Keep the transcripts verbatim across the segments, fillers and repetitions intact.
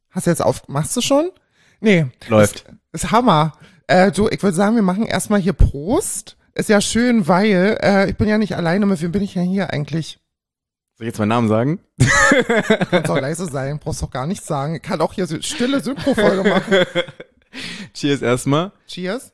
Hast du jetzt auf, machst du schon? Nee. Läuft. Ist, ist Hammer. Äh, du, ich würde sagen, wir machen erstmal hier Prost. Ist ja schön, weil äh, ich bin ja nicht alleine, mit wem bin ich ja hier eigentlich? Soll ich jetzt meinen Namen sagen? Kannst auch leise sein, brauchst doch gar nichts sagen. Ich kann auch hier so stille Synchro-Folge machen. Cheers erstmal. Cheers.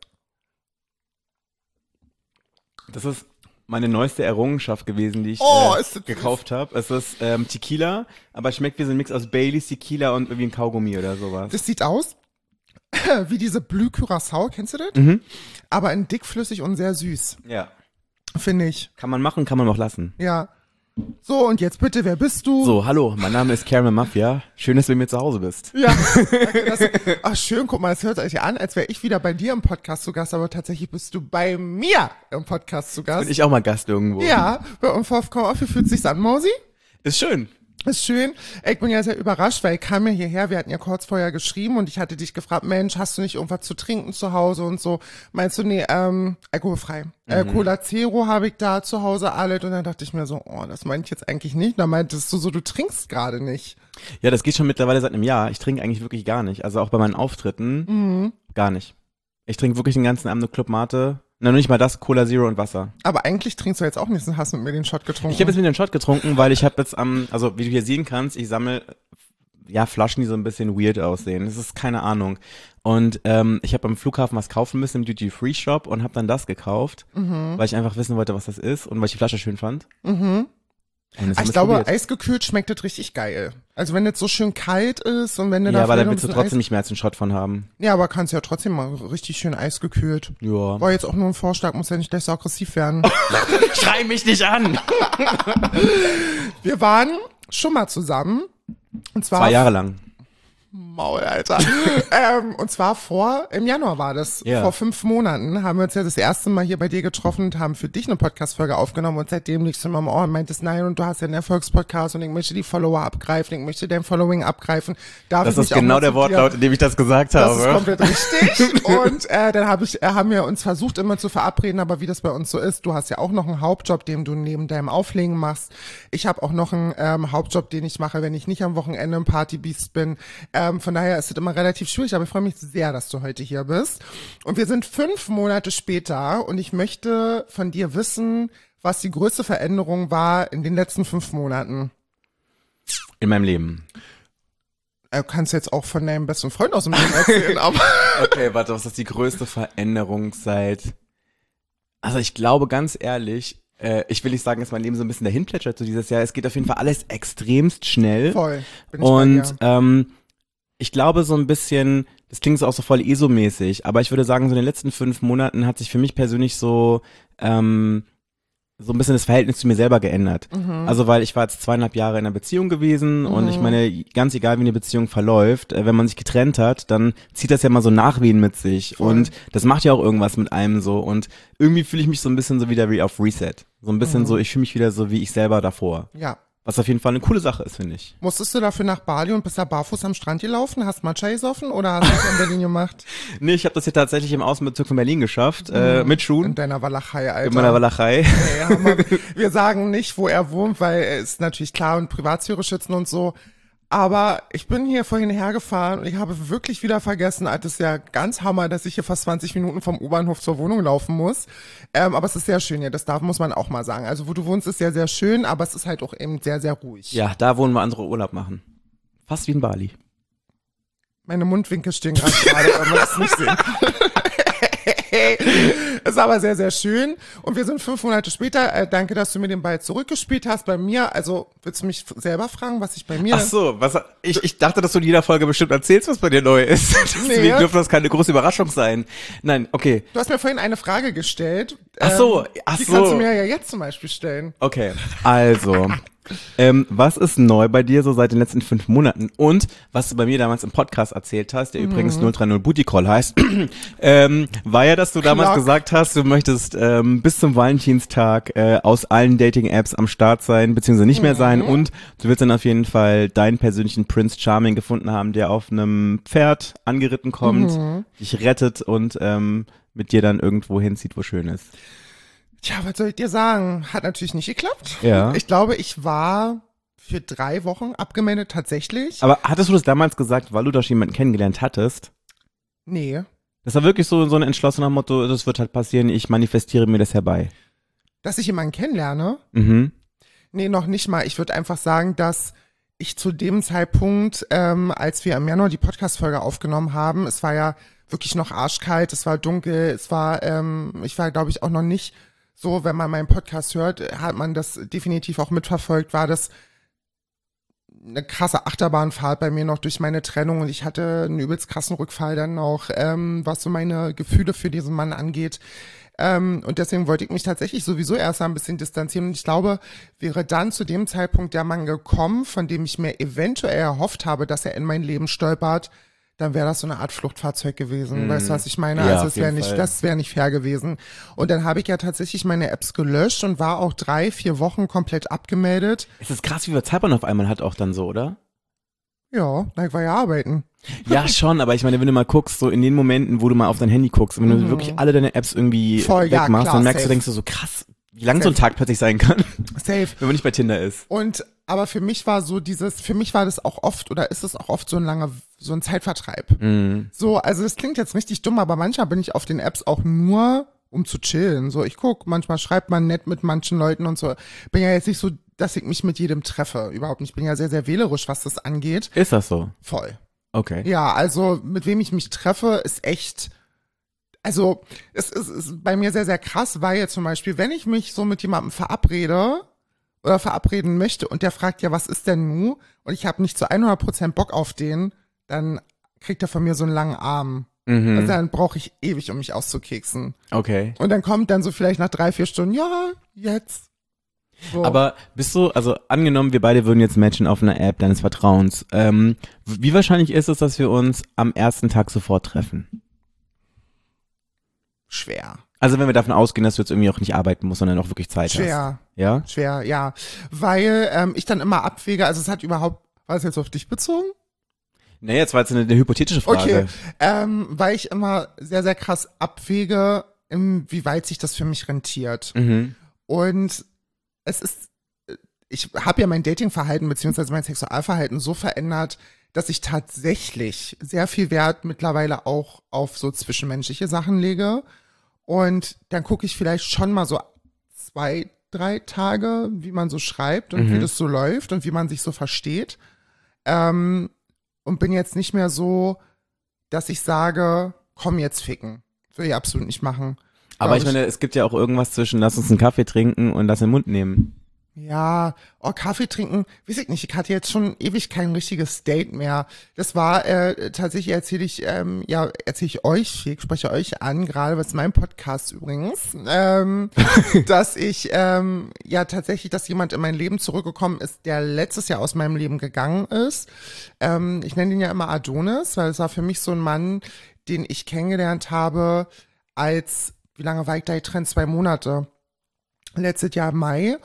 Das ist meine neueste Errungenschaft gewesen, die ich oh, äh, ist gekauft habe. Es ist ähm, Tequila, aber es schmeckt wie so ein Mix aus Baileys, Tequila und irgendwie ein Kaugummi oder sowas. Das sieht aus wie diese Blü Curaçao, kennst du das? Mhm. Aber in dickflüssig und sehr süß, Ja. finde ich. Kann man machen, kann man auch lassen. Ja. So, und jetzt bitte, wer bist du? So, hallo, mein Name ist Caramel Mafia. Schön, dass du bei mir zu Hause bist. Ja. Das, ach schön, guck mal, es hört sich an, als wäre ich wieder bei dir im Podcast zu Gast, aber tatsächlich bist du bei mir im Podcast zu Gast. Bin ich auch mal Gast irgendwo. Ja, bei uns auf Wie fühlt sich's an, Mausi? Ist schön. Ist schön. Ich bin ja sehr überrascht, weil ich kam ja hierher, wir hatten ja kurz vorher geschrieben und ich hatte dich gefragt, Mensch, hast du nicht irgendwas zu trinken zu Hause und so? Meinst du, nee, ähm, alkoholfrei. Mhm. Äh, Cola Zero habe ich da zu Hause alles und dann dachte ich mir so, oh, das meinte ich jetzt eigentlich nicht. Da meintest du so, du trinkst gerade nicht. Ja, das geht schon mittlerweile seit einem Jahr. Ich trinke eigentlich wirklich gar nicht. Also auch bei meinen Auftritten Mhm. gar nicht. Ich trinke wirklich den ganzen Abend nur Club Mate. Na, nicht mal das, Cola Zero und Wasser. Aber eigentlich trinkst du jetzt auch nichts und hast mit mir den Shot getrunken. Ich habe jetzt mit den Shot getrunken, weil ich habe jetzt am, also wie du hier sehen kannst, ich sammle ja Flaschen, die so ein bisschen weird aussehen. Das ist keine Ahnung. Und ähm, ich habe am Flughafen was kaufen müssen im Duty-Free-Shop und habe dann das gekauft, Mhm. weil ich einfach wissen wollte, was das ist und weil ich die Flasche schön fand. Mhm. Und das haben Ich wir glaube, probiert. eisgekühlt schmeckt das richtig geil. Also wenn das so schön kalt ist und wenn du Ja, da aber da vielleicht noch willst du ein bisschen trotzdem nicht mehr als einen Shot von haben. Eis, ja, aber kannst ja trotzdem mal richtig schön eisgekühlt. Ja. War jetzt auch nur ein Vorschlag, muss ja nicht gleich so aggressiv werden. Schrei mich nicht an! Wir waren schon mal zusammen. Und zwar Zwei Jahre lang. Maul, Alter. ähm, und zwar vor, im Januar war das, Ja. vor fünf Monaten haben wir uns ja das erste Mal hier bei dir getroffen und haben für dich eine Podcast-Folge aufgenommen und seitdem liegst du immer am Ohr und meintest, nein, und du hast ja einen Erfolgspodcast und ich möchte die Follower abgreifen, ich möchte dein Following abgreifen. Darf Das ich ist mich auch genau mal der zu dir- Wortlaut, in dem ich das gesagt Das habe. ist komplett richtig. Und äh, dann hab ich, äh, haben wir uns versucht, immer zu verabreden, aber wie das bei uns so ist, du hast ja auch noch einen Hauptjob, den du neben deinem Auflegen machst. Ich habe auch noch einen ähm, Hauptjob, den ich mache, wenn ich nicht am Wochenende im Partybeast bin. Ähm, von daher ist es immer relativ schwierig, aber ich freue mich sehr, dass du heute hier bist. Und wir sind fünf Monate später und ich möchte von dir wissen, was die größte Veränderung war in den letzten fünf Monaten. In meinem Leben. Du kannst jetzt auch von deinem besten Freund aus dem Leben erzählen, aber Okay, warte, was ist die größte Veränderung seit... Also ich glaube ganz ehrlich, äh, ich will nicht sagen, dass mein Leben so ein bisschen dahin plätschert so dieses Jahr. Es geht auf jeden Fall alles extremst schnell. voll. Bin ich Und bei dir. ähm, ich glaube so ein bisschen, das klingt so auch so voll E S O-mäßig, aber ich würde sagen, so in den letzten fünf Monaten hat sich für mich persönlich so ähm, so ein bisschen das Verhältnis zu mir selber geändert. Mhm. Also weil ich war jetzt zweieinhalb Jahre in einer Beziehung gewesen Mhm. und ich meine, ganz egal wie eine Beziehung verläuft, äh, wenn man sich getrennt hat, dann zieht das ja mal so Nachwehen mit sich Voll. und das macht ja auch irgendwas mit einem so und irgendwie fühle ich mich so ein bisschen so wieder wie auf Reset. So ein bisschen Mhm. so, ich fühle mich wieder so wie ich selber davor. Ja. Was auf jeden Fall eine coole Sache ist, finde ich. Musstest du dafür nach Bali und bist da barfuß am Strand gelaufen? Hast Matcha gesoffen oder hast du das in Berlin gemacht? Nee, ich habe das hier tatsächlich im Außenbezirk von Berlin geschafft, äh, mit In Schuhen, deiner Walachei, Alter. in meiner Walachei. Ey, Hammer. Wir sagen nicht, wo er wohnt, weil er ist natürlich klar und Privatsphäre schützen und so. Aber ich bin hier vorhin hergefahren und ich habe wirklich wieder vergessen, das ist ja ganz Hammer, dass ich hier fast zwanzig Minuten vom U-Bahnhof zur Wohnung laufen muss. Ähm, aber es ist sehr schön hier, das darf, muss man auch mal sagen. Also wo du wohnst, ist sehr, sehr schön, aber es ist halt auch eben sehr, sehr ruhig. Ja, da wohnen wir andere Urlaub machen. Fast wie in Bali. Meine Mundwinkel stehen gerade gerade, wenn man das nicht sehen kann. Ist aber sehr, sehr schön. Und wir sind fünf Monate später. Äh, danke, dass du mir den Ball zurückgespielt hast. Bei mir, also willst du mich f- selber fragen, was ich bei mir... Ach so, was, ich, ich dachte, dass du in jeder Folge bestimmt erzählst, was bei dir neu ist. Deswegen Nee. dürfte das keine große Überraschung sein. Nein, okay. Du hast mir vorhin eine Frage gestellt. Ach so, ähm, ach die so. kannst du mir ja jetzt zum Beispiel stellen. Okay, also, ähm, was ist neu bei dir so seit den letzten fünf Monaten? Und was du bei mir damals im Podcast erzählt hast, der übrigens null drei null Booty Call heißt, ähm, war ja, dass du damals Klar. gesagt hast, du möchtest ähm, bis zum Valentinstag äh, aus allen Dating-Apps am Start sein, beziehungsweise nicht mehr sein und du willst dann auf jeden Fall deinen persönlichen Prince Charming gefunden haben, der auf einem Pferd angeritten kommt, dich rettet und ähm, mit dir dann irgendwo hinzieht, wo schön ist. Tja, was soll ich dir sagen? Hat natürlich nicht geklappt. Ja. Ich glaube, ich war für drei Wochen abgemeldet, tatsächlich. Aber hattest du das damals gesagt, weil du da schon jemanden kennengelernt hattest? Nee. Das war wirklich so, so ein entschlossener Motto, das wird halt passieren, ich manifestiere mir das herbei. Dass ich jemanden kennenlerne? Mhm. Nee, noch nicht mal. Ich würde einfach sagen, dass ich zu dem Zeitpunkt, ähm, als wir im Januar die Podcast-Folge aufgenommen haben, es war ja wirklich noch arschkalt, es war dunkel, es war, ähm, ich war, glaube ich, auch noch nicht so, wenn man meinen Podcast hört, hat man das definitiv auch mitverfolgt, war das eine krasse Achterbahnfahrt bei mir noch durch meine Trennung und ich hatte einen übelst krassen Rückfall dann auch, ähm, was so meine Gefühle für diesen Mann angeht. Ähm, und deswegen wollte ich mich tatsächlich sowieso erst ein bisschen distanzieren. Und ich glaube, wäre dann zu dem Zeitpunkt der Mann gekommen, von dem ich mir eventuell erhofft habe, dass er in mein Leben stolpert, dann wäre das so eine Art Fluchtfahrzeug gewesen. Mm. Weißt du, was ich meine? Ja, also es wäre nicht, Fall. das wäre nicht fair gewesen. Und dann habe ich ja tatsächlich meine Apps gelöscht und war auch drei, vier Wochen komplett abgemeldet. Es ist krass, wie viel Zeit man auf einmal hat auch dann so, oder? Ja, na, ich war ja arbeiten. Ja, schon, aber ich meine, wenn du mal guckst, so in den Momenten, wo du mal auf dein Handy guckst, und wenn du Mhm. wirklich alle deine Apps irgendwie Voll, ja, wegmachst, klar, dann merkst safe. du, denkst du so, krass, wie lang Safe. so ein Tag plötzlich sein kann, Safe. wenn man nicht bei Tinder ist. Und, aber für mich war so dieses, für mich war das auch oft, oder ist es auch oft so ein langer, so ein Zeitvertreib. Mhm. So, also das klingt jetzt richtig dumm, aber manchmal bin ich auf den Apps auch nur, um zu chillen. So, ich guck, manchmal schreibt man nett mit manchen Leuten und so. Bin ja jetzt nicht so, dass ich mich mit jedem treffe. Überhaupt nicht. Ich bin ja sehr, sehr wählerisch, was das angeht. Ist das so? Voll. Okay. Ja, also mit wem ich mich treffe, ist echt, also es ist, ist bei mir sehr, sehr krass, weil zum Beispiel, wenn ich mich so mit jemandem verabrede oder verabreden möchte und der fragt, ja, was ist denn nu? Und ich habe nicht zu hundert Prozent Bock auf den, dann kriegt er von mir so einen langen Arm. Mhm. Also dann brauche ich ewig, um mich auszukeksen. Okay. Und dann kommt dann so vielleicht nach drei, vier Stunden, ja, jetzt. So. Aber bist du, also angenommen, wir beide würden jetzt matchen auf einer App deines Vertrauens, ähm, wie wahrscheinlich ist es, dass wir uns am ersten Tag sofort treffen? Schwer. Also wenn wir davon ausgehen, dass du jetzt irgendwie auch nicht arbeiten musst, sondern auch wirklich Zeit Schwer. hast. Ja? Schwer, ja. Weil ähm, ich dann immer abwäge, also es hat überhaupt, war es jetzt auf dich bezogen? Nee, jetzt war jetzt eine, eine hypothetische Frage. Okay, ähm, weil ich immer sehr, sehr krass abwäge, inwieweit sich das für mich rentiert. Mhm. Und es ist, ich habe ja mein Datingverhalten beziehungsweise mein Sexualverhalten so verändert, dass ich tatsächlich sehr viel Wert mittlerweile auch auf so zwischenmenschliche Sachen lege. Und dann gucke ich vielleicht schon mal so zwei, drei Tage, wie man so schreibt und Mhm. wie das so läuft und wie man sich so versteht. Ähm, und bin jetzt nicht mehr so, dass ich sage, komm jetzt ficken. Will ich absolut nicht machen. Aber Glaub ich meine, es gibt ja auch irgendwas zwischen, lass uns einen Kaffee trinken und das in den Mund nehmen. Ja, oh, Kaffee trinken, weiß ich nicht, ich hatte jetzt schon ewig kein richtiges Date mehr. Das war äh, tatsächlich, erzähle ich, ähm, ja, erzähle ich euch, ich spreche euch an, gerade was mein Podcast übrigens, ähm, dass ich, ähm, ja tatsächlich, dass jemand in mein Leben zurückgekommen ist, der letztes Jahr aus meinem Leben gegangen ist. Ähm, ich nenne ihn ja immer Adonis, weil es war für mich so ein Mann, den ich kennengelernt habe als, wie lange war ich da getrennt? Zwei Monate. Letztes Jahr im Mai.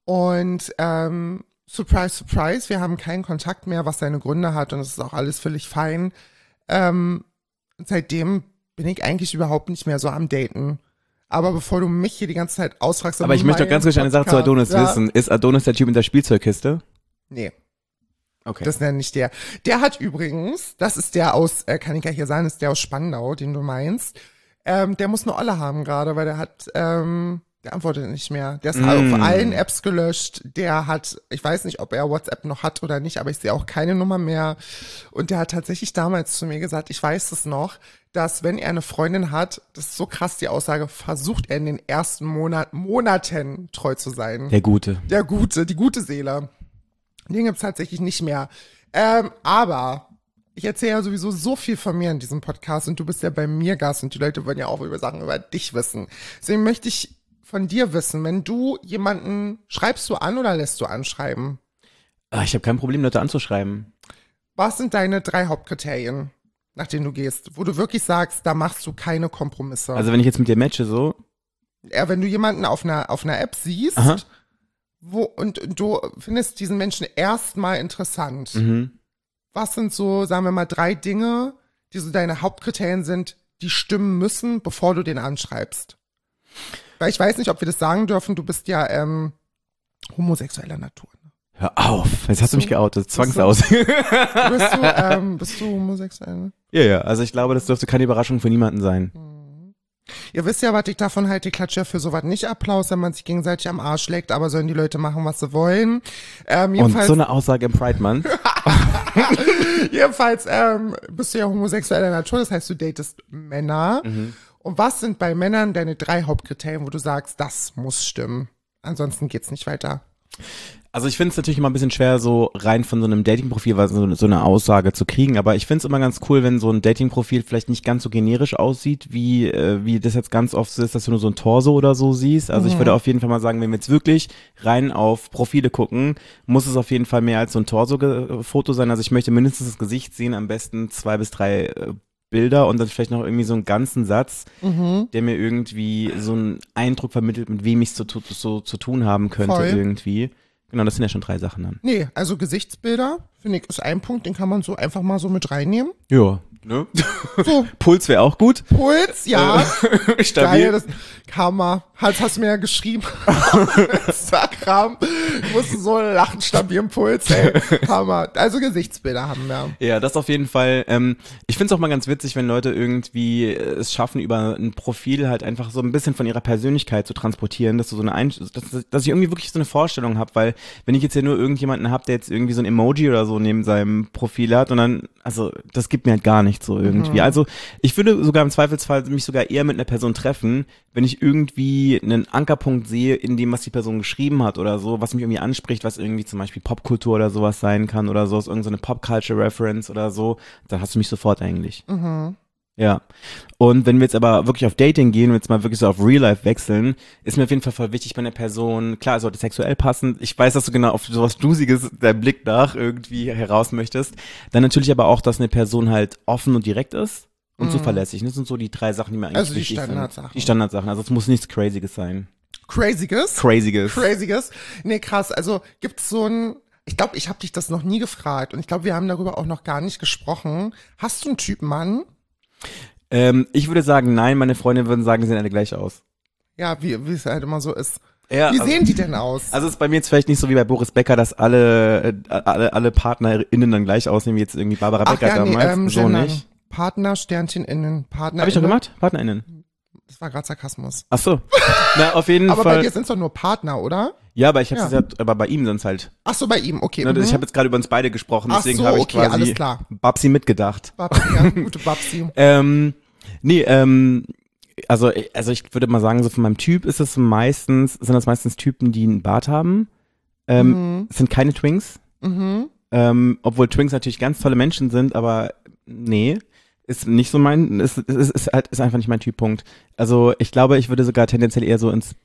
Und ähm, surprise, surprise, wir haben keinen Kontakt mehr, was seine Gründe hat und es ist auch alles völlig fein. Ähm, und seitdem bin ich eigentlich überhaupt nicht mehr so am Daten. Aber bevor du mich hier die ganze Zeit ausfragst, Aber ich möchte doch ganz kurz eine Sache zu Adonis ja, wissen. Ist Adonis der Typ in der Spielzeugkiste? Nee, Okay. das nenne ich der. Der hat übrigens, das ist der aus, äh, kann ich ja hier sagen, ist der aus Spandau, den du meinst. Ähm, der muss eine Olle haben gerade, weil der hat, ähm, der antwortet nicht mehr. Der ist Mm. auf allen Apps gelöscht. Der hat, ich weiß nicht, ob er WhatsApp noch hat oder nicht, aber ich sehe auch keine Nummer mehr. Und der hat tatsächlich damals zu mir gesagt, ich weiß es noch, dass wenn er eine Freundin hat, das ist so krass die Aussage, versucht er in den ersten Monat, Monaten treu zu sein. Der Gute. Der Gute, die gute Seele. Den gibt's tatsächlich nicht mehr. Ähm, aber ich erzähle ja sowieso so viel von mir in diesem Podcast und du bist ja bei mir Gast und die Leute wollen ja auch über Sachen über dich wissen. Deswegen möchte ich von dir wissen, wenn du jemanden, schreibst du an oder lässt du anschreiben? Ah, ich habe kein Problem, Leute anzuschreiben. Was sind deine drei Hauptkriterien, nach denen du gehst, wo du wirklich sagst, da machst du keine Kompromisse? Also wenn ich jetzt mit dir matche so, ja, wenn du jemanden auf einer, auf einer App siehst, Aha. wo, und, und du findest diesen Menschen erstmal interessant, mhm. was sind so, sagen wir mal, drei Dinge, die so deine Hauptkriterien sind, die stimmen müssen, bevor du den anschreibst? Weil ich weiß nicht, ob wir das sagen dürfen, du bist ja ähm, homosexueller Natur. Ne? Hör auf, jetzt hast Bist du mich du- geoutet, bist zwangsaus. Bist du, ähm, bist du homosexuell? Ne? Ja, ja, also ich glaube, das dürfte keine Überraschung für niemanden sein. Ihr wisst ja, was ich davon halte. Ich klatsche ja für sowas nicht Applaus, wenn man sich gegenseitig am Arsch schlägt, aber sollen die Leute machen, was sie wollen. Ähm, Und jedenfalls, so eine Aussage im Pride Month. jedenfalls ähm, bist du ja homosexueller Natur, das heißt, du datest Männer. Mhm. Und was sind bei Männern deine drei Hauptkriterien, wo du sagst, das muss stimmen? Ansonsten geht's nicht weiter. Also ich finde es natürlich immer ein bisschen schwer, so rein von so einem Dating-Profil was so, so eine Aussage zu kriegen, aber ich finde es immer ganz cool, wenn so ein Dating-Profil vielleicht nicht ganz so generisch aussieht, wie äh, wie das jetzt ganz oft ist, dass du nur so ein Torso oder so siehst. Also Mhm. ich würde auf jeden Fall mal sagen, wenn wir jetzt wirklich rein auf Profile gucken, muss es auf jeden Fall mehr als so ein Torso-Foto sein. Also ich möchte mindestens das Gesicht sehen, am besten zwei bis drei äh, Bilder und dann vielleicht noch irgendwie so einen ganzen Satz, Mhm. der mir irgendwie so einen Eindruck vermittelt, mit wem ich so, tu- so zu tun haben könnte Voll. irgendwie. Genau, das sind ja schon drei Sachen dann. Nee, also Gesichtsbilder, finde ich, ist ein Punkt, den kann man so einfach mal so mit reinnehmen. Ja. Ne? So, Puls wäre auch gut. Puls, ja. Äh, stabil. Geil, das Karma. Halt, hast du mir ja geschrieben auf Instagram. Ich musste so lachen, stabilen Puls, ey. Hammer. Also Gesichtsbilder haben wir. Ja, das auf jeden Fall. Ähm, ich find's auch mal ganz witzig, wenn Leute irgendwie äh, es schaffen, über ein Profil halt einfach so ein bisschen von ihrer Persönlichkeit zu transportieren, dass du so eine Ein dass, dass ich irgendwie wirklich so eine Vorstellung habe, weil wenn ich jetzt hier nur irgendjemanden habe, der jetzt irgendwie so ein Emoji oder so neben seinem Profil hat und dann, also das gibt mir halt gar nichts so irgendwie. Mhm. Also ich würde sogar im Zweifelsfall mich sogar eher mit einer Person treffen, wenn ich irgendwie einen Ankerpunkt sehe in dem, was die Person geschrieben hat oder so, was mich irgendwie anspricht, was irgendwie zum Beispiel Popkultur oder sowas sein kann oder so, ist irgendeine Pop-Culture-Reference oder so, dann hast du mich sofort eigentlich. Mhm. Ja. Und wenn wir jetzt aber wirklich auf Dating gehen und jetzt mal wirklich so auf Real Life wechseln, ist mir auf jeden Fall voll wichtig bei einer Person, klar, es sollte sexuell passen. Ich weiß, dass du genau auf sowas Blusiges, dein Blick nach irgendwie heraus möchtest. Dann natürlich aber auch, dass eine Person halt offen und direkt ist und Mhm. zuverlässig. Das sind so die drei Sachen, die mir eigentlich Also die wichtig sind. Standardsachen. Die Standardsachen. Also es muss nichts Crazyes sein. Crazyges? Crazyes. Crazyges? Nee, krass. Also gibt's so ein, ich glaube, ich habe dich das noch nie gefragt und ich glaube, wir haben darüber auch noch gar nicht gesprochen. Hast du einen Typ Mann? Ähm, ich würde sagen, nein, meine Freunde würden sagen, sie sehen alle gleich aus. Ja, wie, wie es halt immer so ist. Ja, Wie also- sehen die denn aus? Also es ist bei mir jetzt vielleicht nicht so wie bei Boris Becker, dass alle äh, alle, alle PartnerInnen dann gleich aussehen, wie jetzt irgendwie Barbara Ach Becker ja, nee, damals. ähm, so gendern. nicht. Partner, Sternchen innen, Partner. Habe ich doch gemacht? PartnerInnen. Das war gerade Sarkasmus. Ach so. Na, auf jeden Aber bei Fall. dir sind es doch nur Partner, oder? Ja, aber ich habe Ja. es ja, aber bei ihm sonst halt. Ach so, bei ihm, okay. Ne, mhm. Ich habe jetzt gerade über uns beide gesprochen, Ach deswegen so, habe ich okay, quasi alles klar. Babsi mitgedacht. Babsi, ja, gute Babsi. Ähm, nee, ähm, also, also ich würde mal sagen, so von meinem Typ ist es meistens, sind das meistens Typen, die einen Bart haben. Ähm, Mhm. Es sind keine Twinks. Mhm. Ähm, obwohl Twinks natürlich ganz tolle Menschen sind, aber nee, ist nicht so mein, ist, ist, ist, halt, ist einfach nicht mein Typpunkt. Also ich glaube, ich würde sogar tendenziell eher so ins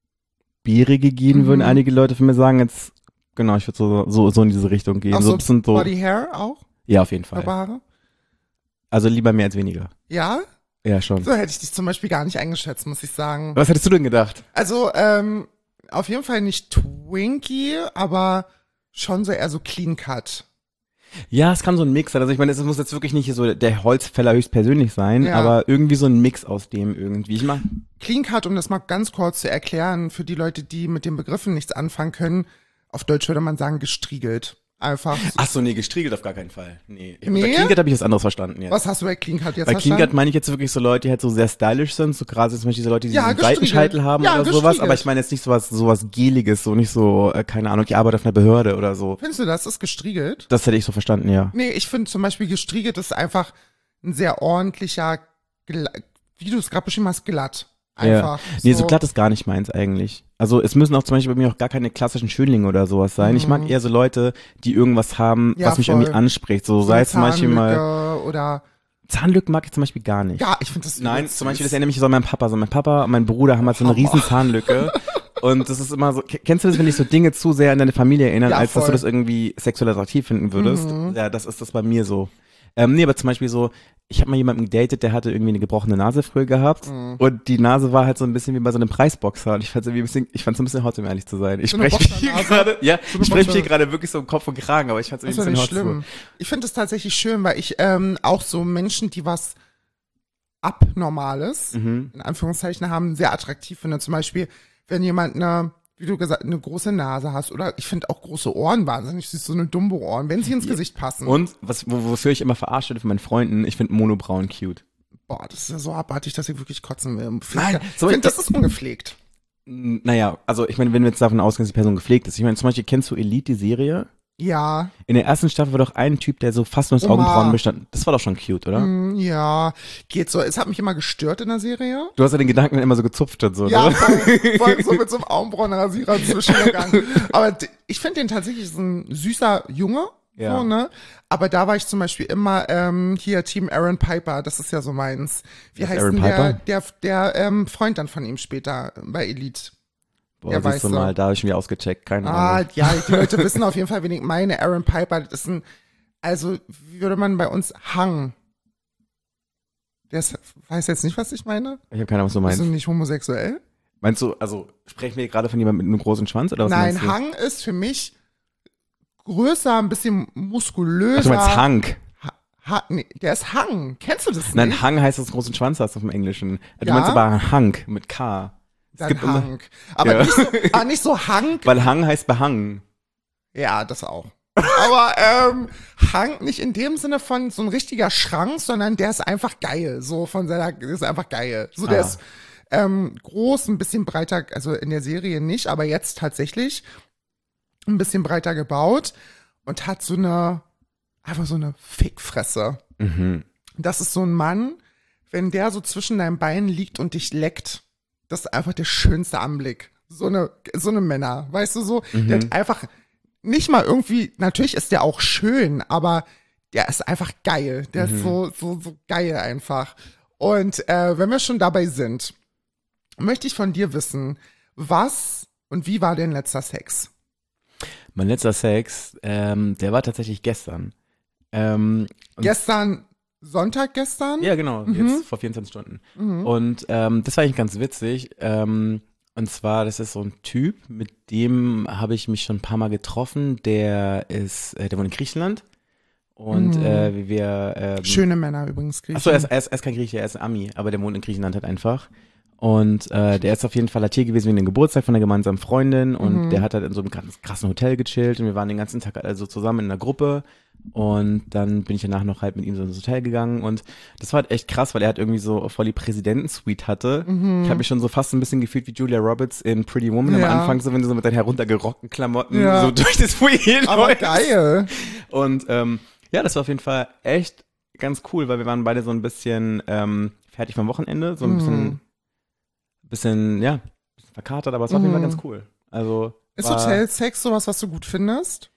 Bärige gehen, Mhm. würden einige Leute von mir sagen. Jetzt, genau, ich würde so, so, so in diese Richtung gehen. Auch so, so ein bisschen so, Body Hair auch? ja, auf jeden Fall. Haare? Also lieber mehr als weniger. Ja? Ja, schon. So hätte ich dich zum Beispiel gar nicht eingeschätzt, muss ich sagen. Was hättest du denn gedacht? Also, ähm, auf jeden Fall nicht Twinkie, aber schon so eher so Clean Cut. Ja, es kann so ein Mix sein. Also ich meine, es muss jetzt wirklich nicht so der Holzfäller höchstpersönlich sein, Ja. aber irgendwie so ein Mix aus dem irgendwie. Ich mach, Clean Cut, um das mal ganz kurz zu erklären, für die Leute, die mit den Begriffen nichts anfangen können, auf Deutsch würde man sagen gestriegelt. Einfach. So. ach so, nee, gestriegelt auf gar keinen Fall. Nee. Nee? Bei Clean Cut habe ich was anderes verstanden jetzt. Was hast du bei Clean Cut jetzt Bei Clean Cut verstanden? meine ich jetzt wirklich so Leute, die halt so sehr stylisch sind, so gerade zum Beispiel diese Leute, die Ja, diesen gestriegelt. Seitenscheitel haben Ja, oder sowas, gestriegelt. aber ich meine jetzt nicht sowas, sowas Geliges, so nicht so, äh, keine Ahnung, ich arbeite auf einer Behörde oder so. Findest du, das ist gestriegelt? Das hätte ich so verstanden, ja. Nee, ich finde zum Beispiel gestriegelt ist einfach ein sehr ordentlicher, gla- wie du es gerade beschrieben hast, glatt. Einfach. Ja. Nee, so glatt ist gar nicht meins eigentlich. Also es müssen auch zum Beispiel bei mir auch gar keine klassischen Schönlinge oder sowas sein. Ich mag eher so Leute, die irgendwas haben, Ja, was mich voll. irgendwie anspricht. So, So sei eine es zum Beispiel mal. Zahnlücke oder, Zahnlücken mag ich zum Beispiel gar nicht. ja, ich finde das Nein, übelst zum Beispiel, das süß. erinnert mich so an meinen Papa. So mein Papa und mein Bruder haben halt so eine riesen Zahnlücke. Und das ist immer so, ke- kennst du das, wenn dich so Dinge zu sehr an deine Familie erinnern, Ja, als dass du voll. das irgendwie sexuell attraktiv finden würdest? Mhm. Ja, das ist das bei mir so. Ähm, nee, aber zum Beispiel so, ich habe mal jemanden gedatet, der hatte irgendwie eine gebrochene Nase früher gehabt. Mhm. Und die Nase war halt so ein bisschen wie bei so einem Preisboxer. Und ich fand's irgendwie ein bisschen, ich fand's ein bisschen hot, um ehrlich zu sein. Ich So eine spreche mich hier Boxernase? gerade, ja, So eine ich spreche mich hier Boxer- gerade wirklich so im Kopf und Kragen, aber ich fand's Das irgendwie ist ein doch bisschen nicht hot. schlimm. Ich finde es tatsächlich schön, weil ich ähm, auch so Menschen, die was Abnormales, So. Mhm. in Anführungszeichen, haben, sehr attraktiv finde. Zum Beispiel, wenn jemand eine wie du gesagt, eine große Nase hast oder ich finde auch große Ohren wahnsinnig süß, so eine Dumbo-Ohren, wenn sie ins Gesicht passen. Und was, wofür ich immer verarscht werde von meinen Freunden, ich finde Monobrauen cute. Boah, das ist ja so abartig, dass ich wirklich kotzen will. Ich Nein, so finde, das ist ungepflegt. Naja, also ich meine, wenn wir jetzt davon ausgehen, dass die Person gepflegt ist. Ich meine, zum Beispiel, kennst du Elite, die Serie? Ja. In der ersten Staffel war doch ein Typ, der so fast nur das Oma. Augenbrauen bestand. Das war doch schon cute, oder? Mm, ja, geht so. Es hat mich immer gestört in der Serie. Du hast ja den Gedanken, wenn er immer so gezupft hat, so, Ja, oder? voll, voll so mit so einem Augenbrauenrasierer zwischengegangen. Aber d- ich finde den tatsächlich so ein süßer Junge. Ja. So, ne? Aber da war ich zum Beispiel immer ähm, hier Team Aaron Piper, das ist ja so meins. Wie Was, heißt Aaron denn der, Piper? der, der ähm, Freund dann von ihm später bei Elite? Boah, Ja, siehst weißt du du. mal, da habe ich mir ausgecheckt, keine Ah, Ahnung. ja, die Leute wissen auf jeden Fall, wen ich meine. Aaron Piper, das ist ein, also wie würde man bei uns Hang. Der ist, weiß jetzt nicht, was ich meine? Ich habe keine Ahnung, was du Bist meinst. du nicht homosexuell? Meinst du, also sprechen wir gerade von jemandem mit einem großen Schwanz oder was Nein, meinst du? Hang ist für mich größer, ein bisschen muskulöser. Ach, du meinst Hank. Ha, ha, nee, der ist Hang. Kennst du das nicht? Nein, Hang heißt, dass du einen großen Schwanz hast auf dem Englischen. Du Ja? meinst aber Hank mit K. Es Dann gibt immer- Hank. Aber Ja. nicht, so, ah, nicht so Hank. Weil Hang heißt behangen. Ja, das auch. Aber ähm, Hank nicht in dem Sinne von so ein richtiger Schrank, sondern der ist einfach geil. So von seiner, der ist einfach geil. So der Ah. ist ähm, groß, ein bisschen breiter, also in der Serie nicht, aber jetzt tatsächlich ein bisschen breiter gebaut und hat so eine, einfach so eine Fickfresse. Mhm. Das ist so ein Mann, wenn der so zwischen deinen Beinen liegt und dich leckt, das ist einfach der schönste Anblick. So eine, so eine Männer, weißt du so? Mhm. Der hat einfach nicht mal irgendwie, natürlich ist der auch schön, aber der ist einfach geil. Der Mhm. ist so, so, so geil einfach. Und äh, wenn wir schon dabei sind, möchte ich von dir wissen, was und wie war dein letzter Sex? Mein letzter Sex, ähm, der war tatsächlich gestern. Ähm, und- Gestern, Sonntag gestern? Ja, genau, jetzt vor vierundzwanzig Stunden. Und ähm, das war eigentlich ganz witzig. Ähm, und zwar, das ist so ein Typ, mit dem habe ich mich schon ein paar Mal getroffen. Der ist, äh, der wohnt in Griechenland. Und Mhm. äh, wie wir ähm, Schöne Männer übrigens. Griechen. Achso, er ist, er, ist, er ist kein Grieche, er ist ein Ami, aber der wohnt in Griechenland halt einfach. Und äh, der ist auf jeden Fall halt hier gewesen wegen dem Geburtstag von einer gemeinsamen Freundin und Mhm. der hat halt in so einem ganz krassen Hotel gechillt und wir waren den ganzen Tag also zusammen in einer Gruppe und dann bin ich danach noch halt mit ihm so ins Hotel gegangen und das war halt echt krass, weil er halt irgendwie so voll die Präsidentensuite hatte. Mhm. Ich habe mich schon so fast ein bisschen gefühlt wie Julia Roberts in Pretty Woman Ja. am Anfang, so wenn du so mit deinen heruntergerockten Klamotten Ja. so durch das Foyer Aber läufst. geil. Und ähm, ja, das war auf jeden Fall echt ganz cool, weil wir waren beide so ein bisschen ähm, fertig vom Wochenende, so ein bisschen, bisschen, ja, bisschen verkatert, aber es war auf jeden Fall Mhm. ganz cool. Also Ist war, Hotelsex sowas, was du gut findest?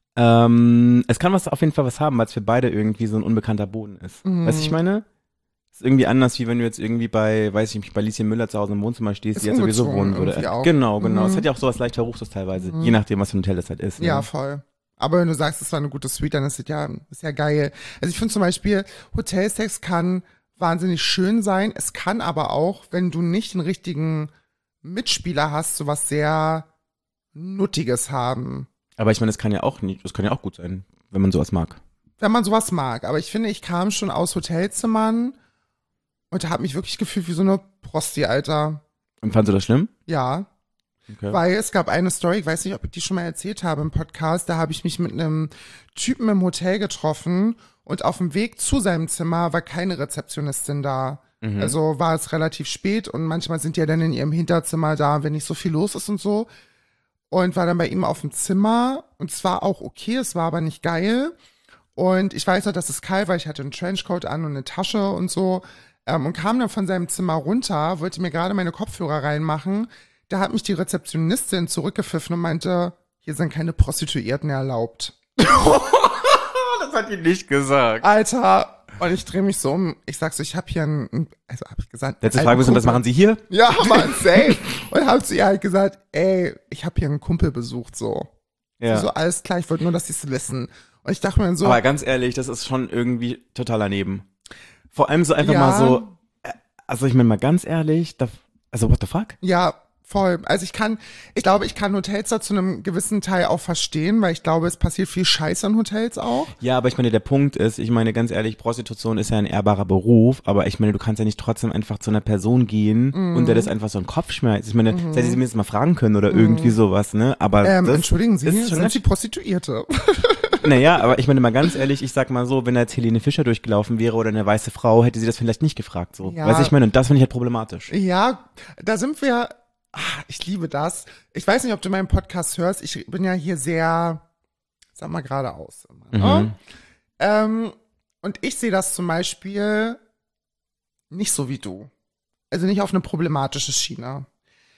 ähm, es kann was auf jeden Fall was haben, weil es für beide irgendwie so ein unbekannter Boden ist. Mhm. Weißt du, ich meine? Ist irgendwie anders, wie wenn du jetzt irgendwie bei, weiß ich nicht, bei Lieschen Müller zu Hause im Wohnzimmer stehst, Ist die jetzt sowieso ungezwungen wohnen würde. irgendwie auch. Genau, genau. Mhm. Es hat ja auch sowas leicht Verruchtes teilweise, Mhm. je nachdem, was für ein Hotel das halt ist. Ne? Ja, voll. Aber wenn du sagst, es war eine gute Suite, dann ist es ja, ist ja geil. Also ich finde zum Beispiel, Hotelsex kann wahnsinnig schön sein. Es kann aber auch, wenn du nicht den richtigen Mitspieler hast, sowas sehr Nuttiges haben. Aber ich meine, es kann ja auch nicht, es kann ja auch gut sein, wenn man sowas mag. Wenn man sowas mag. Aber ich finde, ich kam schon aus Hotelzimmern und habe mich wirklich gefühlt wie so eine Prosti, Alter. Und fandst du das schlimm? Ja. Okay. Weil es gab eine Story, ich weiß nicht, ob ich die schon mal erzählt habe im Podcast, da habe ich mich mit einem Typen im Hotel getroffen und auf dem Weg zu seinem Zimmer war keine Rezeptionistin da. Mhm. Also war es relativ spät und manchmal sind die ja dann in ihrem Hinterzimmer da, wenn nicht so viel los ist und so. Und war dann bei ihm auf dem Zimmer und es war auch okay, es war aber nicht geil. Und ich weiß noch, dass es kalt war, ich hatte einen Trenchcoat an und eine Tasche und so. Ähm, und kam dann von seinem Zimmer runter, wollte mir gerade meine Kopfhörer reinmachen. Da hat mich die Rezeptionistin zurückgepfiffen und meinte, hier sind keine Prostituierten erlaubt. Das hat die nicht gesagt. Alter, und ich drehe mich so um. Ich sag so, ich habe hier einen, also habe ich gesagt. Letzte einen Frage müssen, was Kumpel. machen Sie hier? Ja, Mann, safe. Und habe zu ihr halt gesagt, ey, ich habe hier einen Kumpel besucht, so. Ja. So, alles klar, ich wollte nur, dass sie es wissen. Und ich dachte mir dann so, Aber ganz ehrlich, das ist schon irgendwie total daneben. Vor allem so einfach Ja. mal so, äh, also ich meine mal ganz ehrlich, da, also what the fuck? ja, voll. Also ich kann, ich glaube, ich kann Hotels da zu einem gewissen Teil auch verstehen, weil ich glaube, es passiert viel Scheiß an Hotels auch. Ja, aber ich meine, der Punkt ist, ich meine, ganz ehrlich, Prostitution ist ja ein ehrbarer Beruf, aber ich meine, du kannst ja nicht trotzdem einfach zu einer Person gehen mm. und der das einfach so in den Kopf schmeißt. Ich meine, mm. das hätte sie mir jetzt mal fragen können oder mm. irgendwie sowas, ne? Aber ähm, das entschuldigen Sie, ist schon sind Sie Prostituierte? Naja, aber ich meine mal ganz ehrlich, ich sag mal so, wenn da jetzt Helene Fischer durchgelaufen wäre oder eine weiße Frau, hätte sie das vielleicht nicht gefragt, so. Ja. Weißt du, ich meine, und das finde ich halt problematisch. Ja, da sind wir, ach, ich liebe das. Ich weiß nicht, ob du meinen Podcast hörst, ich bin ja hier sehr, sag mal geradeaus. Immer, ne? mhm. ähm, und ich sehe das zum Beispiel nicht so wie du. Also nicht auf eine problematische Schiene.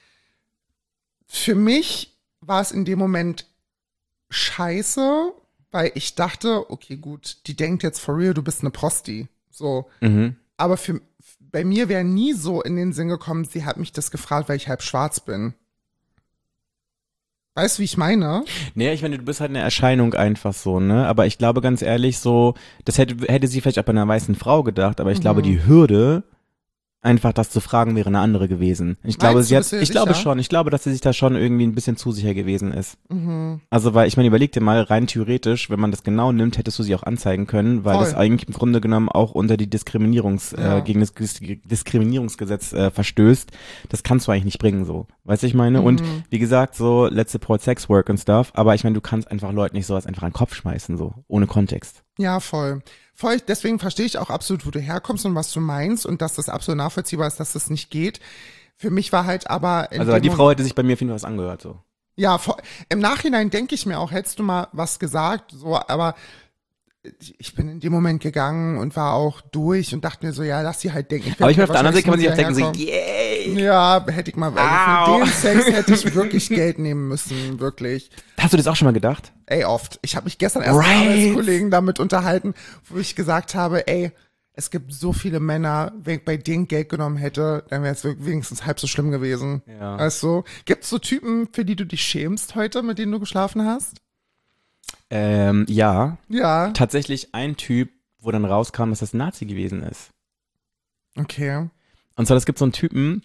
Für mich war es in dem Moment scheiße, weil ich dachte, okay, gut, die denkt jetzt for real, du bist eine Prosti. So. Mhm. Aber für, bei mir wäre nie so in den Sinn gekommen, sie hat mich das gefragt, weil ich halb schwarz bin. Weißt du, wie ich meine? Nee, ich meine, du bist halt eine Erscheinung einfach so, ne? Aber ich glaube ganz ehrlich so, das hätte, hätte sie vielleicht auch bei einer weißen Frau gedacht, aber ich mhm. glaube, die Hürde, einfach das zu fragen, wäre eine andere gewesen. Ich glaube, Meinst sie du, hat, bist du dir ich sicher? glaube schon, ich glaube, dass sie sich da schon irgendwie ein bisschen zu sicher gewesen ist. Mhm. Also, weil, ich meine, überleg dir mal, rein theoretisch, wenn man das genau nimmt, hättest du sie auch anzeigen können, weil Voll. das eigentlich im Grunde genommen auch unter die Diskriminierungs, Ja. äh, gegen das Diskriminierungsgesetz äh, verstößt. Das kannst du eigentlich nicht bringen, so. Weißt du, ich meine? Mhm. Und, wie gesagt, so, let's support sex work and stuff, aber ich meine, du kannst einfach Leuten nicht sowas einfach an den Kopf schmeißen, so, ohne Kontext. Ja, voll. Voll, deswegen verstehe ich auch absolut, wo du herkommst und was du meinst und dass das absolut nachvollziehbar ist, dass das nicht geht. Für mich war halt aber... in Also, dem die Moment- Frau hätte sich bei mir auf jeden Fall was angehört, so. Ja, voll, im Nachhinein denke ich mir auch, hättest du mal was gesagt, so, aber ich bin in dem Moment gegangen und war auch durch und dachte mir so, ja, lass sie halt denken. Aber ich meine, auf der anderen Seite kann man sich auch wahrscheinlich denken, so, yay! ja, hätte ich mal, also Au. für den Sex hätte ich wirklich Geld nehmen müssen, wirklich. Hast du das auch schon mal gedacht? Ey, oft. Ich habe mich gestern erst mit Right. Arbeitskollegen damit unterhalten, wo ich gesagt habe, ey, es gibt so viele Männer, wenn ich bei denen Geld genommen hätte, dann wäre es wenigstens halb so schlimm gewesen. Ja. Weißt du? Gibt es so Typen, für die du dich schämst heute, mit denen du geschlafen hast? Ähm, ja. Ja. Tatsächlich ein Typ, wo dann rauskam, dass das ein Nazi gewesen ist. Okay. Und zwar, es gibt so einen Typen,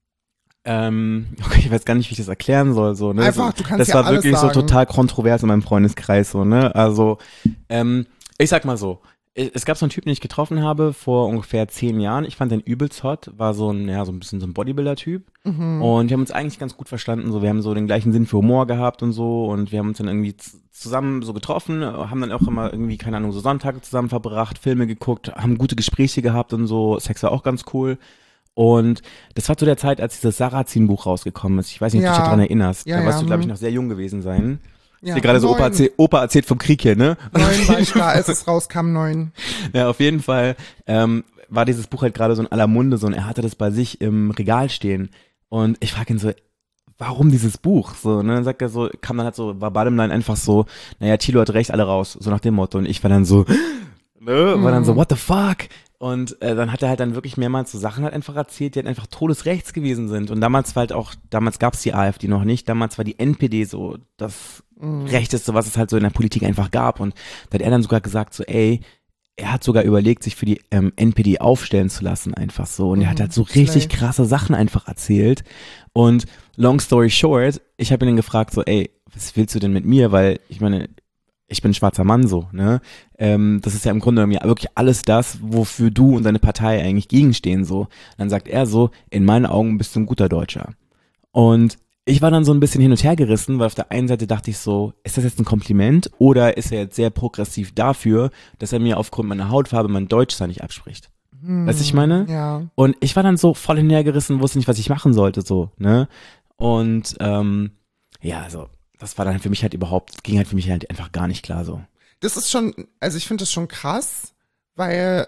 ähm, okay, ich weiß gar nicht, wie ich das erklären soll, so, ne? Einfach, so, du kannst das ja war alles wirklich sagen. so total kontrovers in meinem Freundeskreis, so, ne? Also, ähm, ich sag mal so, es gab so einen Typen, den ich getroffen habe vor ungefähr zehn Jahren. Ich fand den übelst hot, war so ein, ja, so ein bisschen so ein Bodybuilder-Typ. Mhm. Und wir haben uns eigentlich ganz gut verstanden, so, wir haben so den gleichen Sinn für Humor gehabt und so, und wir haben uns dann irgendwie z- zusammen so getroffen, haben dann auch immer irgendwie, keine Ahnung, so Sonntage zusammen verbracht, Filme geguckt, haben gute Gespräche gehabt und so, Sex war auch ganz cool. Und das war zu der Zeit, als dieses Sarrazin-Buch rausgekommen ist. Ich weiß nicht, ob Ja. du dich daran erinnerst. Ja, da warst ja, du, glaube ich, hm. noch sehr jung gewesen sein. Ja, Dir gerade so Opa neun. erzählt, Opa erzählt vom Krieg hier, ne? Neun war ich da, als es rauskam, neun. Ja, auf jeden Fall ähm, war dieses Buch halt gerade so in aller Munde, so, und er hatte das bei sich im Regal stehen. Und ich frage ihn so, warum dieses Buch? So, und dann sagt er so, kam dann halt so, war Bottomline einfach so, naja, Thilo hat recht, alle raus, so nach dem Motto. Und ich war dann so, ne, war dann so, what the fuck? Und äh, dann hat er halt dann wirklich mehrmals so Sachen halt einfach erzählt, die halt einfach todesrechts gewesen sind. Und damals war halt auch, damals gab's die AfD noch nicht, damals war die N P D so das mm. Rechteste, was es halt so in der Politik einfach gab. Und da hat er dann sogar gesagt so, ey, er hat sogar überlegt, sich für die ähm, N P D aufstellen zu lassen, einfach so. Und mm. er hat halt so richtig Slay. krasse Sachen einfach erzählt. Und long story short, ich habe ihn dann gefragt so, ey, was willst du denn mit mir? Weil, ich meine, ich bin ein schwarzer Mann so, ne? Ähm, das ist ja im Grunde genommen ja wirklich alles das, wofür du und deine Partei eigentlich gegenstehen so. Dann sagt er so, in meinen Augen bist du ein guter Deutscher. Und ich war dann so ein bisschen hin und her gerissen, weil auf der einen Seite dachte ich so, ist das jetzt ein Kompliment oder ist er jetzt sehr progressiv dafür, dass er mir aufgrund meiner Hautfarbe mein Deutschsein nicht abspricht? Hm, Weißt du, ich meine? Ja. Und ich war dann so voll hin und her gerissen, wusste nicht, was ich machen sollte, so, ne? Und, ähm, ja, also, das war dann für mich halt überhaupt, ging halt für mich halt einfach gar nicht klar so. Das ist schon, also ich finde das schon krass, weil,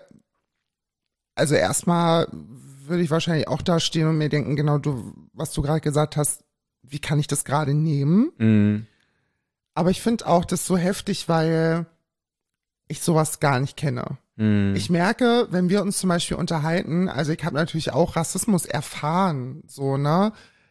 also erstmal würde ich wahrscheinlich auch da stehen und mir denken, genau du, was du gerade gesagt hast, wie kann ich das gerade nehmen? Mhm. Aber ich finde auch das so heftig, weil ich sowas gar nicht kenne. Mhm. Ich merke, wenn wir uns zum Beispiel unterhalten, also ich habe natürlich auch Rassismus erfahren, so, ne?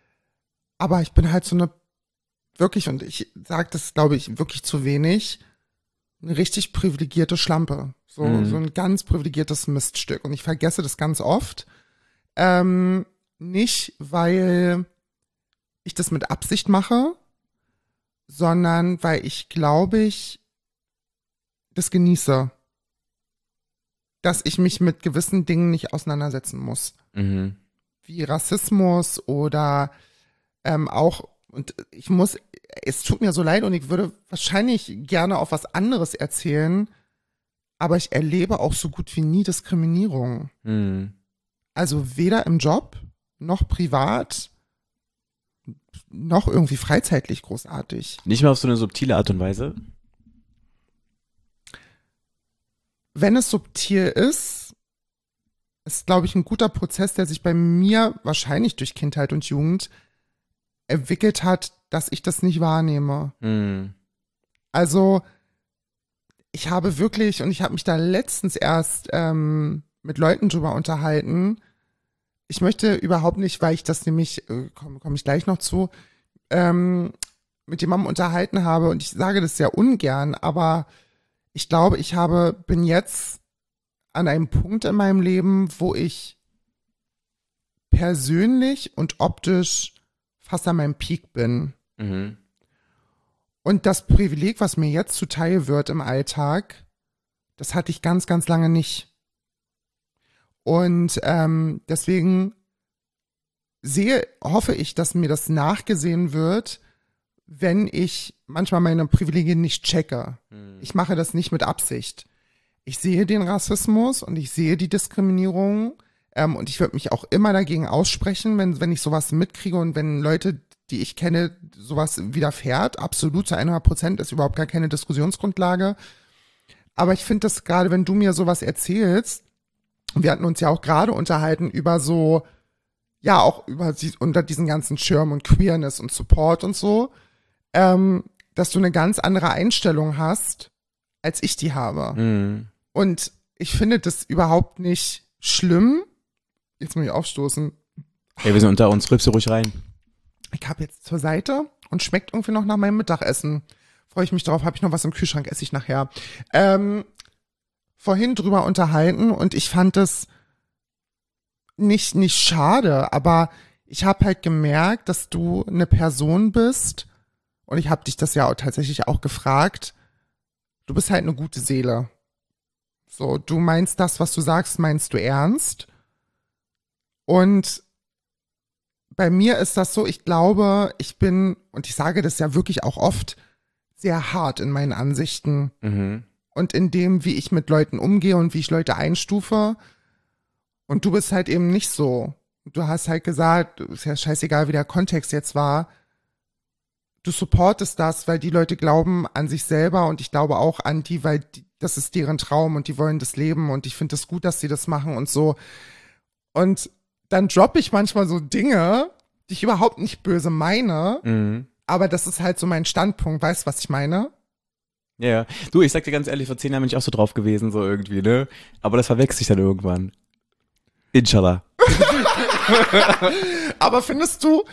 Aber ich bin halt so eine, wirklich, und ich sage das, glaube ich, wirklich zu wenig, eine richtig privilegierte Schlampe. So, Mhm. so ein ganz privilegiertes Miststück. Und ich vergesse das ganz oft. Ähm, nicht, weil ich das mit Absicht mache, sondern weil ich, glaube ich, das genieße, dass ich mich mit gewissen Dingen nicht auseinandersetzen muss. Mhm. Wie Rassismus oder ähm, auch, und ich muss, es tut mir so leid und ich würde wahrscheinlich gerne auch was anderes erzählen, aber ich erlebe auch so gut wie nie Diskriminierung. Mhm. Also weder im Job, noch privat, noch irgendwie freizeitlich großartig. Nicht mal auf so eine subtile Art und Weise? Wenn es subtil ist, ist, glaube ich, ein guter Prozess, der sich bei mir wahrscheinlich durch Kindheit und Jugend entwickelt hat, dass ich das nicht wahrnehme. Mhm. Also ich habe wirklich, und ich habe mich da letztens erst ähm, mit Leuten drüber unterhalten, ich möchte überhaupt nicht, weil ich das nämlich, äh, komme komm ich gleich noch zu, ähm, mit jemandem unterhalten habe und ich sage das sehr ungern, aber ich glaube, ich habe, bin jetzt an einem Punkt in meinem Leben, wo ich persönlich und optisch fast an meinem Peak bin. Mhm. Und das Privileg, was mir jetzt zuteil wird im Alltag, das hatte ich ganz, ganz lange nicht. Und ähm, deswegen sehe, hoffe ich, dass mir das nachgesehen wird, wenn ich manchmal meine Privilegien nicht checke. Mhm. Ich mache das nicht mit Absicht. Ich sehe den Rassismus und ich sehe die Diskriminierung ähm, und ich würde mich auch immer dagegen aussprechen, wenn, wenn ich sowas mitkriege und wenn Leute, die ich kenne, sowas widerfährt. Absolut, zu hundert Prozent ist überhaupt gar keine Diskussionsgrundlage. Aber ich finde das gerade, wenn du mir sowas erzählst, wir hatten uns ja auch gerade unterhalten über so, ja, auch über die, unter diesen ganzen Schirm und Queerness und Support und so, ähm, dass du eine ganz andere Einstellung hast, als ich die habe. Mhm. Und ich finde das überhaupt nicht schlimm. Jetzt muss ich aufstoßen. Hey, wir sind unter uns, rülpst du ruhig rein. Ich habe jetzt zur Seite und schmeckt irgendwie noch nach meinem Mittagessen. Freue ich mich drauf, habe ich noch was im Kühlschrank, esse ich nachher. Ähm, vorhin drüber unterhalten und ich fand es nicht, nicht schade, aber ich habe halt gemerkt, dass du eine Person bist und ich habe dich das ja auch tatsächlich auch gefragt, du bist halt eine gute Seele. So, du meinst das, was du sagst, meinst du ernst. Und bei mir ist das so, ich glaube, ich bin, und ich sage das ja wirklich auch oft, sehr hart in meinen Ansichten Mhm. und in dem, wie ich mit Leuten umgehe und wie ich Leute einstufe. Und du bist halt eben nicht so. Du hast halt gesagt, ist ja scheißegal, wie der Kontext jetzt war, du supportest das, weil die Leute glauben an sich selber und ich glaube auch an die, weil die, das ist deren Traum und die wollen das leben und ich finde es das gut, dass sie das machen und so. Und dann droppe ich manchmal so Dinge, die ich überhaupt nicht böse meine, Mhm. aber das ist halt so mein Standpunkt, weißt du, was ich meine? Ja, ja. Du, ich sag dir ganz ehrlich, vor zehn Jahren bin ich auch so drauf gewesen, so irgendwie, ne? Aber das verwechselt sich dann irgendwann. Inshallah. Aber findest du,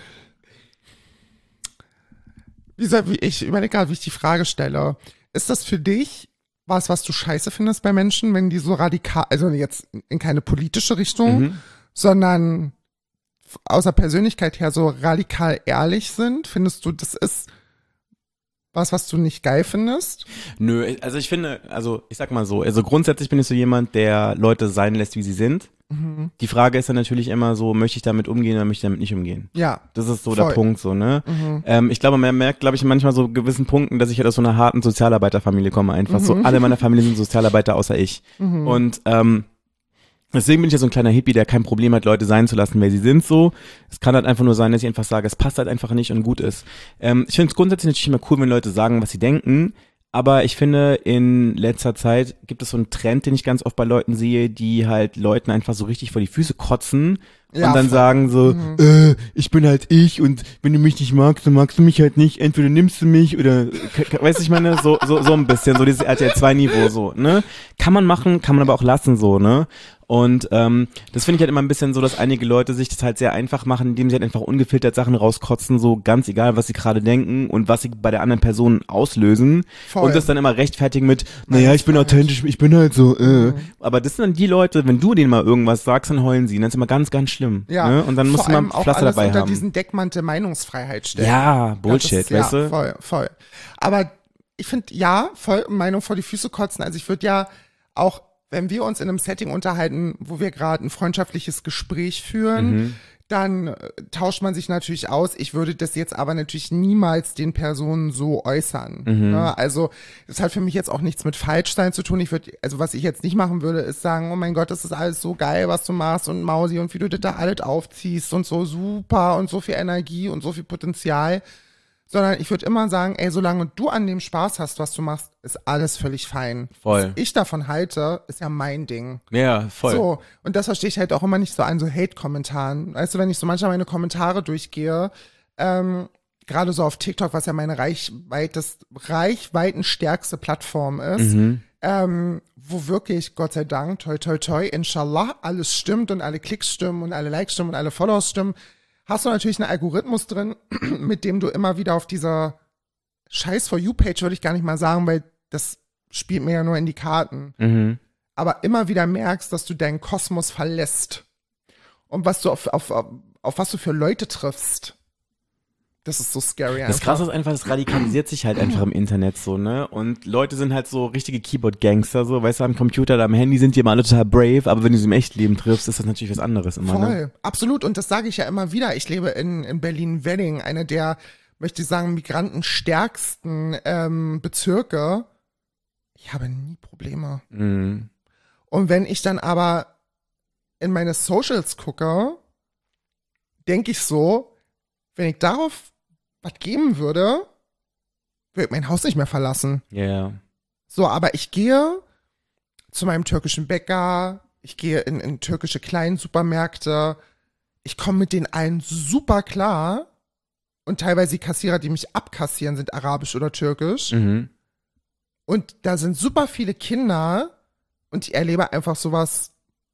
wie soll, wie ich überlege gerade, wie ich die Frage stelle, ist das für dich was, was du scheiße findest bei Menschen, wenn die so radikal, also jetzt in keine politische Richtung, Mhm. sondern aus der Persönlichkeit her so radikal ehrlich sind? Findest du, das ist was, was du nicht geil findest? Nö, also ich finde, also ich sag mal so, also grundsätzlich bin ich so jemand, der Leute sein lässt, wie sie sind. Mhm. Die Frage ist dann natürlich immer so, möchte ich damit umgehen oder möchte ich damit nicht umgehen? Ja. Das ist so Voll. der Punkt, so, ne? Mhm. Ähm, ich glaube, man merkt, glaube ich, manchmal so gewissen Punkten, dass ich halt aus so einer harten Sozialarbeiterfamilie komme, einfach so. Mhm. Alle meiner Familie sind Sozialarbeiter, außer ich. Mhm. Und, ähm, deswegen bin ich ja so ein kleiner Hippie, der kein Problem hat, Leute sein zu lassen, wer sie sind, so. Es kann halt einfach nur sein, dass ich einfach sage, es passt halt einfach nicht und gut ist. Ähm, ich finde es grundsätzlich natürlich immer cool, wenn Leute sagen, was sie denken. Aber ich finde, in letzter Zeit gibt es so einen Trend, den ich ganz oft bei Leuten sehe, die halt Leuten einfach so richtig vor die Füße kotzen Ja, und dann voll. sagen so, Mhm. äh, ich bin halt ich und wenn du mich nicht magst, dann magst du mich halt nicht. Entweder nimmst du mich oder, k- k- weißt du, ich meine, so, so, so ein bisschen, so dieses R T L zwei Niveau, so, ne? Kann man machen, kann man aber auch lassen, so, ne? Und ähm, das finde ich halt immer ein bisschen so, dass einige Leute sich das halt sehr einfach machen, indem sie halt einfach ungefiltert Sachen rauskotzen, so ganz egal, was sie gerade denken und was sie bei der anderen Person auslösen. Voll. Und das dann immer rechtfertigen mit, Meine naja, ich bin Freiheit. authentisch, ich bin halt so, äh. Mhm. Aber das sind dann die Leute, wenn du denen mal irgendwas sagst, dann heulen sie. Und dann ist immer ganz, ganz schlimm. schlimm. Ja, ne? Und dann musst du mal ein auch Pflaster alles dabei unter haben. diesen Deckmantel Meinungsfreiheit stellen. Ja, Bullshit, ja, ist, weißt ja, du? voll, voll. Aber ich finde, ja, voll Meinung vor die Füße kotzen. Also ich würde ja auch, wenn wir uns in einem Setting unterhalten, wo wir gerade ein freundschaftliches Gespräch führen, Mhm. dann äh, tauscht man sich natürlich aus. Ich würde das jetzt aber natürlich niemals den Personen so äußern. Mhm. Ne? Also das hat für mich jetzt auch nichts mit Falschsein zu tun. Ich würde, also was ich jetzt nicht machen würde, ist sagen, oh mein Gott, das ist alles so geil, was du machst und Mausi und wie du das da alles aufziehst und so super und so viel Energie und so viel Potenzial. Sondern ich würde immer sagen, ey, solange du an dem Spaß hast, was du machst, ist alles völlig fein. Voll. Was ich davon halte, ist ja mein Ding. Ja, voll. So, und das verstehe ich halt auch immer nicht so an so Hate-Kommentaren. Weißt du, wenn ich so manchmal meine Kommentare durchgehe, ähm, gerade so auf TikTok, was ja meine reichweitest, reichweitenstärkste Plattform ist, Mhm. ähm, wo wirklich, Gott sei Dank, toi toi toi, inshallah, alles stimmt und alle Klicks stimmen und alle Likes stimmen und alle Follows stimmen, hast du natürlich einen Algorithmus drin, mit dem du immer wieder auf dieser scheiß For You-Page, würde ich gar nicht mal sagen, weil das spielt mir ja nur in die Karten, Mhm. aber immer wieder merkst, dass du deinen Kosmos verlässt und was du auf, auf, auf, auf was du für Leute triffst. Das ist so scary. Das Krasse ist einfach, das radikalisiert sich halt einfach im Internet so, ne? Und Leute sind halt so richtige Keyboard-Gangster, so, weißt du, am Computer oder am Handy sind die immer alle total brave, aber wenn du sie im Echtleben triffst, ist das natürlich was anderes immer, Voll, ne? absolut. Und das sage ich ja immer wieder. Ich lebe in, in Berlin-Wedding, einer der, möchte ich sagen, migrantenstärksten ähm, Bezirke. Ich habe nie Probleme. Mhm. Und wenn ich dann aber in meine Socials gucke, denke ich so, wenn ich darauf was geben würde, würde ich mein Haus nicht mehr verlassen. Ja, ja. So, aber ich gehe zu meinem türkischen Bäcker, ich gehe in, in türkische kleinen Supermärkte, ich komme mit denen allen super klar und teilweise die Kassierer, die mich abkassieren, sind arabisch oder türkisch. Mhm. Und da sind super viele Kinder und ich erlebe einfach sowas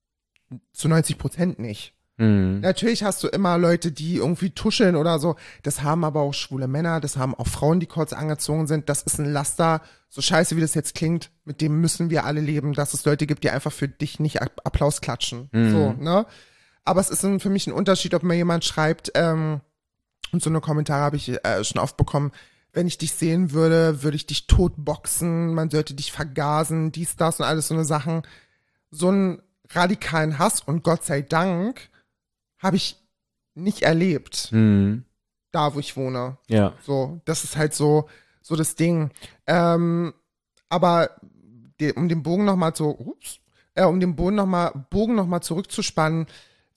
zu neunzig Prozent nicht. Mhm. Natürlich hast du immer Leute, die irgendwie tuscheln oder so. Das haben aber auch schwule Männer, das haben auch Frauen, die kurz angezogen sind. Das ist ein Laster, so scheiße wie das jetzt klingt, mit dem müssen wir alle leben, dass es Leute gibt, die einfach für dich nicht Applaus klatschen. Mhm. So, ne? Aber es ist ein, für mich ein Unterschied, ob mir jemand schreibt, ähm, und so eine Kommentare habe ich äh, schon oft bekommen, wenn ich dich sehen würde, würde ich dich totboxen, man sollte dich vergasen, dies, das und alles so eine Sachen. So einen radikalen Hass und Gott sei Dank habe ich nicht erlebt, Mhm. da wo ich wohne. Ja. So, das ist halt so, so das Ding. Ähm, aber die, um den Bogen nochmal zu, ups, äh, um den Bogen nochmal, Bogen nochmal zurückzuspannen,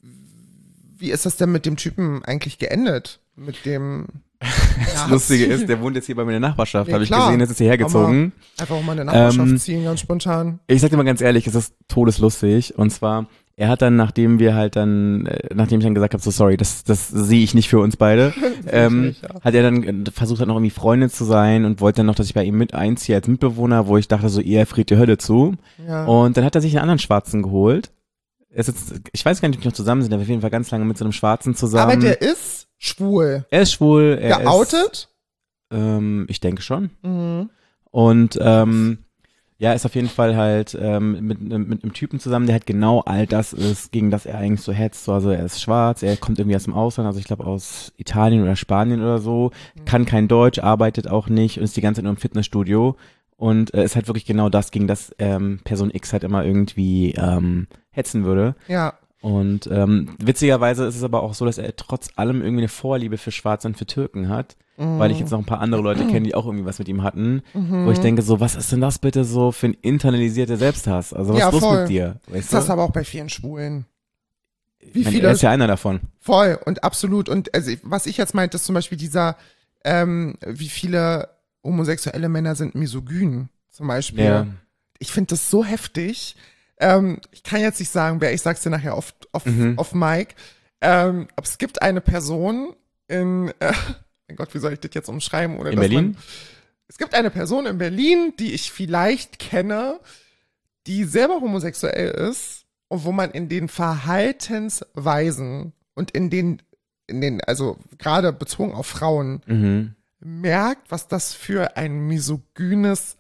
wie ist das denn mit dem Typen eigentlich geendet? Mit dem Das Lustige ist, der wohnt jetzt hier bei mir in der Nachbarschaft, Nee, habe ich klar. gesehen, jetzt ist hierher gezogen. einfach auch mal in der Nachbarschaft Ähm, ziehen, ganz spontan. Ich sag dir mal ganz ehrlich, es ist todeslustig. Und zwar, er hat dann, nachdem wir halt dann, äh, nachdem ich dann gesagt habe, so sorry, das, das sehe ich nicht für uns beide, ähm, nicht, ja. hat er dann äh, versucht, halt noch irgendwie Freundin zu sein und wollte dann noch, dass ich bei ihm mit einziehe als Mitbewohner, wo ich dachte, so, ihr friert die Hölle zu. Ja. Und dann hat er sich einen anderen Schwarzen geholt. Er ist jetzt, ich weiß gar nicht, ob die noch zusammen sind, aber auf jeden Fall ganz lange mit so einem Schwarzen zusammen. Aber der ist schwul. er ist schwul. Er Geoutet? ist, ähm, ich denke schon. Mhm. Und ähm, ja, ist auf jeden Fall halt ähm, mit, mit einem Typen zusammen, der halt genau all das ist, gegen das er eigentlich so hetzt. So, also er ist schwarz, er kommt irgendwie aus dem Ausland, also ich glaube aus Italien oder Spanien oder so, kann kein Deutsch, arbeitet auch nicht und ist die ganze Zeit nur im Fitnessstudio. Und äh, ist halt wirklich genau das, gegen das ähm, Person X halt immer irgendwie ähm, hetzen würde. Ja. Und ähm, witzigerweise ist es aber auch so, dass er trotz allem irgendwie eine Vorliebe für Schwarze und für Türken hat, Mhm. weil ich jetzt noch ein paar andere Leute kenne, die auch irgendwie was mit ihm hatten, wo ich denke so, was ist denn das bitte so für ein internalisierter Selbsthass? Also was Ja, ist los voll. mit dir? Weißt Ist das du? aber auch bei vielen Schwulen. Wie Ich meine, viele- er ist ja einer davon. Voll und absolut. Und also, was ich jetzt meinte, ist zum Beispiel dieser, ähm, wie viele homosexuelle Männer sind misogyn, zum Beispiel. Ja. Ich finde das so heftig. Ähm, ich kann jetzt nicht sagen, wer, ich sag's dir nachher auf, auf, Mhm. auf Mic. Ähm, aber es gibt eine Person in, äh, mein Gott, wie soll ich das jetzt umschreiben? Oder In dass Berlin? Man, es gibt eine Person in Berlin, die ich vielleicht kenne, die selber homosexuell ist und wo man in den Verhaltensweisen und in den, in den, also gerade bezogen auf Frauen, Mhm. merkt, was das für ein misogynes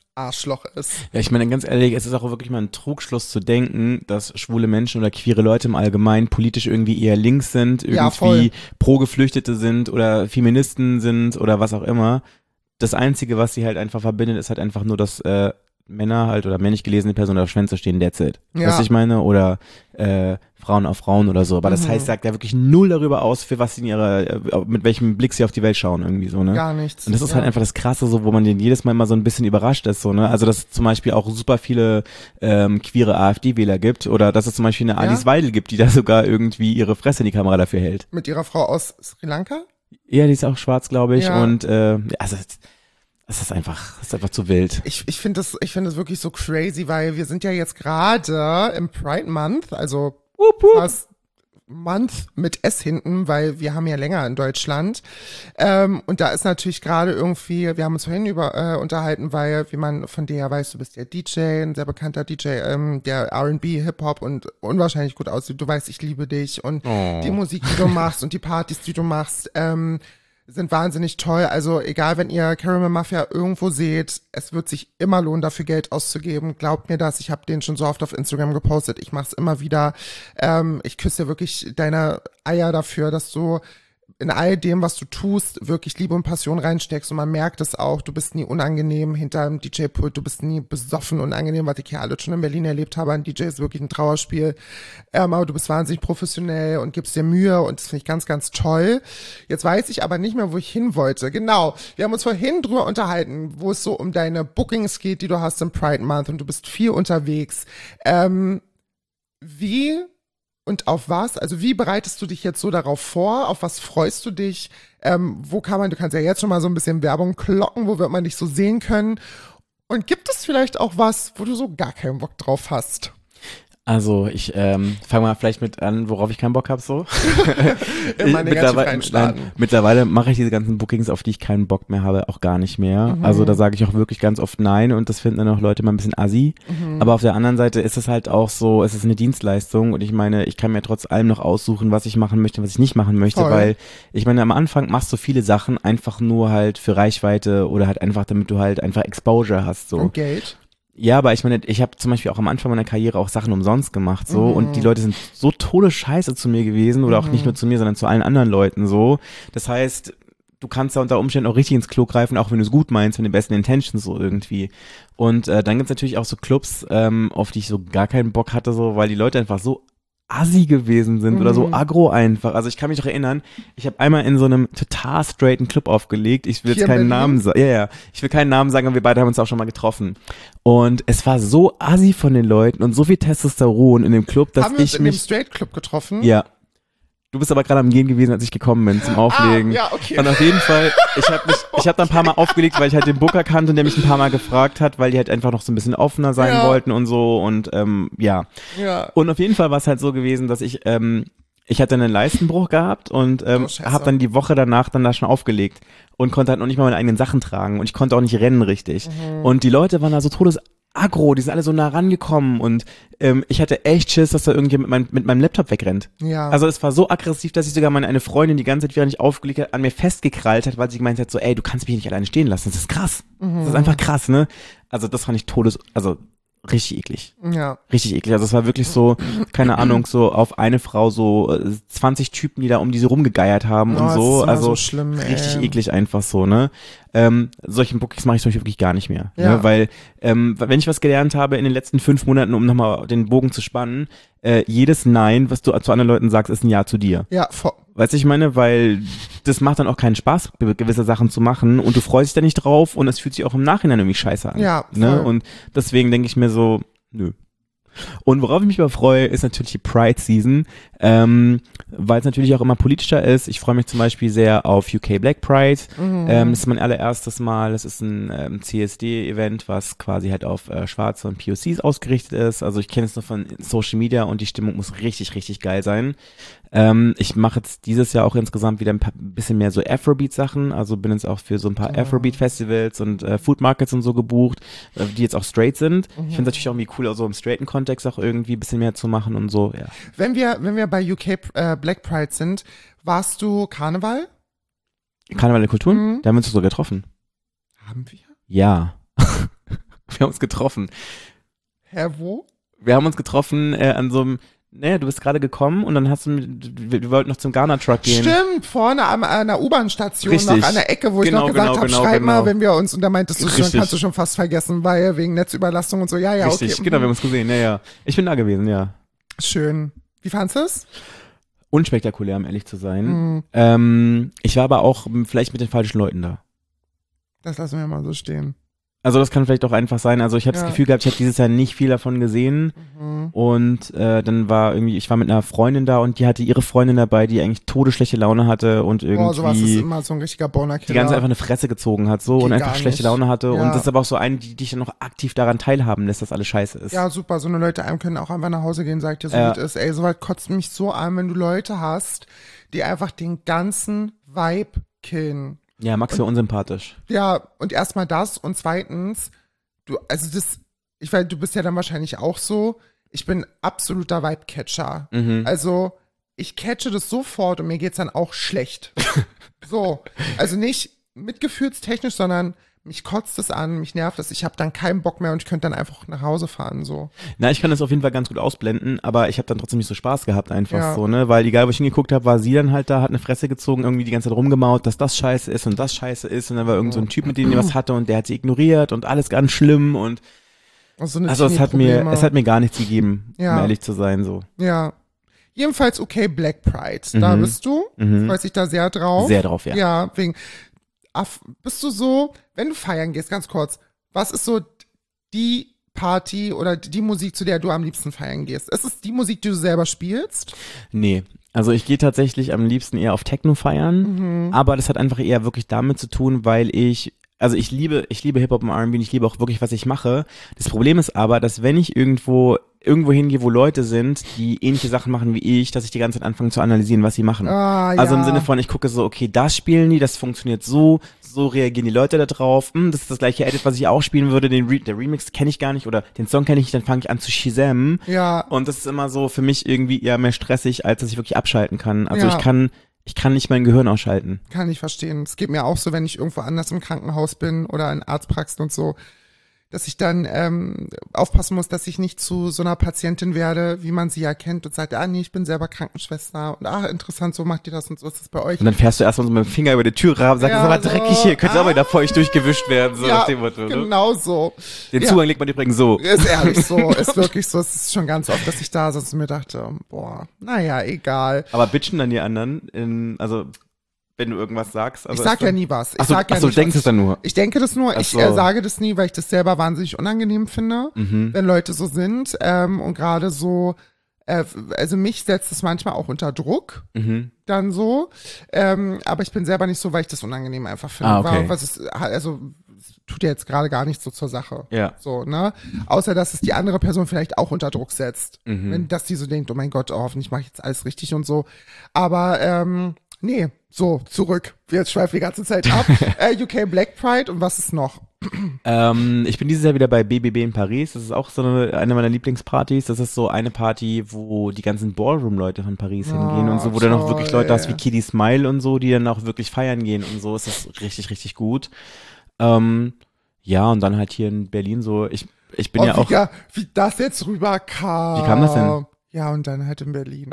Arschloch ist. Ja, ich meine, ganz ehrlich, es ist auch wirklich mal ein Trugschluss zu denken, dass schwule Menschen oder queere Leute im Allgemeinen politisch irgendwie eher links sind, irgendwie ja, pro Geflüchtete sind oder Feministen sind oder was auch immer. Das Einzige, was sie halt einfach verbindet, ist halt einfach nur, dass äh, Männer halt oder männlich gelesene Personen auf Schwänze stehen, that's it. Ja. Weißt du, ich meine? Oder äh, Frauen auf Frauen oder so. Aber das mhm. heißt, sagt ja wirklich null darüber aus, für was sie in ihrer, mit welchem Blick sie auf die Welt schauen irgendwie so, ne? Gar nichts. Und das ist ja. halt einfach das Krasse, so, wo man den jedes Mal immer so ein bisschen überrascht ist, so, ne? Also, dass es zum Beispiel auch super viele ähm, queere AfD-Wähler gibt oder dass es zum Beispiel eine Alice ja? Weidel gibt, die da sogar irgendwie ihre Fresse in die Kamera dafür hält. Mit ihrer Frau aus Sri Lanka? Ja, die ist auch schwarz, glaube ich. Ja. Und äh, also es ist einfach, es ist einfach zu wild. Ich, ich finde das, ich finde das wirklich so crazy, weil wir sind ja jetzt gerade im Pride Month, also wup, wup. fast Month mit S hinten, weil wir haben ja länger in Deutschland. Ähm, und da ist natürlich gerade irgendwie, wir haben uns vorhin über äh, unterhalten, weil, wie man von dir ja weiß, du bist ja D J, ein sehr bekannter D J, ähm, der R and B, Hip-Hop und unwahrscheinlich gut aussieht. Du weißt, ich liebe dich und oh. die Musik, die du machst und die Partys, die du machst, ähm, sind wahnsinnig toll. Also egal, wenn ihr Caramel Mafia irgendwo seht, es wird sich immer lohnen, dafür Geld auszugeben. Glaubt mir das. Ich habe den schon so oft auf Instagram gepostet. Ich mache es immer wieder. Ähm, ich küsse dir wirklich deine Eier dafür, dass du in all dem, was du tust, wirklich Liebe und Passion reinsteckst und man merkt es auch, du bist nie unangenehm hinterm D J-Pult, du bist nie besoffen unangenehm, was ich hier alles schon in Berlin erlebt habe. Ein D J ist wirklich ein Trauerspiel, ähm, aber du bist wahnsinnig professionell und gibst dir Mühe und das finde ich ganz, ganz toll. Jetzt weiß ich aber nicht mehr, wo ich hin wollte. Genau, wir haben uns vorhin drüber unterhalten, wo es so um deine Bookings geht, die du hast im Pride Month und du bist viel unterwegs. Ähm, wie und auf was? Also wie bereitest du dich jetzt so darauf vor? Auf was freust du dich? Ähm, wo kann man, du kannst ja jetzt schon mal so ein bisschen Werbung klocken, wo wird man dich so sehen können? Und gibt es vielleicht auch was, wo du so gar keinen Bock drauf hast? Also ich ähm, fange mal vielleicht mit an, worauf ich keinen Bock habe so. Immer negativ reinstarten. Nein, mittlerweile mache ich diese ganzen Bookings, auf die ich keinen Bock mehr habe, auch gar nicht mehr. Mhm. Also da sage ich auch wirklich ganz oft nein und das finden dann auch Leute mal ein bisschen assi. Mhm. Aber auf der anderen Seite ist es halt auch so, es ist eine Dienstleistung und ich meine, ich kann mir trotz allem noch aussuchen, was ich machen möchte, was ich nicht machen möchte, Voll. Weil ich meine, am Anfang machst du viele Sachen einfach nur halt für Reichweite oder halt einfach, damit du halt einfach Exposure hast. So. Und Geld. Ja, aber ich meine, ich habe zum Beispiel auch am Anfang meiner Karriere auch Sachen umsonst gemacht so mhm. und die Leute sind so todesscheiße zu mir gewesen oder mhm. auch nicht nur zu mir, sondern zu allen anderen Leuten so. Das heißt, du kannst da unter Umständen auch richtig ins Klo greifen, auch wenn du es gut meinst, mit den besten Intentions so irgendwie. Und äh, dann gibt's natürlich auch so Clubs, ähm, auf die ich so gar keinen Bock hatte, so, weil die Leute einfach so assi gewesen sind mhm. oder so aggro einfach. Also ich kann mich doch erinnern, ich habe einmal in so einem total straighten Club aufgelegt. Ich will jetzt keinen Namen sagen. Ja, ja. Ich will keinen Namen sagen, aber wir beide haben uns auch schon mal getroffen. Und es war so assi von den Leuten und so viel Testosteron in dem Club, dass haben wir uns ich in mich dem Straight Club getroffen? Ja. Du bist aber gerade am Gehen gewesen, als ich gekommen bin zum Auflegen. Ah, ja, okay. Und auf jeden Fall, ich habe mich, ich habe da ein paar Mal aufgelegt, weil ich halt den Booker kannte und der mich ein paar Mal gefragt hat, weil die halt einfach noch so ein bisschen offener sein ja. wollten und so und ähm, ja. ja. Und auf jeden Fall war es halt so gewesen, dass ich, ähm, ich hatte einen Leistenbruch gehabt und ähm, oh, habe dann die Woche danach dann da schon aufgelegt und konnte halt noch nicht mal meine eigenen Sachen tragen und ich konnte auch nicht rennen richtig. Mhm. Und die Leute waren da so todes aggro, die sind alle so nah rangekommen und ähm, ich hatte echt Schiss, dass da irgendjemand mit, mein, mit meinem Laptop wegrennt. Ja. Also es war so aggressiv, dass ich sogar meine eine Freundin die ganze Zeit, während ich aufgelegt habe, an mir festgekrallt hat, weil sie gemeint hat so, ey, du kannst mich nicht alleine stehen lassen, das ist krass. Mhm. Das ist einfach krass, ne? Also das fand ich todes, also richtig eklig. Ja. Richtig eklig. Also es war wirklich so, keine Ahnung, so auf eine Frau so zwanzig Typen, die da um diese rumgegeiert haben oh, und so. Das ist also so schlimm, richtig ey. eklig einfach so, ne? Ähm, solchen Bookings mache ich zum Beispiel wirklich gar nicht mehr. Ja. Ne? Weil, ähm, wenn ich was gelernt habe in den letzten fünf Monaten, um nochmal den Bogen zu spannen, äh, jedes Nein, was du zu anderen Leuten sagst, ist ein Ja zu dir. Ja, voll. Weißt du, ich meine, weil das macht dann auch keinen Spaß, gewisse Sachen zu machen und du freust dich da nicht drauf und es fühlt sich auch im Nachhinein irgendwie scheiße an. Ja, voll. Ne? Und deswegen denke ich mir so, nö. Und worauf ich mich aber freue, ist natürlich die Pride Season, ähm, weil es natürlich auch immer politischer ist. Ich freue mich zum Beispiel sehr auf U K Black Pride. Mhm. Ähm, das ist mein allererstes Mal. Das ist ein ähm, C S D-Event, was quasi halt auf äh, Schwarze und P O Cs ausgerichtet ist. Also ich kenne es nur von Social Media und die Stimmung muss richtig, richtig geil sein. Ähm, ich mache jetzt dieses Jahr auch insgesamt wieder ein paar, bisschen mehr so Afrobeat-Sachen, also bin jetzt auch für so ein paar oh. Afrobeat-Festivals und äh, Food Markets und so gebucht, äh, die jetzt auch straight sind. Mhm. Ich finde es natürlich auch irgendwie cool, also im straighten Kontext auch irgendwie ein bisschen mehr zu machen und so, ja. Wenn wir, wenn wir bei U K äh, Black Pride sind, warst du Karneval? Karneval der Kulturen? Mhm. Da haben wir uns sogar getroffen. Haben wir? Ja. Wir haben uns getroffen. Hä, wo? Wir haben uns getroffen äh, an so einem, naja, du bist gerade gekommen und dann hast du, wir, wir wollten noch zum Ghana-Truck gehen. Stimmt, vorne an einer U-Bahn-Station Richtig. noch an der Ecke, wo Genau, ich noch gesagt genau, habe, genau, schreib genau. mal, wenn wir uns, und da meintest du schon, Richtig. kannst du schon fast vergessen, weil wegen Netzüberlastung und so, ja, ja, Richtig, okay. genau, wir haben uns gesehen, ja, ja. Ich bin da gewesen, ja. Schön. Wie fandst du es? Unspektakulär, um ehrlich zu sein. Mhm. Ähm, ich war aber auch m, vielleicht mit den falschen Leuten da. Das lassen wir mal so stehen. Also das kann vielleicht auch einfach sein. Also ich habe Ja. das Gefühl gehabt, ich habe dieses Jahr nicht viel davon gesehen. Mhm. Und äh, dann war irgendwie, ich war mit einer Freundin da und die hatte ihre Freundin dabei, die eigentlich todesschlechte Laune hatte und Boah, sowas ist irgendwie immer so ein richtiger Boner-Killer. die ganze einfach eine Fresse gezogen hat so Geht und einfach gar schlechte nicht. Laune hatte. Ja. Und das ist aber auch so eine, die dich dann noch aktiv daran teilhaben lässt, dass alles scheiße ist. Ja, super. So eine Leute einem können auch einfach nach Hause gehen, sagt dir so, Ja. wie es ist. Ey, sowas kotzt mich so an, wenn du Leute hast, die einfach den ganzen Vibe killen. Ja, Max war unsympathisch. Ja, und erstmal das und zweitens, du, also das, ich weiß, du bist ja dann wahrscheinlich auch so, ich bin absoluter Vibe-Catcher. Mhm. Also, ich catche das sofort und mir geht's dann auch schlecht. So, also nicht mitgefühlstechnisch, sondern mich kotzt es an, mich nervt es, ich habe dann keinen Bock mehr und ich könnte dann einfach nach Hause fahren, so. Na, ich kann das auf jeden Fall ganz gut ausblenden, aber ich habe dann trotzdem nicht so Spaß gehabt einfach Ja. so, ne, weil egal, wo ich hingeguckt habe, war sie dann halt da, hat eine Fresse gezogen, irgendwie die ganze Zeit rumgemaut, dass das scheiße ist und das scheiße ist und dann war irgend so ein Typ, mit dem die was hatte und der hat sie ignoriert und alles ganz schlimm und Also, eine also es hat mir, Teenie-Probleme. es hat mir gar nichts gegeben, Ja. um ehrlich zu sein, so. Ja. Jedenfalls okay, Black Pride. Da Mhm. bist du. Mhm. Freut sich da sehr drauf. Sehr drauf, ja. Ja, wegen. Ach, bist du so, wenn du feiern gehst, ganz kurz, was ist so die Party oder die Musik, zu der du am liebsten feiern gehst? Ist es die Musik, die du selber spielst? Nee. Also ich gehe tatsächlich am liebsten eher auf Techno feiern, Mhm. aber das hat einfach eher wirklich damit zu tun, weil ich, also ich liebe, ich liebe Hip-Hop und R and B und ich liebe auch wirklich, was ich mache. Das Problem ist aber, dass wenn ich irgendwo, irgendwo hingehe, wo Leute sind, die ähnliche Sachen machen wie ich, dass ich die ganze Zeit anfange zu analysieren, was sie machen. Ah, Also ja. im Sinne von, ich gucke so, okay, das spielen die, das funktioniert so, so reagieren die Leute da drauf, hm, das ist das gleiche Edit, was ich auch spielen würde, den Re der Remix kenne ich gar nicht oder den Song kenne ich nicht, dann fange ich an zu Shazam. Ja, Und das ist immer so für mich irgendwie eher mehr stressig, als dass ich wirklich abschalten kann. Also Ja. ich kann, ich kann nicht mein Gehirn ausschalten. kann ich verstehen. Es geht mir auch so, wenn ich irgendwo anders im Krankenhaus bin oder in Arztpraxen und so, dass ich dann ähm, aufpassen muss, dass ich nicht zu so einer Patientin werde, wie man sie ja kennt und sagt, ah nee, ich bin selber Krankenschwester und ach, interessant, so macht ihr das und so ist das bei euch. Und dann fährst du erstmal so mit dem Finger über die Tür rauf, sagst, Ja, das ist aber so, dreckig hier, könnte ah. aber wieder feucht durchgewischt werden, so ja, nach dem Motto, ne? genau so. Den Ja. Zugang legt man übrigens so. Ist ehrlich so, ist wirklich so. Es ist schon ganz oft, dass ich da saß und mir dachte, boah, naja, egal. Aber bitchen dann die anderen, in, also wenn du irgendwas sagst. Also Ich sag ist ja dann- nie was. Ich Ach so, sag ja ach so, nicht du denkst was. es dann nur. Ich denke das nur, Ach ich so. äh, sage das nie, weil ich das selber wahnsinnig unangenehm finde, Mhm. wenn Leute so sind. Ähm, und gerade so, äh, also mich setzt es manchmal auch unter Druck, Mhm. dann so. Ähm, aber ich bin selber nicht so, weil ich das unangenehm einfach finde. Ah, okay. Weil, was ist, also es tut ja jetzt gerade gar nichts so zur Sache. Ja. So, ne? Außer, dass es die andere Person vielleicht auch unter Druck setzt. Mhm. Wenn, dass die so denkt, oh mein Gott, oh, hoffentlich mache ich jetzt alles richtig und so. Aber, ähm, nee, so, zurück. Jetzt schweifen wir die ganze Zeit ab. äh, U K Black Pride und was ist noch? Ähm, ich bin dieses Jahr wieder bei B B B in Paris. Das ist auch so eine, eine meiner Lieblingspartys. Das ist so eine Party, wo die ganzen Ballroom-Leute von Paris hingehen und so, wo dann auch wirklich Leute hast wie Kitty Smile und so, die dann auch wirklich feiern gehen und so. Es ist richtig, richtig gut. Ähm, ja, und dann halt hier in Berlin so, ich, ich bin oh, ja wie, auch. ga- wie das jetzt rüberkam. Wie kam das denn? Ja, und dann halt in Berlin.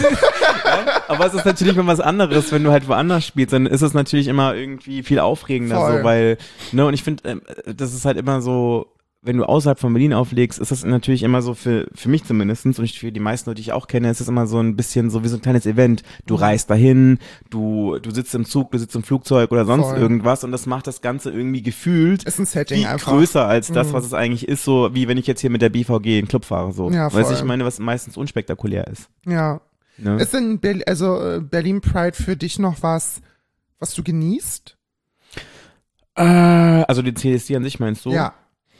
Aber es ist natürlich mal was anderes, wenn du halt woanders spielst, dann ist es natürlich immer irgendwie viel aufregender, Voll. so, weil, ne, und ich finde, ähm, das ist halt immer so, wenn du außerhalb von Berlin auflegst, ist das natürlich immer so für, für mich zumindestens und für die meisten Leute, die ich auch kenne, ist es immer so ein bisschen so wie so ein kleines Event. Du reist dahin, du, du sitzt im Zug, du sitzt im Flugzeug oder sonst Voll. irgendwas und das macht das Ganze irgendwie gefühlt Ist ein Setting viel einfach. größer als das, Mhm. was es eigentlich ist, so wie wenn ich jetzt hier mit der B V G in den Club fahre, so. Ja, Weißt du, voll. ich meine, was meistens unspektakulär ist. Ja. Ne? Ist denn Ber also äh, Berlin Pride für dich noch was, was du genießt? Äh, also die C S D an sich meinst du? Ja.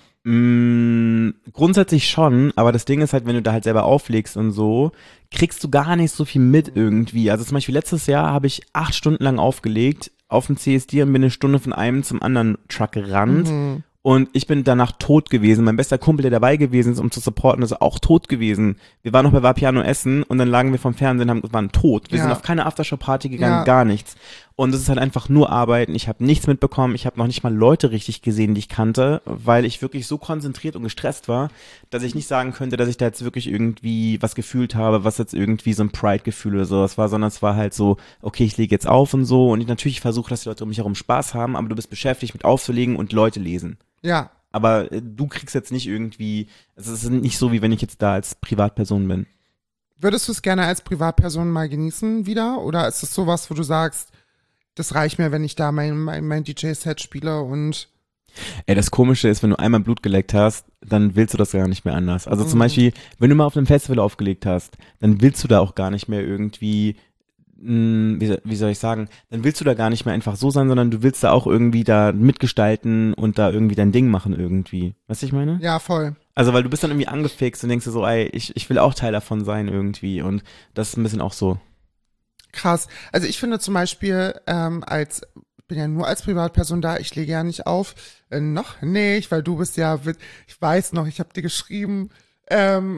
Mm, grundsätzlich schon, aber das Ding ist halt, wenn du da halt selber auflegst und so, kriegst du gar nicht so viel mit irgendwie. Also zum Beispiel letztes Jahr habe ich acht Stunden lang aufgelegt auf dem C S D und bin eine Stunde von einem zum anderen Truck gerannt. Mhm. Und ich bin danach tot gewesen. Mein bester Kumpel, der dabei gewesen ist, um zu supporten, ist auch tot gewesen. Wir waren noch bei Vapiano essen und dann lagen wir vom Fernsehen und haben, waren tot. Wir Ja. sind auf keine Aftershow-Party gegangen, Ja. gar nichts. Und es ist halt einfach nur Arbeiten. Ich habe nichts mitbekommen. Ich habe noch nicht mal Leute richtig gesehen, die ich kannte, weil ich wirklich so konzentriert und gestresst war, dass ich nicht sagen könnte, dass ich da jetzt wirklich irgendwie was gefühlt habe, was jetzt irgendwie so ein Pride-Gefühl oder sowas war, sondern es war halt so, okay, ich lege jetzt auf und so und ich natürlich versuche, dass die Leute um mich herum Spaß haben, aber du bist beschäftigt mit aufzulegen und Leute lesen. Ja. Aber äh, du kriegst jetzt nicht irgendwie, es ist nicht so, wie wenn ich jetzt da als Privatperson bin. Würdest du es gerne als Privatperson mal genießen wieder? Oder ist es sowas, wo du sagst, das reicht mir, wenn ich da mein, mein, mein D J-Set spiele und Ey, das Komische ist, wenn du einmal Blut geleckt hast, dann willst du das gar nicht mehr anders. Also zum Mhm. Beispiel, wenn du mal auf einem Festival aufgelegt hast, dann willst du da auch gar nicht mehr irgendwie, mh, wie, so- wie soll ich sagen, dann willst du da gar nicht mehr einfach so sein, sondern du willst da auch irgendwie da mitgestalten und da irgendwie dein Ding machen irgendwie. Weißt du, ich meine? ja, voll. Also, weil du bist dann irgendwie angefixt und denkst dir so, ey, ich, ich will auch Teil davon sein irgendwie und das ist ein bisschen auch so. Krass. Also ich finde zum Beispiel, ähm, als, ich bin ja nur als Privatperson da, ich lege ja nicht auf, äh, noch nicht, weil du bist ja, mit- ich weiß noch, ich habe dir geschrieben, ähm,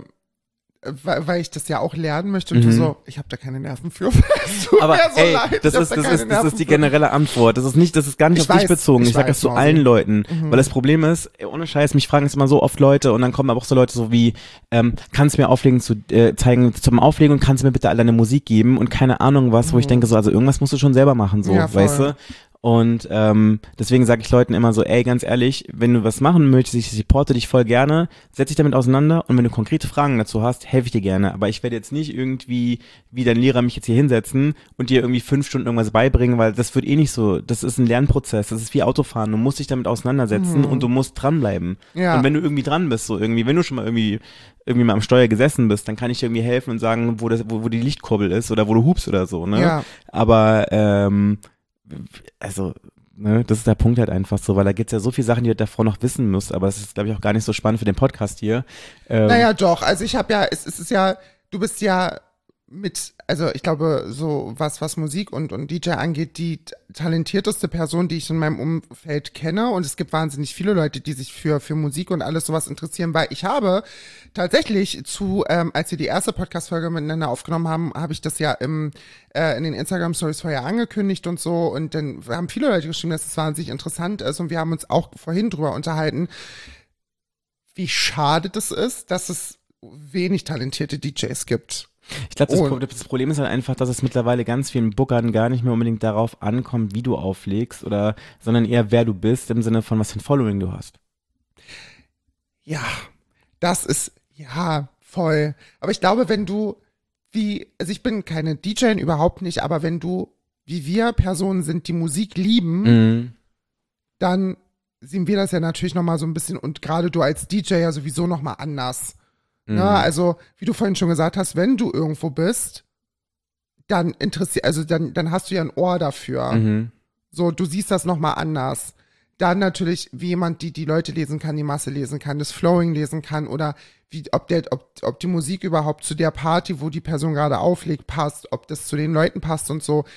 weil, weil ich das ja auch lernen möchte und Mhm. du so, ich habe da keine Nerven für. Es tut Aber mir so ey, leid, das ich hab ist, da das keine ist, das Nerven ist die für. generelle Antwort. Das ist nicht, das ist gar nicht Ich auf dich weiß, bezogen. Ich, ich sag weiß, das zu Mausi. allen Leuten. Mhm. Weil das Problem ist, ey, ohne Scheiß, mich fragen es immer so oft Leute und dann kommen aber auch so Leute so wie, ähm, kannst du mir auflegen zu, äh, zeigen zum Auflegen und kannst du mir bitte all deine Musik geben und keine Ahnung was, wo ich denke so, also irgendwas musst du schon selber machen, so, Ja, voll. weißt du? Und ähm, deswegen sage ich Leuten immer so, ey, ganz ehrlich, wenn du was machen möchtest, ich supporte dich voll gerne, setz dich damit auseinander und wenn du konkrete Fragen dazu hast, helfe ich dir gerne. Aber ich werde jetzt nicht irgendwie, wie dein Lehrer, mich jetzt hier hinsetzen und dir irgendwie fünf Stunden irgendwas beibringen, weil das wird eh nicht so. Das ist ein Lernprozess, das ist wie Autofahren. Du musst dich damit auseinandersetzen Mhm. und du musst dranbleiben. Ja. Und wenn du irgendwie dran bist, so irgendwie, wenn du schon mal irgendwie irgendwie mal am Steuer gesessen bist, dann kann ich dir irgendwie helfen und sagen, wo das, wo, wo die Lichtkurbel ist oder wo du hupst oder so, ne? Ja. Aber ähm, also, ne, das ist der Punkt halt einfach so, weil da gibt's ja so viele Sachen, die du davor noch wissen musst, aber es ist, glaube ich, auch gar nicht so spannend für den Podcast hier. Ähm, Naja, doch. Also ich habe ja, es, es ist ja, du bist ja mit, also ich glaube, so was, was Musik und, und D J angeht, die t- talentierteste Person, die ich in meinem Umfeld kenne. Und es gibt wahnsinnig viele Leute, die sich für, für Musik und alles sowas interessieren, weil ich habe tatsächlich zu, ähm, als wir die erste Podcast-Folge miteinander aufgenommen haben, habe ich das ja im, äh, in den Instagram-Stories vorher angekündigt und so. Und dann haben viele Leute geschrieben, dass es wahnsinnig interessant ist. Und wir haben uns auch vorhin drüber unterhalten, wie schade das ist, dass es wenig talentierte D Js gibt. Ich glaube, das, Und- Pro- das Problem ist halt einfach, dass es mittlerweile ganz vielen Bookern gar nicht mehr unbedingt darauf ankommt, wie du auflegst, oder, sondern eher wer du bist, im Sinne von was für ein Following du hast. Ja, das ist, ja, voll. Aber ich glaube, wenn du, wie, also ich bin keine D J, überhaupt nicht, aber wenn du, wie wir Personen sind, die Musik lieben, Mhm. dann sehen wir das ja natürlich nochmal so ein bisschen und gerade du als D J ja sowieso nochmal anders. Mhm. Ja, also, wie du vorhin schon gesagt hast, wenn du irgendwo bist, dann interessiert, also dann, dann hast du ja ein Ohr dafür. Mhm. So, du siehst das nochmal anders. Dann natürlich, wie jemand, die die Leute lesen kann, die Masse lesen kann, das Flowing lesen kann oder wie, ob der, ob, ob die Musik überhaupt zu der Party, wo die Person gerade auflegt, passt, ob das zu den Leuten passt und so,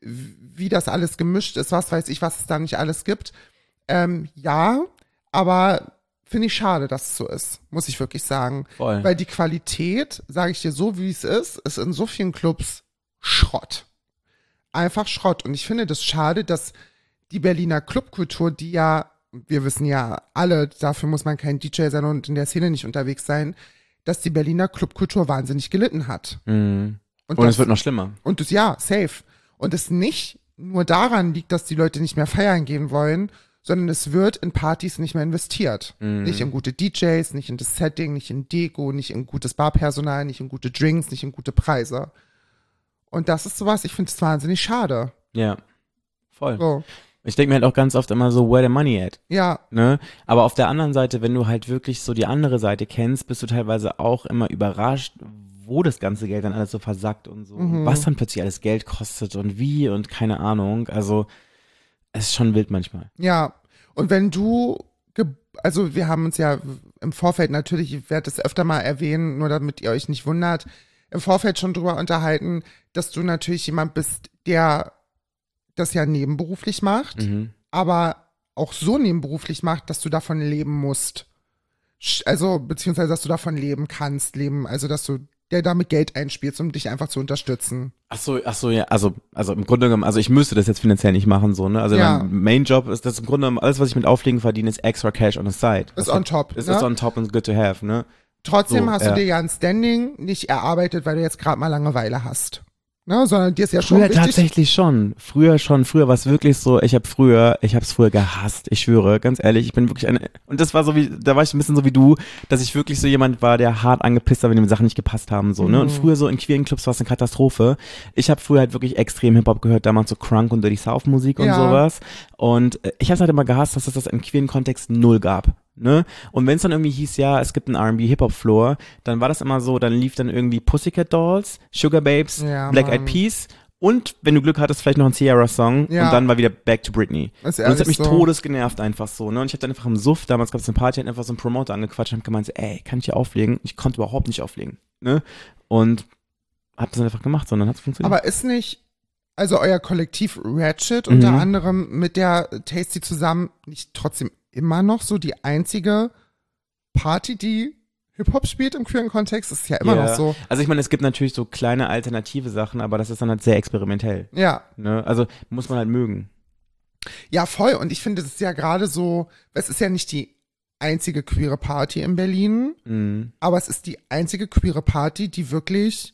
wie das alles gemischt ist, was weiß ich, was es da nicht alles gibt. Ähm, ja, aber finde ich schade, dass es so ist, muss ich wirklich sagen. Voll. Weil die Qualität, sage ich dir so, wie es ist, ist in so vielen Clubs Schrott. Einfach Schrott. Und ich finde das schade, dass die Berliner Clubkultur, die ja, wir wissen ja alle, dafür muss man kein D J sein und in der Szene nicht unterwegs sein, dass die Berliner Clubkultur wahnsinnig gelitten hat. Mhm. Und, Und das, es wird noch schlimmer. und das, ja, safe. Und es nicht nur daran liegt, dass die Leute nicht mehr feiern gehen wollen, sondern es wird in Partys nicht mehr investiert. Mhm. Nicht in gute D Js, nicht in das Setting, nicht in Deko, nicht in gutes Barpersonal, nicht in gute Drinks, nicht in gute Preise. Und das ist sowas, ich finde es wahnsinnig schade. Ja. Voll. So, Ich denke mir halt auch ganz oft immer so, where the money at? ja, Ne? Aber auf der anderen Seite, wenn du halt wirklich so die andere Seite kennst, bist du teilweise auch immer überrascht, wo das ganze Geld dann alles so versackt und so. Mhm. Und was dann plötzlich alles Geld kostet und wie und keine Ahnung. Also, es ist schon wild manchmal. ja. Und wenn du, ge- also wir haben uns ja im Vorfeld natürlich, ich werde es öfter mal erwähnen, nur damit ihr euch nicht wundert, im Vorfeld schon drüber unterhalten, dass du natürlich jemand bist, der das ja nebenberuflich macht, Mhm. aber auch so nebenberuflich macht, dass du davon leben musst. Sch- Also, beziehungsweise, dass du davon leben kannst, leben, also, dass du der damit Geld einspielt, um dich einfach zu unterstützen. Ach so, ach so, ja, also, also im Grunde genommen, also ich müsste das jetzt finanziell nicht machen, so, ne? Also Ja. mein Main-Job ist das im Grunde genommen, alles, was ich mit Auflegen verdiene, ist extra Cash on the side. Ist Das on hat- top, Ist ne? ist on top and good to have, ne? Trotzdem So, hast ja. du dir ja ein Standing nicht erarbeitet, weil du jetzt gerade mal Langeweile hast. Ne? Sondern dir ist ja schon Früher wichtig. tatsächlich schon. Früher schon. Früher war es wirklich so, ich habe früher, ich habe es früher gehasst. Ich schwöre, ganz ehrlich, ich bin wirklich eine, und das war so wie, da war ich ein bisschen so wie du, dass ich wirklich so jemand war, der hart angepisst war, wenn ihm Sachen nicht gepasst haben, so, ne? Und früher so in queeren Clubs war es eine Katastrophe. Ich habe früher halt wirklich extrem Hip-Hop gehört, damals so Crunk und Dirty South Musik und Ja. sowas. Und äh, ich habe halt immer gehasst, dass es das im queeren Kontext null gab. Ne? Und wenn es dann irgendwie hieß, ja, es gibt einen R and B Hip-Hop-Floor, dann war das immer so, dann lief dann irgendwie Pussycat Dolls, Sugar Babes, Ja, Black Mann. Eyed Peas und wenn du Glück hattest, vielleicht noch ein Ciara-Song Ja. und dann war wieder Back to Britney. Ist Und das hat ehrlich mich so. todes genervt einfach so. Ne? Und ich habe dann einfach im Suff, damals gab es eine Party, hat einfach so einen Promoter angequatscht und hab gemeint, so, ey, kann ich hier auflegen? Ich konnte überhaupt nicht auflegen. Ne? Und hab das dann einfach gemacht, sondern hat es funktioniert. Aber ist nicht, also euer Kollektiv Ratchet unter Mhm. anderem mit der Tasty zusammen nicht trotzdem immer noch so die einzige Party, die Hip-Hop spielt im queeren Kontext? Das ist ja immer Ja. noch so. Also ich meine, es gibt natürlich so kleine alternative Sachen, aber das ist dann halt sehr experimentell. Ja. Ne? Also muss man halt mögen. Ja, voll. Und ich finde, das ist ja gerade so, es ist ja nicht die einzige queere Party in Berlin, Mhm. aber es ist die einzige queere Party, die wirklich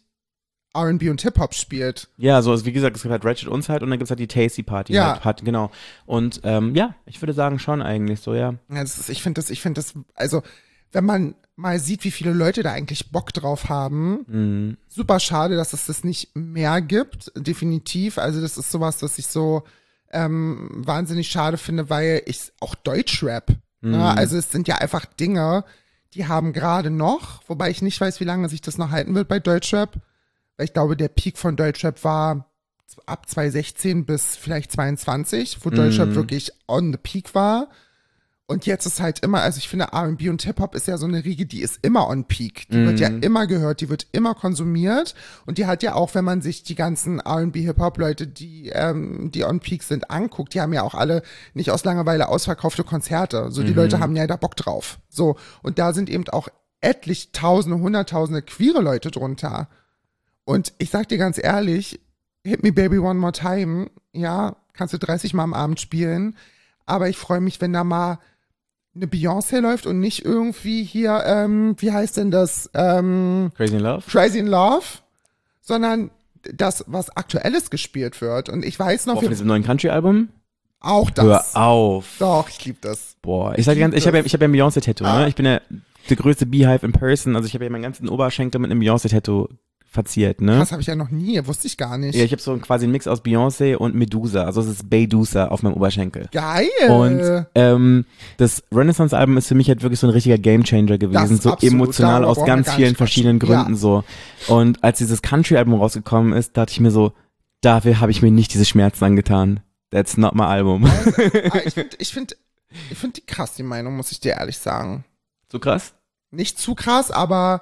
R and B und Hip-Hop spielt. Ja, so, also wie gesagt, es gibt halt Ratchet uns halt und dann gibt's halt die Tasty Party. Ja. Halt, Party, genau. Und ähm, ja, ich würde sagen schon eigentlich so, ja. Ja, das ist, ich finde das, ich finde das, also wenn man mal sieht, wie viele Leute da eigentlich Bock drauf haben, Mhm. super schade, dass es das nicht mehr gibt, definitiv. Also das ist sowas, was ich so ähm, wahnsinnig schade finde, weil ich auch Deutschrap, Mhm. ne? Also es sind ja einfach Dinge, die haben gerade noch, wobei ich nicht weiß, wie lange sich das noch halten wird bei Deutschrap, weil ich glaube, der Peak von Deutschrap war ab zwanzig sechzehn bis vielleicht zweiundzwanzig, wo Mhm. Deutschrap wirklich on the peak war. Und jetzt ist halt immer, also ich finde R and B und Hip-Hop ist ja so eine Riege, die ist immer on peak. Die wird ja immer gehört, die wird immer konsumiert. Und die hat ja auch, wenn man sich die ganzen R and B Hip-Hop-Leute, die, ähm, die on peak sind, anguckt, die haben ja auch alle nicht aus Langeweile ausverkaufte Konzerte. So, die Leute haben ja da Bock drauf. So. Und da sind eben auch etlich Tausende, Hunderttausende queere Leute drunter. Und ich sag dir ganz ehrlich, Hit Me Baby One More Time, ja, kannst du dreißig Mal am Abend spielen. Aber ich freue mich, wenn da mal eine Beyoncé läuft und nicht irgendwie hier, ähm, wie heißt denn das, ähm, Crazy in Love? Crazy in Love, sondern das, was Aktuelles gespielt wird. Und ich weiß noch, Boah, von wir, diesem neuen Country-Album? auch Hör das. auf. Doch, ich liebe das. Boah, ich sag dir ganz, ich habe ja, ich hab ja ein Beyoncé-Tattoo, Ah. ne? Ich bin ja der größte Beehive in person, also ich habe ja meinen ganzen Oberschenkel mit einem Beyoncé-Tattoo verziert, ne? Das habe ich ja noch nie, wusste ich gar nicht. Ja, ich habe so quasi einen Mix aus Beyoncé und Medusa, also es ist Bedusa auf meinem Oberschenkel. Geil. Und ähm, das Renaissance-Album ist für mich halt wirklich so ein richtiger Gamechanger gewesen, Das so absolut, emotional darüber aus brauchen wir ganz gar vielen nicht verschiedenen quatschen. Gründen so. Und als dieses Country-Album rausgekommen ist, dachte ich mir so, dafür habe ich mir nicht diese Schmerzen angetan. That's not my album. Ah, ich finde, ich finde, ich finde die krass, die Meinung, muss ich dir ehrlich sagen. So krass? Nicht zu krass, aber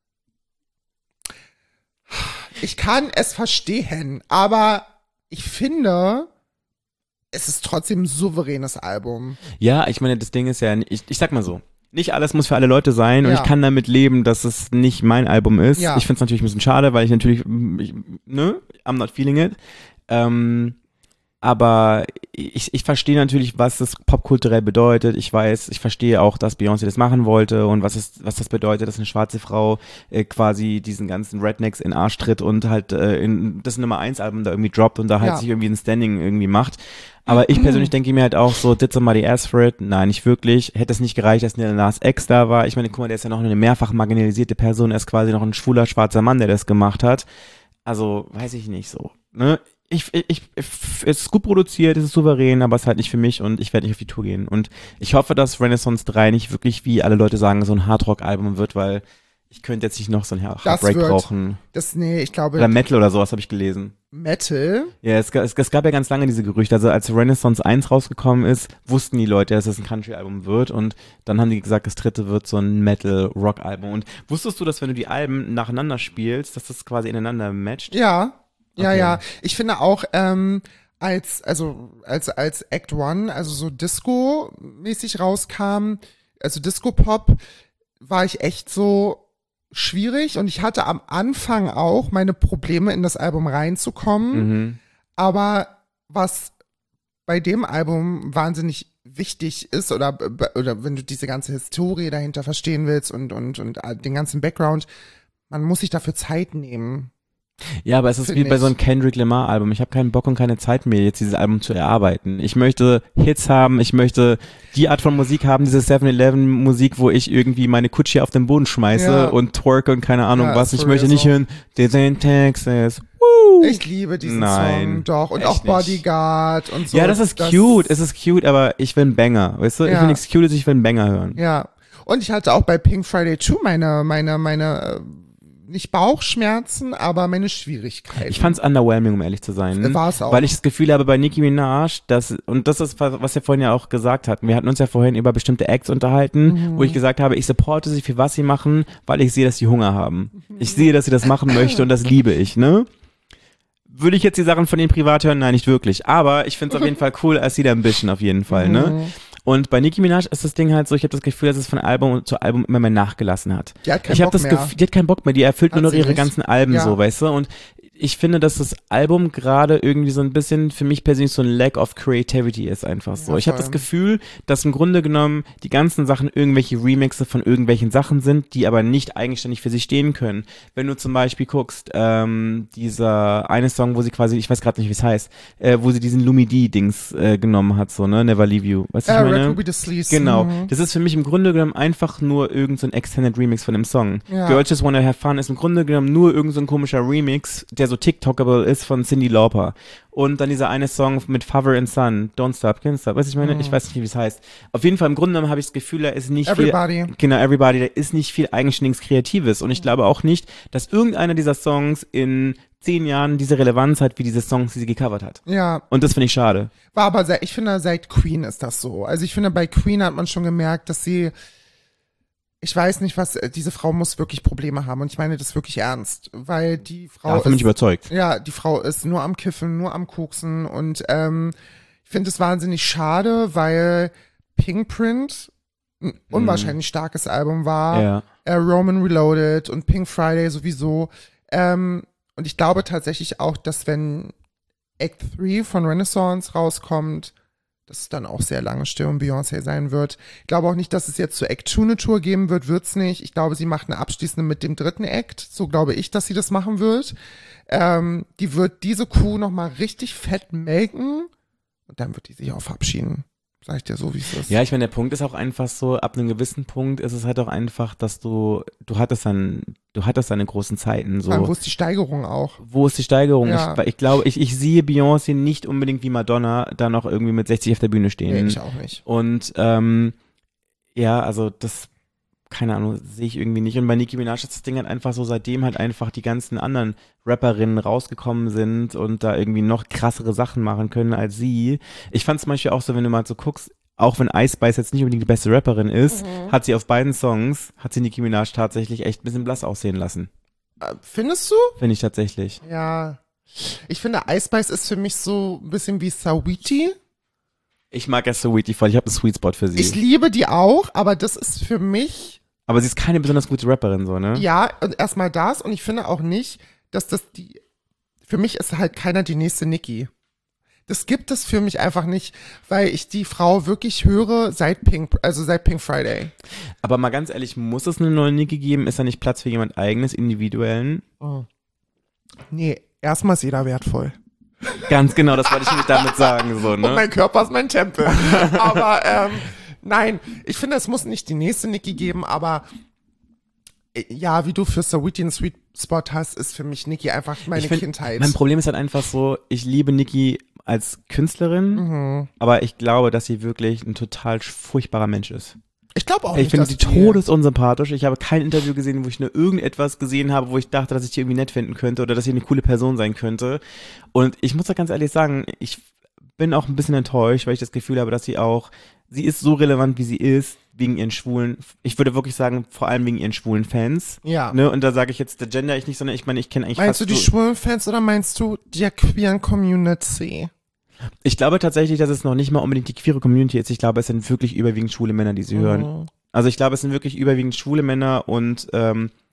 ich kann es verstehen, aber ich finde, es ist trotzdem ein souveränes Album. Ja, ich meine, das Ding ist ja, ich, ich sag mal so, nicht alles muss für alle Leute sein und Ja. ich kann damit leben, dass es nicht mein Album ist. Ja. Ich find's natürlich ein bisschen schade, weil ich natürlich, ich, ne, I'm not feeling it. Ähm, aber ich, ich verstehe natürlich, was das popkulturell bedeutet. Ich weiß, ich verstehe auch, dass Beyoncé das machen wollte und was es, was das bedeutet, dass eine schwarze Frau äh, quasi diesen ganzen Rednecks in den Arsch tritt und halt äh, in das Nummer eins Album da irgendwie droppt und da halt Ja. sich irgendwie ein Standing irgendwie macht. Aber ich persönlich denke mir halt auch so, did somebody ask for it? Nein, nicht wirklich. Hätte es nicht gereicht, dass Lil Nas X da war. Ich meine, guck mal, der ist ja noch eine mehrfach marginalisierte Person. Er ist quasi noch ein schwuler, schwarzer Mann, der das gemacht hat. Also, weiß ich nicht so. Ne? Ich, ich, ich, es ist gut produziert, es ist souverän, aber es ist halt nicht für mich und ich werde nicht auf die Tour gehen. Und ich hoffe, dass Renaissance drei nicht wirklich, wie alle Leute sagen, so ein Hardrock-Album wird, weil ich könnte jetzt nicht noch so ein Heartbreak wird- brauchen. Das, nee, ich glaube, Oder Metal oder sowas habe ich gelesen. Metal, Ja, es, ga- es, es gab ja ganz lange diese Gerüchte. Also als Renaissance eins rausgekommen ist, wussten die Leute, dass es ein Country-Album wird und dann haben die gesagt, das dritte wird so ein Metal-Rock-Album. Und wusstest du, dass wenn du die Alben nacheinander spielst, dass das quasi ineinander matcht? ja, ja, Okay. ja. Ich finde auch, ähm, als, also, als, als Act One, also so Disco-mäßig rauskam, also Disco-Pop, war ich echt so, schwierig und ich hatte am Anfang auch meine Probleme, in das Album reinzukommen. Mhm. Aber was bei dem Album wahnsinnig wichtig ist oder, oder wenn du diese ganze Historie dahinter verstehen willst und, und, und den ganzen Background, man muss sich dafür Zeit nehmen. Ja, aber es ist Find wie bei ich. so einem Kendrick Lamar Album. Ich habe keinen Bock und keine Zeit mehr, jetzt dieses Album zu erarbeiten. Ich möchte Hits haben, ich möchte die Art von Musik haben, diese seven eleven Musik, wo ich irgendwie meine Kutsche auf den Boden schmeiße Ja. und twerke und keine Ahnung Ja, was. ist Ich for möchte real nicht so. hören, This in Texas. Woo! Ich liebe diesen Nein, Song, doch. Und echt auch nicht. Bodyguard und so. Ja, das ist cute, es ist cute, aber ich will einen Banger, weißt du? Ich Ja. will nichts Cutes, ich will einen Banger hören. Ja. Und ich hatte auch bei Pink Friday zwei meine, meine, meine, äh, nicht Bauchschmerzen, aber meine Schwierigkeiten. Ich fand's underwhelming, um ehrlich zu sein. War's auch. Weil ich das Gefühl habe bei Nicki Minaj, dass, und das ist, was wir vorhin ja auch gesagt hatten, wir hatten uns ja vorhin über bestimmte Acts unterhalten, Mhm. wo ich gesagt habe, ich supporte sie für was sie machen, weil ich sehe, dass sie Hunger haben. Ich sehe, dass sie das machen möchte und das liebe ich, ne? Würde ich jetzt die Sachen von ihnen privat hören? Nein, nicht wirklich. Aber ich finde es auf jeden Fall cool, als sie da Ambition auf jeden Fall, ne? Mhm. Und bei Nicki Minaj ist das Ding halt so, ich habe das Gefühl, dass es von Album zu Album immer mehr nachgelassen hat. Die hat keinen ich habe Bock das mehr. Gefühl, die hat keinen Bock mehr, die erfüllt Hat nur noch sie ihre nicht. ganzen Alben Ja. so, weißt du? Und ich finde, dass das Album gerade irgendwie so ein bisschen für mich persönlich so ein Lack of Creativity ist einfach so. Ja, ich habe voll. das Gefühl, dass im Grunde genommen die ganzen Sachen irgendwelche Remixe von irgendwelchen Sachen sind, die aber nicht eigenständig für sich stehen können. Wenn du zum Beispiel guckst, ähm, dieser eine Song, wo sie quasi, ich weiß gerade nicht, wie es heißt, äh, wo sie diesen Lumidi-Dings äh, genommen hat, so, ne, Never Leave You. Weißt du, Äh, was ich Red meine? Ruby the Sleaze. Genau. Mhm. Das ist für mich im Grunde genommen einfach nur irgend so ein Extended Remix von dem Song. Ja. Girls Just Wanna Have Fun ist im Grunde genommen nur irgend so ein komischer Remix, der so TikTokable ist von Cyndi Lauper. Und dann dieser eine Song mit Father and Son, Don't Stop, Can't Stop. Weißt du, ich meine? Mhm. Ich weiß nicht, wie es heißt. Auf jeden Fall im Grunde genommen habe ich das Gefühl, da ist nicht Everybody. viel, genau, Everybody, da ist nicht viel eigenständiges Kreatives. Und ich glaube auch nicht, dass irgendeiner dieser Songs in zehn Jahren diese Relevanz hat, wie diese Songs, die sie gecovert hat. Ja, Und das finde ich schade. war aber sehr, ich finde, seit Queen ist das so. Also ich finde, bei Queen hat man schon gemerkt, dass sie, ich weiß nicht, was, diese Frau muss wirklich Probleme haben. Und ich meine das wirklich ernst. Weil die Frau Davon bin ich ist, überzeugt. ja, die Frau ist nur am Kiffen, nur am Koksen. Und ähm, ich finde es wahnsinnig schade, weil Pink Print ein unwahrscheinlich starkes Album war. Ja. äh, Roman Reloaded und Pink Friday sowieso. Ähm, und ich glaube tatsächlich auch, dass wenn Act drei von Renaissance rauskommt, dass es dann auch sehr lange still um Beyoncé sein wird. Ich glaube auch nicht, dass es jetzt zur Act zwei eine Tour geben wird, wird's nicht. Ich glaube, sie macht eine abschließende mit dem dritten Act. So glaube ich, dass sie das machen wird. Ähm, die wird diese Kuh nochmal richtig fett melken und dann wird die sich auch verabschieden. Sag ich dir so, wie es ist. Ja, ich meine, der Punkt ist auch einfach so, ab einem gewissen Punkt ist es halt auch einfach, dass du, du hattest dann, du hattest deine großen Zeiten, so. Vor allem, wo ist die Steigerung auch? Wo ist die Steigerung? Ja. Ich, weil ich glaube, ich, ich sehe Beyoncé nicht unbedingt wie Madonna da noch irgendwie mit sechzig auf der Bühne stehen. Nee, ich auch nicht. Und, ähm, ja, also das, keine Ahnung, sehe ich irgendwie nicht. Und bei Nicki Minaj ist das Ding halt einfach so, seitdem halt einfach die ganzen anderen Rapperinnen rausgekommen sind und da irgendwie noch krassere Sachen machen können als sie. Ich fand zum Beispiel auch so, wenn du mal so guckst, auch wenn Ice Spice jetzt nicht unbedingt die beste Rapperin ist, Mhm. hat sie auf beiden Songs, hat sie Nicki Minaj tatsächlich echt ein bisschen blass aussehen lassen. Äh, Findest du? Finde ich tatsächlich. Ja. Ich finde, Ice Spice ist für mich so ein bisschen wie Saweetie. Ich mag ja Saweetie voll, ich habe einen Sweet Spot für sie. Ich liebe die auch, aber das ist für mich, Aber sie ist keine besonders gute Rapperin, so, ne? ja, und erstmal das und ich finde auch nicht, dass das die, für mich ist halt keiner die nächste Nicki. Das gibt es für mich einfach nicht, weil ich die Frau wirklich höre seit Pink, also seit Pink Friday. Aber mal ganz ehrlich, muss es eine neue Nicki geben? Ist da nicht Platz für jemand eigenes, individuellen? Oh. Nee, erstmal ist jeder wertvoll. Ganz genau, das wollte ich mit damit sagen, so, Und ne? mein Körper ist mein Tempel. Aber ähm, nein, ich finde, es muss nicht die nächste Nicki geben, aber äh, ja, wie du für Saweetie einen Sweet Spot hast, ist für mich Nicki einfach meine Ich find, Kindheit. Mein Problem ist halt einfach so, ich liebe Nicki als Künstlerin, Mhm. aber ich glaube, dass sie wirklich ein total furchtbarer Mensch ist. Ich glaube auch Ich nicht, finde dass sie todesunsympathisch. Ich habe kein Interview gesehen, wo ich nur irgendetwas gesehen habe, wo ich dachte, dass ich die irgendwie nett finden könnte oder dass sie eine coole Person sein könnte. Und ich muss da ganz ehrlich sagen, ich bin auch ein bisschen enttäuscht, weil ich das Gefühl habe, dass sie auch, sie ist so relevant, wie sie ist, wegen ihren schwulen, ich würde wirklich sagen, vor allem wegen ihren schwulen Fans. Ja. Ne? Und da sage ich jetzt, der Gender ich nicht, sondern ich meine, ich kenne eigentlich Meinst fast du die so, schwulen Fans oder meinst du die queeren Community? ich glaube tatsächlich, dass es noch nicht mal unbedingt die queere Community ist. Ich glaube, es sind wirklich überwiegend schwule Männer, die sie hören. Mhm. Also ich glaube, es sind wirklich überwiegend schwule Männer und ähm,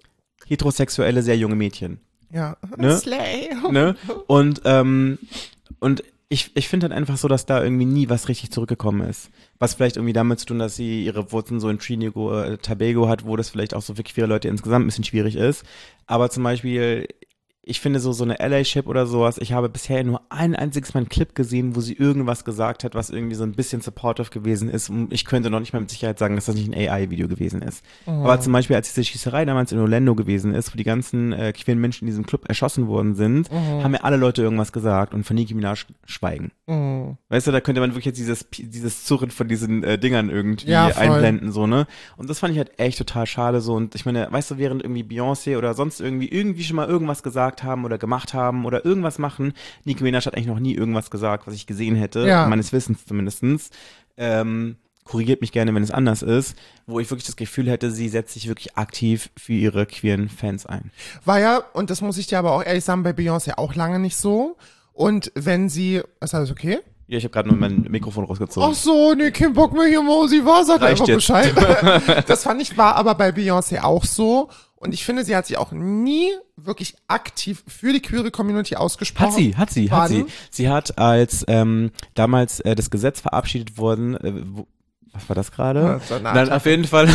heterosexuelle, sehr junge Mädchen. Ja. Ne? Slay. Ne? Und, ähm, und ich, ich finde dann einfach so, dass da irgendwie nie was richtig zurückgekommen ist. Was vielleicht irgendwie damit zu tun, dass sie ihre Wurzeln so in Trinidad äh, Tobago hat, wo das vielleicht auch so für queere Leute insgesamt ein bisschen schwierig ist. Aber zum Beispiel, ich finde so, so eine L A-Ship oder sowas, ich habe bisher nur ein einziges Mal einen Clip gesehen, wo sie irgendwas gesagt hat, was irgendwie so ein bisschen supportive gewesen ist. Und ich könnte noch nicht mal mit Sicherheit sagen, dass das nicht ein A I-Video gewesen ist. Oh. Aber zum Beispiel, als diese Schießerei damals in Orlando gewesen ist, wo die ganzen äh, queeren Menschen in diesem Club erschossen worden sind, oh. haben mir alle Leute irgendwas gesagt und von Nicki Minaj schweigen. Oh. Weißt du, da könnte man wirklich jetzt dieses, dieses Zurren von diesen äh, Dingern irgendwie ja, einblenden, so, ne? Und das fand ich halt echt total schade, so. Und ich meine, weißt du, während irgendwie Beyoncé oder sonst irgendwie irgendwie schon mal irgendwas gesagt haben oder gemacht haben oder irgendwas machen. Nicki Minaj hat eigentlich noch nie irgendwas gesagt, was ich gesehen hätte, ja. meines Wissens zumindestens. Ähm, korrigiert mich gerne, wenn es anders ist, wo ich wirklich das Gefühl hätte, sie setzt sich wirklich aktiv für ihre queeren Fans ein. War ja, und das muss ich dir aber auch ehrlich sagen, bei Beyoncé auch lange nicht so. Und wenn sie, ist alles okay? Ja, ich habe gerade nur mein Mikrofon rausgezogen. Ach so, nee, kein Bock mehr hier, wo sie war, sagt einfach jetzt. Bescheid. Das fand ich, war aber bei Beyoncé auch so. Und ich finde, sie hat sich auch nie wirklich aktiv für die queere Community ausgesprochen. Hat sie, hat sie, hat sie. Sie hat, als ähm, damals äh, das Gesetz verabschiedet worden, äh, wo, was war das gerade? Nein, auf jeden Fall,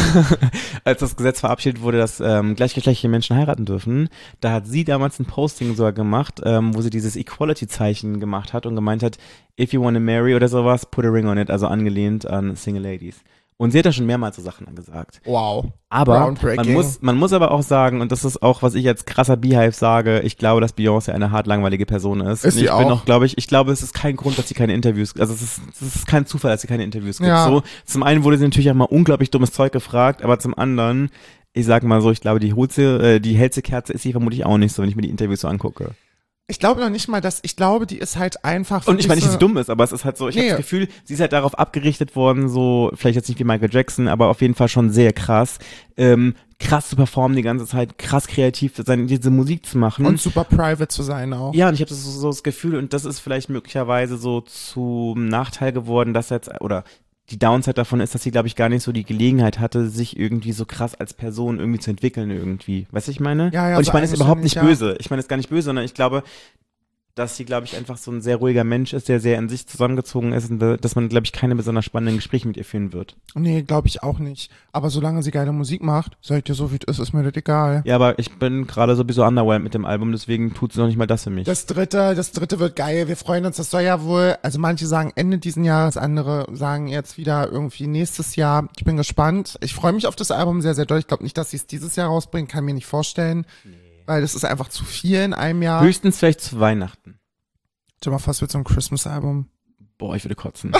als das Gesetz verabschiedet wurde, dass ähm, gleichgeschlechtliche Menschen heiraten dürfen, da hat sie damals ein Posting sogar gemacht, ähm, wo sie dieses Equality-Zeichen gemacht hat und gemeint hat, if you wanna marry oder sowas, put a ring on it, also angelehnt an Single Ladies. Und sie hat da schon mehrmals so Sachen angesagt. Wow. Aber man muss, man muss aber auch sagen, und das ist auch, was ich als krasser Beehive sage, ich glaube, dass Beyoncé eine hart langweilige Person ist. Ist sie ich auch? bin auch, glaube ich, ich glaube, es ist kein Grund, dass sie keine Interviews, also es ist, es ist kein Zufall, dass sie keine Interviews gibt. Ja. So, zum einen wurde sie natürlich auch mal unglaublich dummes Zeug gefragt, aber zum anderen, ich sag mal so, ich glaube, die holste, äh, die hellste Kerze ist sie vermutlich auch nicht so, wenn ich mir die Interviews so angucke. Ich glaube noch nicht mal, dass, ich glaube, die ist halt einfach. Und ich meine nicht, dass sie dumm ist, aber es ist halt so, ich nee. habe das Gefühl, sie ist halt darauf abgerichtet worden, so, vielleicht jetzt nicht wie Michael Jackson, aber auf jeden Fall schon sehr krass, ähm, krass zu performen die ganze Zeit, krass kreativ zu sein, diese Musik zu machen. Und super private zu sein auch. Ja, und ich habe das so, so das Gefühl, und das ist vielleicht möglicherweise so zum Nachteil geworden, dass jetzt, oder die Downside davon ist, dass sie, glaube ich, gar nicht so die Gelegenheit hatte, sich irgendwie so krass als Person irgendwie zu entwickeln irgendwie. Weißt du, ich meine? Ja, ja, und ich so meine es überhaupt nicht ja. böse. Ich meine es gar nicht böse, sondern ich glaube, dass sie, glaube ich, einfach so ein sehr ruhiger Mensch ist, der sehr in sich zusammengezogen ist und dass man, glaube ich, keine besonders spannenden Gespräche mit ihr führen wird. Nee, glaube ich auch nicht. Aber solange sie geile Musik macht, sag ich dir so, wie es ist, ist mir das egal. Ja, aber ich bin gerade sowieso underwhelmed mit dem Album, deswegen tut sie noch nicht mal das für mich. Das dritte, das dritte wird geil. Wir freuen uns, das soll ja wohl, also manche sagen Ende diesen Jahres, andere sagen jetzt wieder irgendwie nächstes Jahr. Ich bin gespannt. Ich freue mich auf das Album sehr, sehr doll. Ich glaube nicht, dass sie es dieses Jahr rausbringen, kann mir nicht vorstellen. Nee. Weil das ist einfach zu viel in einem Jahr. Höchstens vielleicht zu Weihnachten. Stell mal fast wird so ein Christmas-Album. Boah, ich würde kotzen.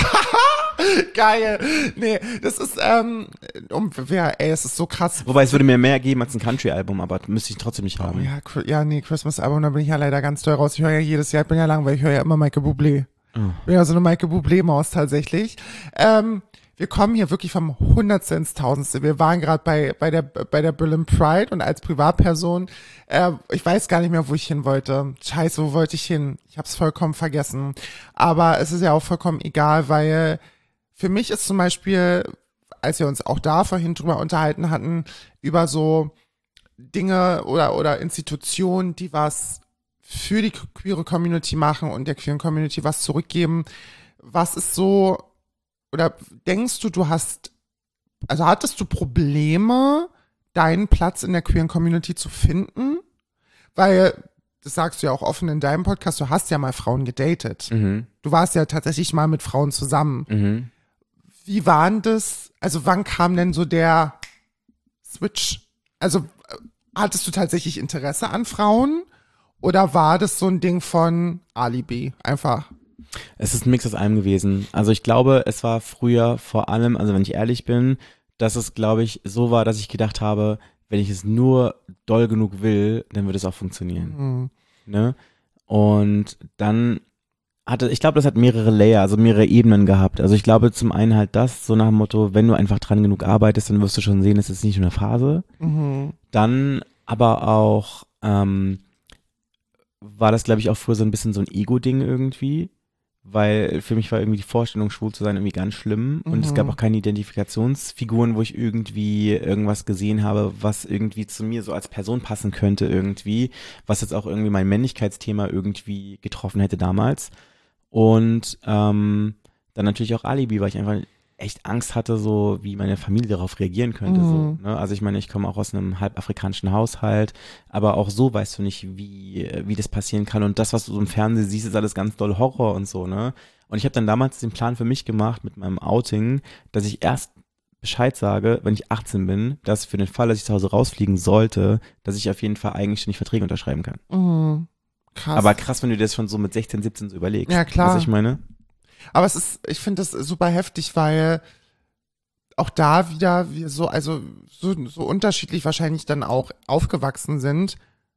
Geil. Nee, das ist, ähm, um, ja, ey, es ist so krass. Wobei, es würde mir mehr geben als ein Country-Album, aber müsste ich trotzdem nicht haben. Oh, ja, ja, nee, Christmas-Album, da bin ich ja leider ganz doll raus. Ich höre ja jedes Jahr, ich bin ja langweilig, ich höre ja immer Michael Bublé. Oh. Ich bin ja so eine Michael Bublé-Maus tatsächlich. Ähm, wir kommen hier wirklich vom Hundertste ins Tausendste. Wir waren gerade bei bei der bei der Berlin Pride und als Privatperson, äh, ich weiß gar nicht mehr, wo ich hin wollte. Scheiße, wo wollte ich hin? Ich habe es vollkommen vergessen. Aber es ist ja auch vollkommen egal, weil für mich ist zum Beispiel, als wir uns auch da vorhin drüber unterhalten hatten, über so Dinge oder oder Institutionen, die was für die queere Community machen und der queeren Community was zurückgeben. Was ist so, oder denkst du, du hast, also hattest du Probleme, deinen Platz in der queeren Community zu finden? Weil, das sagst du ja auch offen in deinem Podcast, du hast ja mal Frauen gedatet. Mhm. Du warst ja tatsächlich mal mit Frauen zusammen. Mhm. Wie waren das, also wann kam denn so der Switch? Also hattest du tatsächlich Interesse an Frauen? Oder war das so ein Ding von Alibi, einfach? Es ist ein Mix aus allem gewesen. Also ich glaube, es war früher vor allem, also wenn ich ehrlich bin, dass es, glaube ich, so war, dass ich gedacht habe, wenn ich es nur doll genug will, dann wird es auch funktionieren. Mhm. Ne? Und dann hatte, ich glaube, das hat mehrere Layer, also mehrere Ebenen gehabt. Also ich glaube zum einen halt das, so nach dem Motto, wenn du einfach dran genug arbeitest, dann wirst du schon sehen, es ist nicht nur eine Phase. Mhm. Dann aber auch ähm, war das, glaube ich, auch früher so ein bisschen so ein Ego-Ding irgendwie. weil für mich war irgendwie die Vorstellung, schwul zu sein, irgendwie ganz schlimm. Und Mhm. es gab auch keine Identifikationsfiguren, wo ich irgendwie irgendwas gesehen habe, was irgendwie zu mir so als Person passen könnte irgendwie, was jetzt auch irgendwie mein Männlichkeitsthema irgendwie getroffen hätte damals. Und ähm, dann natürlich auch Alibi, weil ich einfach echt Angst hatte, so wie meine Familie darauf reagieren könnte. Mhm. So, ne? Also ich meine, ich komme auch aus einem halb afrikanischen Haushalt, aber auch so weißt du nicht, wie wie das passieren kann. Und das, was du so im Fernsehen siehst, ist alles ganz doll Horror und so, ne? Und ich habe dann damals den Plan für mich gemacht mit meinem Outing, dass ich erst Bescheid sage, wenn ich achtzehn bin, dass für den Fall, dass ich zu Hause rausfliegen sollte, dass ich auf jeden Fall eigenständig Verträge unterschreiben kann. Mhm. Krass. Aber krass, wenn du dir das schon so mit sechzehn, siebzehn so überlegst. Ja, klar. Was ich meine? Aber es ist, ich finde das super heftig, weil auch da wieder wir so, also so, so unterschiedlich wahrscheinlich dann auch aufgewachsen sind,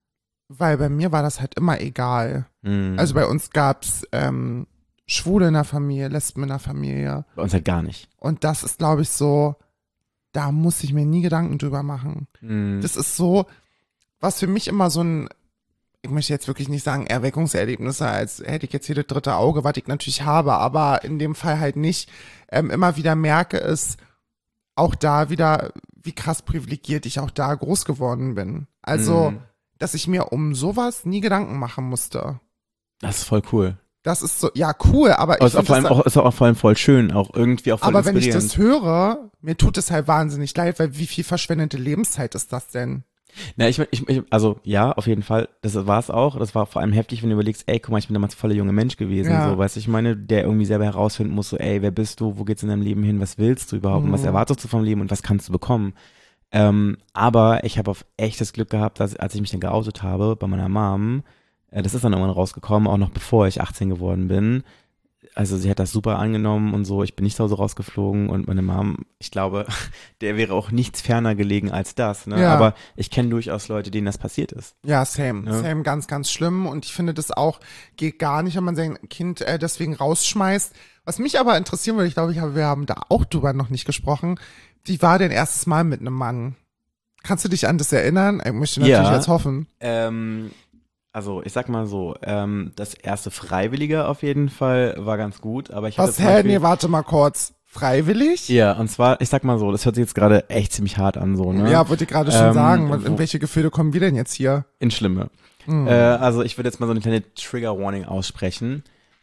weil bei mir war das halt immer egal. Mhm. Also bei uns gab's ähm, Schwule in der Familie, Lesben in der Familie. Bei uns halt gar nicht. Und das ist, glaube ich, so, da muss ich mir nie Gedanken drüber machen. Mhm. Das ist so, was für mich immer so ein, ich möchte jetzt wirklich nicht sagen Erweckungserlebnisse, als hätte ich jetzt hier das dritte Auge, was ich natürlich habe, aber in dem Fall halt nicht, ähm, immer wieder merke, ist auch da wieder, wie krass privilegiert ich auch da groß geworden bin. Also, Mhm. dass ich mir um sowas nie Gedanken machen musste. Das ist voll cool. Das ist so, ja, cool, aber Aber ich ist auch find vor allem das, auch, ist auch vor allem voll schön, auch irgendwie auch voll aber wenn ich inspirierend. das höre, mir tut es halt wahnsinnig leid, weil wie viel verschwendete Lebenszeit ist das denn? Na, ich, ich, ich, also ja, auf jeden Fall, das war es auch. Das war vor allem heftig, wenn du überlegst, ey, guck mal, ich bin damals voller junger Mensch gewesen, Ja. so, weißt du, ich meine, der irgendwie selber herausfinden muss, so, ey, wer bist du, wo geht's in deinem Leben hin, was willst du überhaupt und was Mhm. erwartest du vom Leben und was kannst du bekommen? Ähm, aber ich habe auf echtes Glück gehabt, dass, als ich mich dann geoutet habe bei meiner Mom, äh, das ist dann irgendwann rausgekommen, auch noch bevor ich achtzehn geworden bin. Also sie hat das super angenommen und so, ich bin nicht zu Hause rausgeflogen und meine Mom, ich glaube, der wäre auch nichts ferner gelegen als das, ne? Ja. Aber ich kenne durchaus Leute, denen das passiert ist. Ja, same. Ja. Same, ganz, ganz schlimm. Und ich finde, das auch geht gar nicht, wenn man sein Kind äh, deswegen rausschmeißt. Was mich aber interessieren würde, ich glaube, ich habe, wir haben da auch drüber noch nicht gesprochen. Wie war dein erstes Mal mit einem Mann? Kannst du dich an das erinnern? Ich möchte natürlich Ja. jetzt hoffen. Ähm, also ich sag mal so, ähm, das erste Freiwillige auf jeden Fall war ganz gut, aber ich hatte Was, zum hä? Beispiel, Nee, warte mal kurz. Freiwillig? ja, und zwar, ich sag mal so, das hört sich jetzt gerade echt ziemlich hart an, so, ne? Ja, wollte ich gerade schon Ähm, sagen. Was- In wo- welche Gefühle kommen wir denn jetzt hier? In Schlimme. Hm. Äh, also ich würde jetzt mal so eine kleine Trigger Warning aussprechen.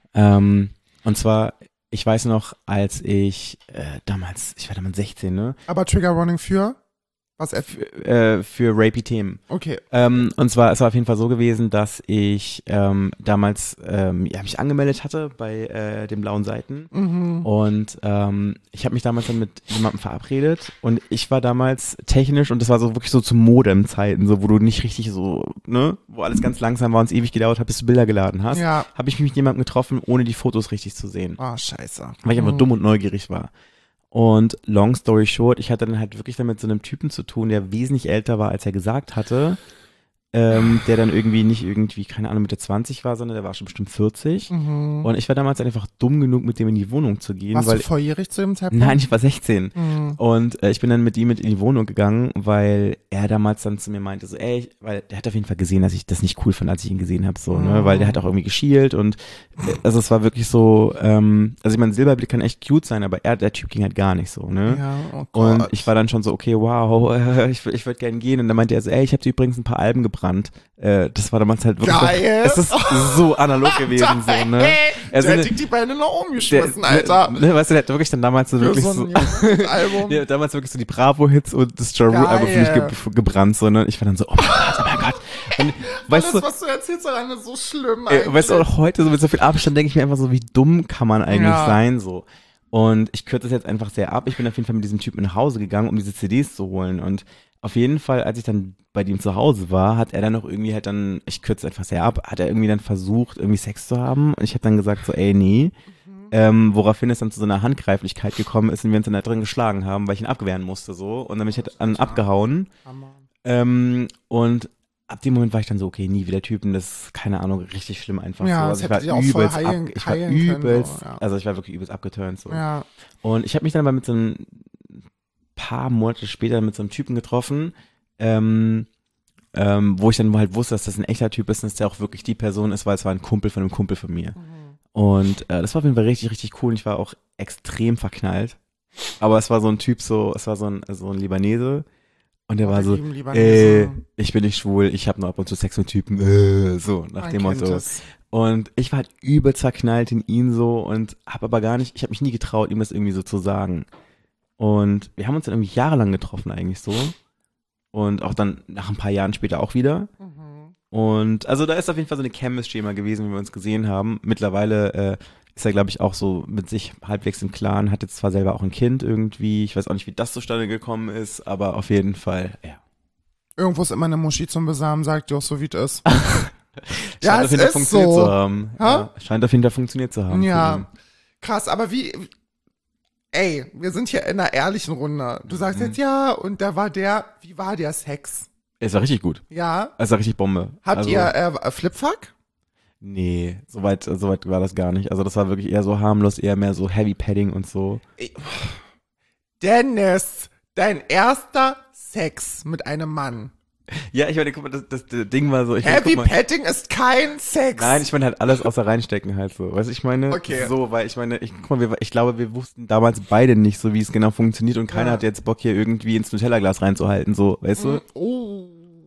Ähm, und zwar, ich weiß noch, als ich äh, damals, ich war damals sechzehn, ne? Aber Trigger Warning für? Was? F Für, äh, für rapey Themen. okay. Ähm, und zwar, es war auf jeden Fall so gewesen, dass ich ähm, damals ähm, ja, mich angemeldet hatte bei äh, den blauen Seiten. Mhm. Und ähm, ich habe mich damals dann mit jemandem verabredet und ich war damals technisch und das war so wirklich so zu Modem-Zeiten, so wo du nicht richtig so, ne, wo alles ganz langsam war und es ewig gedauert hat, bis du Bilder geladen hast, Ja. habe ich mich mit jemandem getroffen, ohne die Fotos richtig zu sehen, Ah, scheiße. weil ich einfach Mhm. dumm und neugierig war. Und long story short, ich hatte dann halt wirklich damit so einem Typen zu tun, der wesentlich älter war, als er gesagt hatte. Ähm, der dann irgendwie nicht irgendwie, keine Ahnung, Mitte zwanzig war, sondern der war schon bestimmt vierzig. Mhm. Und ich war damals einfach dumm genug, mit dem in die Wohnung zu gehen. Warst weil du volljährig zu dem Zeitpunkt? Nein, ich war sechzehn. Mhm. Und äh, ich bin dann mit ihm mit in die Wohnung gegangen, weil er damals dann zu mir meinte, so, ey, ich- weil der hat auf jeden Fall gesehen, dass ich das nicht cool fand, als ich ihn gesehen habe, so, ne, Mhm. weil der hat auch irgendwie geschielt und äh, also es war wirklich so, ähm, also ich meine, Silberblick kann echt cute sein, aber er, der Typ ging halt gar nicht so, ne. Ja, oh Gott. Und ich war dann schon so, okay, wow, äh, ich, wür- ich würde gerne gehen. Und dann meinte er so, ey, ich habe dir übrigens ein paar Alben gebrannt. Äh, das war damals halt wirklich Geil. So, es ist so analog gewesen, so, ne. Also Also, hätte ich die Beine noch der, umgeschmissen, Alter. Ne, weißt du, der hat wirklich dann damals so Für wirklich so so, ein Album. ja, damals wirklich so die Bravo-Hits und das Ja Rule-Album für mich Geil. ge gebrannt, so, ne. Ich war dann so, oh mein Gott, oh mein Gott. Und, weißt Alles, du, was du erzählst, daran ist so schlimm Ey, eigentlich. weißt du, auch heute, so mit so viel Abstand, denke ich mir einfach so, wie dumm kann man eigentlich Ja. sein, so. Und ich kürze das jetzt einfach sehr ab. Ich bin auf jeden Fall mit diesem Typen nach Hause gegangen, um diese C Ds zu holen. Und auf jeden Fall, als ich dann bei ihm zu Hause war, hat er dann noch irgendwie halt dann, ich kürze einfach sehr ab, hat er irgendwie dann versucht, irgendwie Sex zu haben. Und ich habe dann gesagt so, ey, nee. Mhm. Ähm, woraufhin es dann zu so einer Handgreiflichkeit gekommen ist und wir uns dann da drin geschlagen haben, weil ich ihn abwehren musste, so. Und dann bin ich halt an abgehauen. Hammer. Ähm, und ab dem Moment war ich dann so, okay, nie wieder Typen, das ist, keine Ahnung, richtig schlimm einfach Ja, so. das Also ich hätte war dich auch voll übelst heilen- ab, ich war heilen können, übelst, so, ja. also ich war wirklich übelst abgeturnt so. Ja. Und ich habe mich dann aber mit so einem paar Monate später mit so einem Typen getroffen, ähm, ähm, wo ich dann halt wusste, dass das ein echter Typ ist und dass der auch wirklich die Person ist, weil es war ein Kumpel von einem Kumpel von mir. Mhm. Und äh, das war auf jeden Fall richtig, richtig cool und ich war auch extrem verknallt. Aber es war so ein Typ, so, es war so ein, so ein Libanese und der Oh, war wir so, lieben äh, Libanesen. ich bin nicht schwul, ich habe nur ab und zu Sex mit Typen, äh, so, nach Man dem kennt Motto. es. Und ich war halt übel zerknallt in ihn so und habe aber gar nicht, ich habe mich nie getraut, ihm das irgendwie so zu sagen. Und wir haben uns dann irgendwie jahrelang getroffen eigentlich so. Und auch dann nach ein paar Jahren später auch wieder. Mhm. Und also da ist auf jeden Fall so eine Chemistry mal gewesen, wie wir uns gesehen haben. Mittlerweile äh, ist er, glaube ich, auch so mit sich halbwegs im Klaren, hat jetzt zwar selber auch ein Kind irgendwie. Ich weiß auch nicht, wie das zustande gekommen ist, aber auf jeden Fall, ja. Irgendwo ist immer eine Muschi zum Besamen, sagt auch so wie es ist. Scheint Ja, auf es jeden Fall ist funktioniert so. zu haben. Ha? Ja, scheint auf jeden Fall funktioniert zu haben. für ihn. Ja, krass, aber wie, ey, wir sind hier in einer ehrlichen Runde. Du sagst Mhm. jetzt ja, und da war der, wie war der Sex? Es war richtig gut. Ja, Es war richtig Bombe. habt also, ihr äh, Flipfuck? Nee, soweit soweit war das gar nicht. Also das war wirklich eher so harmlos, eher mehr so Heavy Padding und so. Dennis, dein erster Sex mit einem Mann. Ja, ich meine, guck mal, das, das, das Ding war so. Ich meine, Heavy guck mal, Petting ist kein Sex. nein, ich meine halt alles außer reinstecken halt so. Weißt du, ich meine, Okay. so, weil ich meine, ich guck mal, wir, ich glaube, wir wussten damals beide nicht so, wie es genau funktioniert und keiner Ja. hat jetzt Bock hier irgendwie ins Nutella-Glas reinzuhalten, so, weißt du? Oh.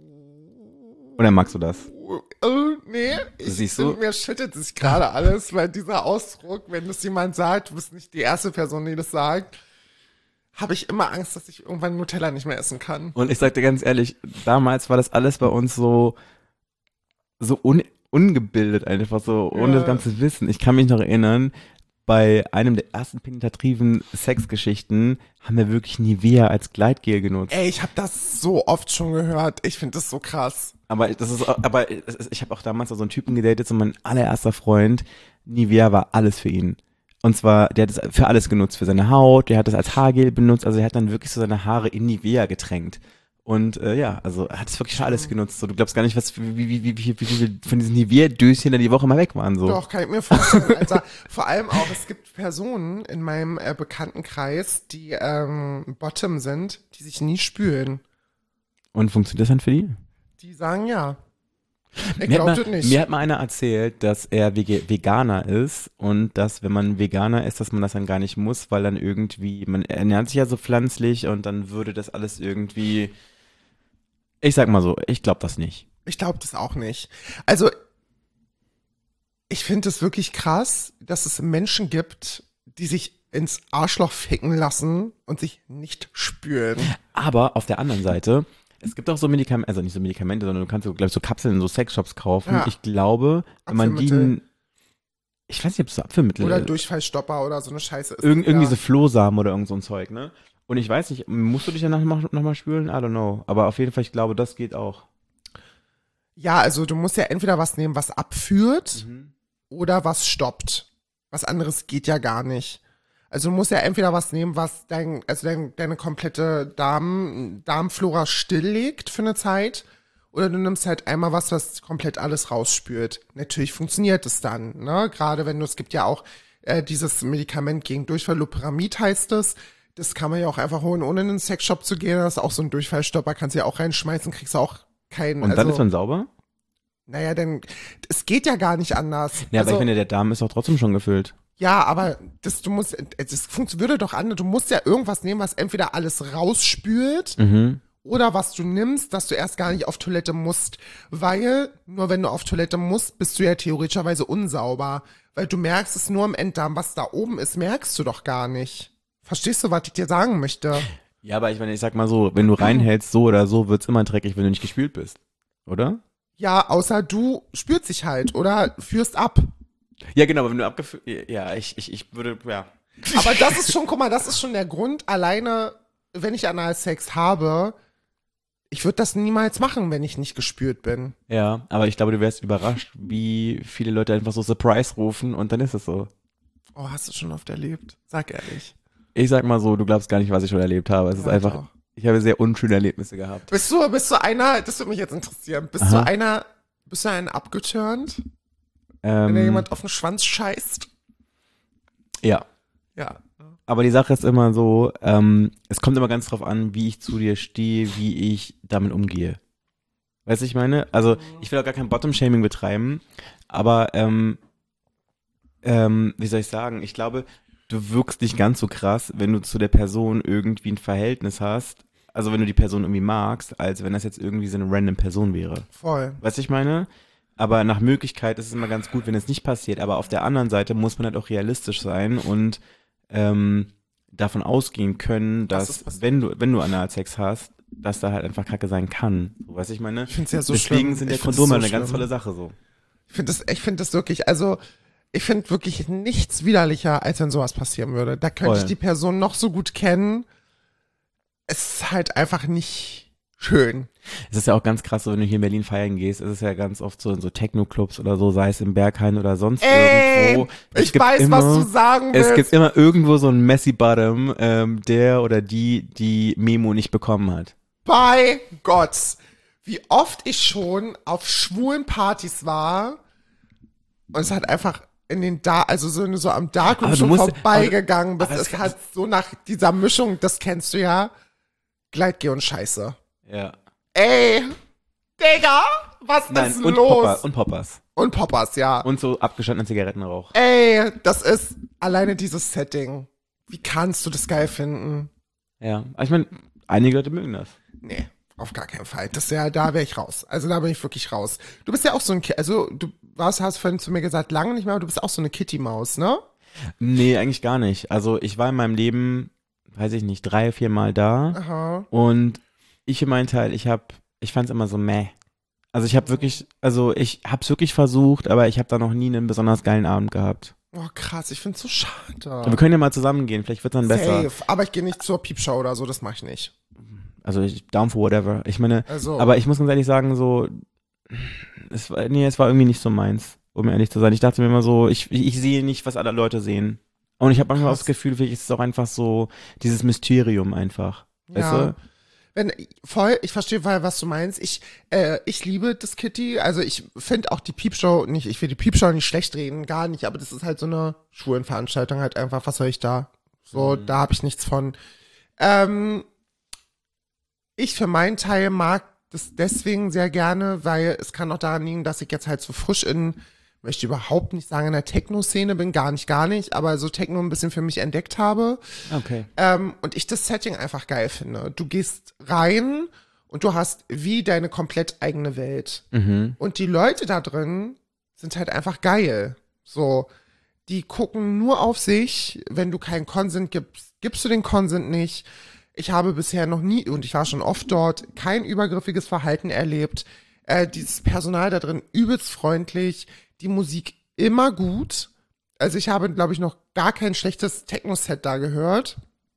Oder magst du das? Oh, nee, ich Siehst du? finde, mir schüttet sich gerade alles, weil dieser Ausdruck, wenn das jemand sagt, du bist nicht die erste Person, die das sagt, habe ich immer Angst, dass ich irgendwann Nutella nicht mehr essen kann. Und ich sag dir ganz ehrlich, damals war das alles bei uns so, so un, ungebildet einfach, so ohne Ja. das ganze Wissen. Ich kann mich noch erinnern, bei einem der ersten penetrativen Sexgeschichten haben wir wirklich Nivea als Gleitgel genutzt. Ey, ich habe das so oft schon gehört. Ich finde das so krass. Aber das ist, auch- aber es ist- ich habe auch damals so einen Typen gedatet, so mein allererster Freund. Nivea war alles für ihn. Und zwar, der hat es für alles genutzt, für seine Haut, der hat es als Haargel benutzt, also er hat dann wirklich so seine Haare in Nivea getränkt. Und äh, ja, also er hat es wirklich für alles genutzt. So, du glaubst gar nicht, was wie wie wie wie, wie, wie viel von diesen Nivea-Döschen da die Woche mal weg waren. So. Doch, kann ich mir vorstellen. Also, vor allem auch, es gibt Personen in meinem äh, Bekanntenkreis, die ähm, Bottom sind, die sich nie spülen. Und funktioniert das dann für die? Die sagen ja. Ich Mir hat, glaub mal, das nicht. mir hat mal einer erzählt, dass er Vege Veganer ist und dass, wenn man Veganer ist, dass man das dann gar nicht muss, weil dann irgendwie, man ernährt sich ja so pflanzlich und dann würde das alles irgendwie, ich sag mal so, ich glaube das nicht. Ich glaube das auch nicht. Also, ich finde es wirklich krass, dass es Menschen gibt, die sich ins Arschloch ficken lassen und sich nicht spüren. Aber auf der anderen Seite, es gibt auch so Medikamente, also nicht so Medikamente, sondern du kannst so, glaube ich, so Kapseln in so Sexshops kaufen. Ja. Ich glaube, wenn man die, Apfelmittel. ich weiß nicht, ob es so Apfelmittel Oder ist. Durchfallstopper oder so eine Scheiße ist. Irgend, irgendwie ja. so Flohsamen oder irgend so ein Zeug, ne? Und ich weiß nicht, musst du dich danach noch, noch mal spülen? I don't know. Aber auf jeden Fall, ich glaube, das geht auch. Ja, also du musst ja entweder was nehmen, was abführt Mhm. oder was stoppt. Was anderes geht ja gar nicht. Also du musst ja entweder was nehmen, was dein, also dein, deine komplette Darm, Darmflora stilllegt für eine Zeit. Oder du nimmst halt einmal was, was komplett alles rausspült. Natürlich funktioniert es dann, ne? Gerade wenn du, es gibt ja auch äh, dieses Medikament gegen Durchfall, Loperamid heißt es. Das kann man ja auch einfach holen, ohne in den Sexshop zu gehen. Das ist auch so ein Durchfallstopper, kannst du ja auch reinschmeißen, kriegst du auch keinen. Und also, dann ist man sauber? naja, denn es geht ja gar nicht anders. Ja, also, aber ich finde, der Darm ist auch trotzdem schon gefüllt. ja, aber das, du musst, das funkt- würde doch an, du musst ja irgendwas nehmen, was entweder alles rausspült Mhm. oder was du nimmst, dass du erst gar nicht auf Toilette musst. Weil, nur wenn du auf Toilette musst, bist du ja theoretischerweise unsauber. Weil du merkst es nur im Enddarm, was da oben ist, merkst du doch gar nicht. Verstehst du, was ich dir sagen möchte? Ja, aber ich meine, ich sag mal so, wenn du reinhältst, so oder so, wird's immer dreckig, wenn du nicht gespült bist. Oder? Ja, außer du spürst dich halt oder führst ab. Ja, genau, aber wenn du abgefüllt, ja, ich, ich, ich würde, ja. Aber das ist schon, guck mal, das ist schon der Grund, alleine, wenn ich Analsex habe, ich würde das niemals machen, wenn ich nicht gespürt bin. Ja, aber ich glaube, du wärst überrascht, wie viele Leute einfach so Surprise rufen und dann ist es so. Oh, hast du schon oft erlebt? Sag ehrlich. Ich sag mal so, du glaubst gar nicht, was ich schon erlebt habe. Es ist Ja, einfach, doch. ich habe sehr unschöne Erlebnisse gehabt. Bist du, bist du einer, das würde mich jetzt interessieren, bist Aha. du einer, bist du ein abgeturnt, wenn dir Ähm, jemand auf den Schwanz scheißt? ja. Ja. Aber die Sache ist immer so, ähm, es kommt immer ganz drauf an, wie ich zu dir stehe, wie ich damit umgehe. Weißt du, ich meine? Also, ich will auch gar kein Bottom-Shaming betreiben, aber ähm, ähm, wie soll ich sagen, ich glaube, du wirkst nicht ganz so krass, wenn du zu der Person irgendwie ein Verhältnis hast, also wenn du die Person irgendwie magst, als wenn das jetzt irgendwie so eine random Person wäre. Voll. Weißt du, ich meine? Aber nach Möglichkeit ist es immer ganz gut, wenn es nicht passiert. Aber auf der anderen Seite muss man halt auch realistisch sein und ähm, davon ausgehen können, dass wenn du wenn du Analsex hast, dass da halt einfach Kacke sein kann. So, weißt du, ich meine? Ich finde es ja so Deswegen schlimm. sind ja Ich find's Kondome so eine ganz schlimm. tolle Sache so. Ich finde das, ich finde das wirklich, also ich finde wirklich nichts widerlicher, als wenn sowas passieren würde. Da könnte Voll. ich die Person noch so gut kennen. Es ist halt einfach nicht schön. Es ist ja auch ganz krass, so wenn du hier in Berlin feiern gehst, ist es ja ganz oft so in so Techno-Clubs oder so, sei es im Berghain oder sonst Ey, irgendwo. Es ich gibt weiß, immer, was du sagen willst. Es gibt immer irgendwo so einen Messy Bottom, ähm, der oder die die Memo nicht bekommen hat. Bei Gott, wie oft ich schon auf schwulen Partys war und es hat einfach in den da also so, so am Darkroom Aber du schon musst- vorbeigegangen bist. aber das Es kann- hat so nach dieser Mischung, das kennst du ja, Gleitgeh und Scheiße. Ja. Ey, Digga, was Nein, ist und los? Popper, und Poppers. Und Poppers, ja. Und so abgestandenen Zigarettenrauch. Ey, das ist alleine dieses Setting. Wie kannst du das geil finden? Ja. Aber ich meine, einige Leute mögen das. Nee, auf gar keinen Fall. Das ist ja, da wäre ich raus. Also da bin ich wirklich raus. Du bist ja auch so ein, Ki- also du warst, hast vorhin zu mir gesagt, lange nicht mehr, aber du bist auch so eine Kitty-Maus, ne? Nee, eigentlich gar nicht. Also ich war in meinem Leben, weiß ich nicht, drei, vier Mal da. Aha. Und ich für meinen Teil, ich hab, ich fand's immer so meh. Also ich habe wirklich, also ich hab's wirklich versucht, aber ich habe da noch nie einen besonders geilen Abend gehabt. Oh krass, ich find's so schade. Aber wir können ja mal zusammen gehen, vielleicht wird's dann besser. Safe. Aber ich gehe nicht zur Piepshow oder so, das mache ich nicht. Also ich, down for whatever. Ich meine, Also. aber ich muss ganz ehrlich sagen, so, es war, nee, es war irgendwie nicht so meins, um ehrlich zu sein. Ich dachte mir immer so, ich, ich sehe nicht, was alle Leute sehen. Und ich habe manchmal auch Krass. das Gefühl, vielleicht ist es auch einfach so, dieses Mysterium einfach. Weißt Ja. du? Wenn, voll, ich verstehe, weil, was du meinst. Ich, äh, ich liebe das Kitty. Also ich finde auch die Piepshow nicht, ich will die Piepshow nicht schlecht reden, gar nicht, aber das ist halt so eine Schwulenveranstaltung halt einfach, was soll ich da? So, Mhm. da habe ich nichts von. Ähm, ich für meinen Teil mag das deswegen sehr gerne, weil es kann auch daran liegen, dass ich jetzt halt so frisch in, möchte überhaupt nicht sagen, in der Techno-Szene bin, gar nicht, gar nicht, aber so Techno ein bisschen für mich entdeckt habe. Okay. Ähm, und ich das Setting einfach geil finde. Du gehst rein und du hast wie deine komplett eigene Welt. Mhm. Und die Leute da drin sind halt einfach geil. So, die gucken nur auf sich. Wenn du keinen Consent gibst, gibst du den Consent nicht. Ich habe bisher noch nie, und ich war schon oft dort, kein übergriffiges Verhalten erlebt. Äh, dieses Personal da drin übelst freundlich. Die Musik immer gut. Also ich habe, glaube ich, noch gar kein schlechtes Techno-Set da gehört.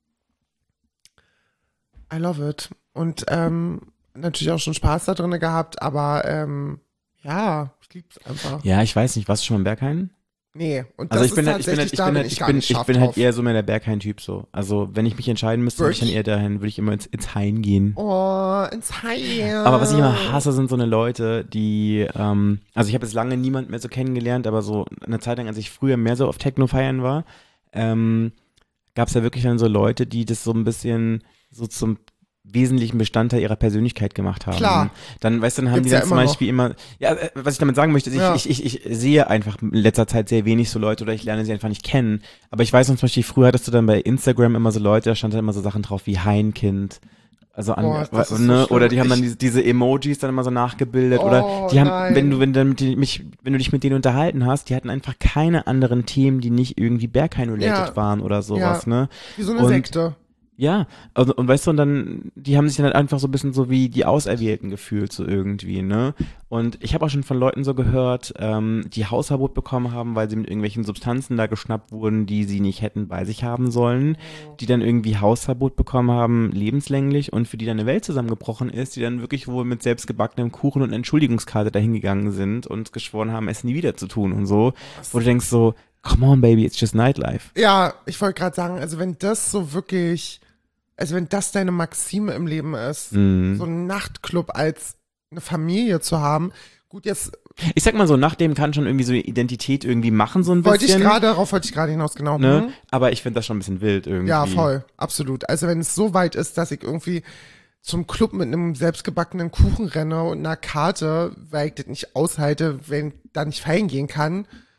I love it. Und ähm, natürlich auch schon Spaß da drin gehabt, aber ähm, ja, ich lieb's einfach. Ja, ich weiß nicht, warst du schon mal im Berghain? Nee, und Also das ich bin ist halt, ich bin tatsächlich, halt, ich da bin bin halt, ich ich gar bin, nicht ich scharf bin halt drauf. eher so mehr der Berghain-Typ so. Also wenn ich mich entscheiden müsste, würde ich dann eher dahin, würde ich immer ins, ins Hain gehen. Oh, ins Haie. Aber was ich immer hasse, sind so eine Leute, die, ähm, also ich habe jetzt lange niemand mehr so kennengelernt, aber so eine Zeit lang, als ich früher mehr so auf Techno feiern war, ähm, gab es ja wirklich dann so Leute, die das so ein bisschen so zum wesentlichen Bestandteil ihrer Persönlichkeit gemacht haben. Klar. Dann, weißt du, dann haben Gibt's die dann ja zum immer Beispiel immer, ja, äh, was ich damit sagen möchte, ist, Ja. ich, ich, ich, ich sehe einfach in letzter Zeit sehr wenig so Leute oder ich lerne sie einfach nicht kennen. Aber ich weiß noch zum Beispiel, früher hattest du dann bei Instagram immer so Leute, da stand dann immer so Sachen drauf wie Heinkind. Also an, Boah, das ist so ne, schlimm. oder die haben dann Ich- diese, diese Emojis dann immer so nachgebildet Oh, oder die haben, nein. wenn du wenn dann mit die, mich, wenn du dich mit denen unterhalten hast, die hatten einfach keine anderen Themen, die nicht irgendwie Berghain-related Ja. waren oder sowas, Ja. ne? Wie so eine Und- Sekte. Ja, also, und weißt du, und dann, die haben sich dann halt einfach so ein bisschen so wie die Auserwählten gefühlt, so irgendwie, ne? Und ich habe auch schon von Leuten so gehört, ähm, die Hausverbot bekommen haben, weil sie mit irgendwelchen Substanzen da geschnappt wurden, die sie nicht hätten bei sich haben sollen, die dann irgendwie Hausverbot bekommen haben, lebenslänglich, und für die dann eine Welt zusammengebrochen ist, die dann wirklich wohl mit selbstgebackenem Kuchen und Entschuldigungskarte dahingegangen sind und geschworen haben, es nie wieder zu tun und so, wo du denkst so, come on, baby, it's just nightlife. Ja, ich wollte gerade sagen, also wenn das so wirklich, also wenn das deine Maxime im Leben ist, Mhm. so einen Nachtclub als eine Familie zu haben, gut, jetzt Ich sag mal so, nach dem kann schon irgendwie so Identität irgendwie machen, so ein wollte ich bisschen. gerade, darauf wollte ich gerade hinaus, genau. Ne? Mhm. Aber ich finde das schon ein bisschen wild irgendwie. Ja, voll, absolut. Also wenn es so weit ist, dass ich irgendwie zum Club mit einem selbstgebackenen Kuchen renne und einer Karte, weil ich das nicht aushalte, wenn ich da nicht feiern gehen kann.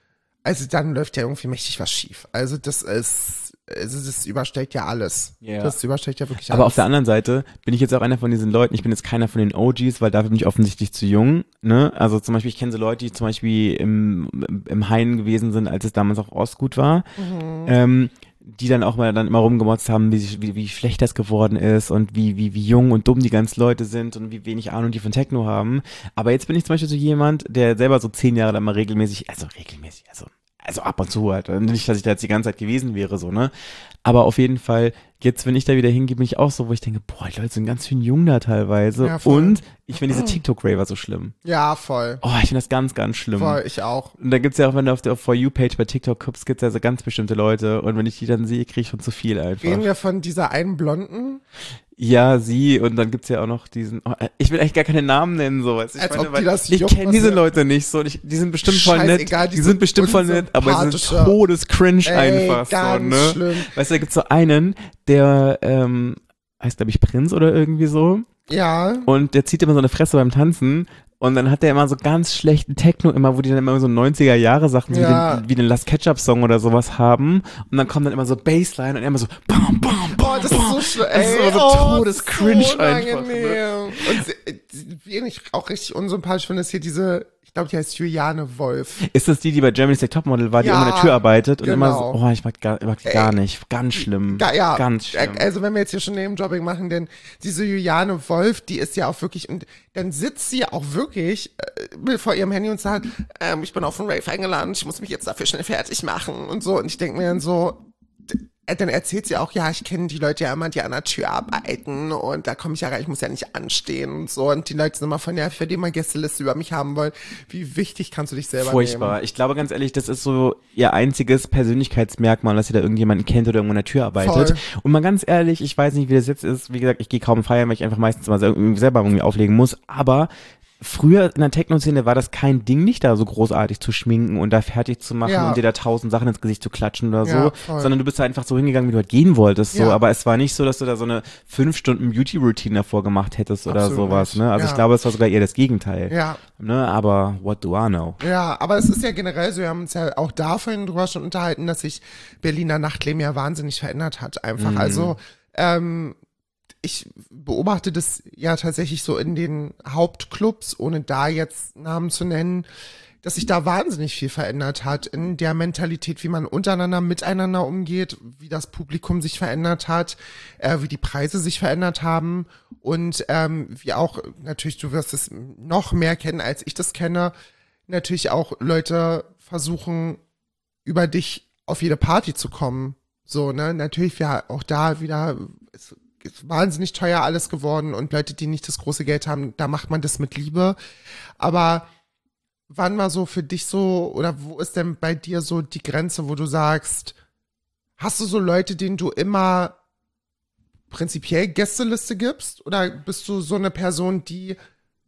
also dann läuft ja irgendwie mächtig was schief. Also das ist, also das übersteigt ja alles. Ja. Das übersteigt ja wirklich Aber alles. auf der anderen Seite bin ich jetzt auch einer von diesen Leuten, ich bin jetzt keiner von den O Gs, weil dafür bin ich offensichtlich zu jung, ne? Also zum Beispiel, ich kenne so Leute, die zum Beispiel im, im Hain gewesen sind, als es damals auch Ostgut war, mhm. ähm, die dann auch mal dann immer rumgemotzt haben, wie, wie, wie schlecht das geworden ist und wie, wie, wie jung und dumm die ganzen Leute sind und wie wenig Ahnung die von Techno haben. Aber jetzt bin ich zum Beispiel so jemand, der selber so zehn Jahre lang mal regelmäßig, also regelmäßig, also Also ab und zu halt. Nicht, dass ich da jetzt die ganze Zeit gewesen wäre, so, ne? Aber auf jeden Fall, jetzt, wenn ich da wieder hingehe, bin ich auch so, wo ich denke, boah, die Leute sind ganz schön jung da teilweise. Ja, und ich finde diese TikTok-Raver so schlimm. Ja, voll. Oh, ich finde das ganz, ganz schlimm. Voll, ich auch. Und da gibt's ja auch, wenn du auf der For You-Page bei TikTok guckst, gibt's ja so ganz bestimmte Leute. Und wenn ich die dann sehe, kriege ich schon zu viel einfach. Reden wir von dieser einen Blonden? Ja, sie, und dann gibt's ja auch noch diesen, oh, ich will eigentlich gar keine Namen nennen, so, weißt du, ich Als meine, ob die das ich kenne diese Leute nicht, so, ich, die sind bestimmt voll nett, Scheißegal, die, die sind sind bestimmt voll nett, aber sie sind todescringe einfach, ganz so, ne, schlimm. weißt du, da gibt's so einen, der, ähm, heißt, glaube ich, Prinz oder irgendwie so, ja, und der zieht immer so eine Fresse beim Tanzen. Und dann hat der immer so ganz schlechten Techno immer, wo die dann immer so neunziger Jahre Sachen ja. wie den, wie den Last Ketchup Song oder sowas haben. Und dann kommt dann immer so Bassline und er immer so bam, bam, bam, oh, das ist so schlimm. Das ist so oh, Todes-Cringe so einfach. Ne? Und wen ich auch richtig unsympathisch finde, ist hier diese, ich glaube, die heißt Juliane Wolf. Ist das die, die bei Germany's Next Topmodel war, die ja, immer in der Tür arbeitet und genau. immer so, oh, ich mag gar, mag die gar nicht. Ganz schlimm. Ja, ja, ganz schlimm. Also wenn wir jetzt hier schon Name-Dropping machen, denn diese Juliane Wolf, die ist ja auch wirklich, und dann sitzt sie auch wirklich äh, vor ihrem Handy und sagt, ähm, ich bin auf einen Rave eingeladen, ich muss mich jetzt dafür schnell fertig machen und so. Und ich denke mir dann so, dann erzählt sie auch, ja, ich kenne die Leute ja immer, die an der Tür arbeiten und da komme ich ja rein, ich muss ja nicht anstehen und so. Und die Leute sind immer von, ja, für die mal Gästeliste über mich haben wollen. Wie wichtig kannst du dich selber Furchtbar. nehmen? Ich glaube ganz ehrlich, das ist so ihr einziges Persönlichkeitsmerkmal, dass sie da irgendjemanden kennt oder irgendwo an der Tür arbeitet. Voll. Und mal ganz ehrlich, ich weiß nicht, wie das jetzt ist. Wie gesagt, ich gehe kaum feiern, weil ich einfach meistens mal selber irgendwie auflegen muss. Aber früher in der Techno-Szene war das kein Ding, nicht da so großartig zu schminken und da fertig zu machen ja. und dir da tausend Sachen ins Gesicht zu klatschen oder so, ja, voll. sondern du bist da einfach so hingegangen, wie du halt gehen wolltest, so, ja. aber es war nicht so, dass du da so eine fünf Stunden Beauty-Routine davor gemacht hättest oder Absolut sowas, nicht. ne, also ja. ich glaube, es war sogar eher das Gegenteil, ja. ne, aber what do I know? Ja, aber es ist ja generell so, wir haben uns ja auch da vorhin drüber schon unterhalten, dass sich Berliner Nachtleben ja wahnsinnig verändert hat, einfach, mhm. also, ähm, ich beobachte das ja tatsächlich so in den Hauptclubs, ohne da jetzt Namen zu nennen, dass sich da wahnsinnig viel verändert hat in der Mentalität, wie man untereinander miteinander umgeht, wie das Publikum sich verändert hat, äh, wie die Preise sich verändert haben und ähm, wie auch, natürlich, du wirst es noch mehr kennen, als ich das kenne, natürlich auch Leute versuchen, über dich auf jede Party zu kommen. So, ne, natürlich wäre auch da wieder ist wahnsinnig teuer alles geworden und Leute, die nicht das große Geld haben, da macht man das mit Liebe. Aber wann war so für dich so, oder wo ist denn bei dir so die Grenze, wo du sagst, hast du so Leute, denen du immer prinzipiell Gästeliste gibst? Oder bist du so eine Person, die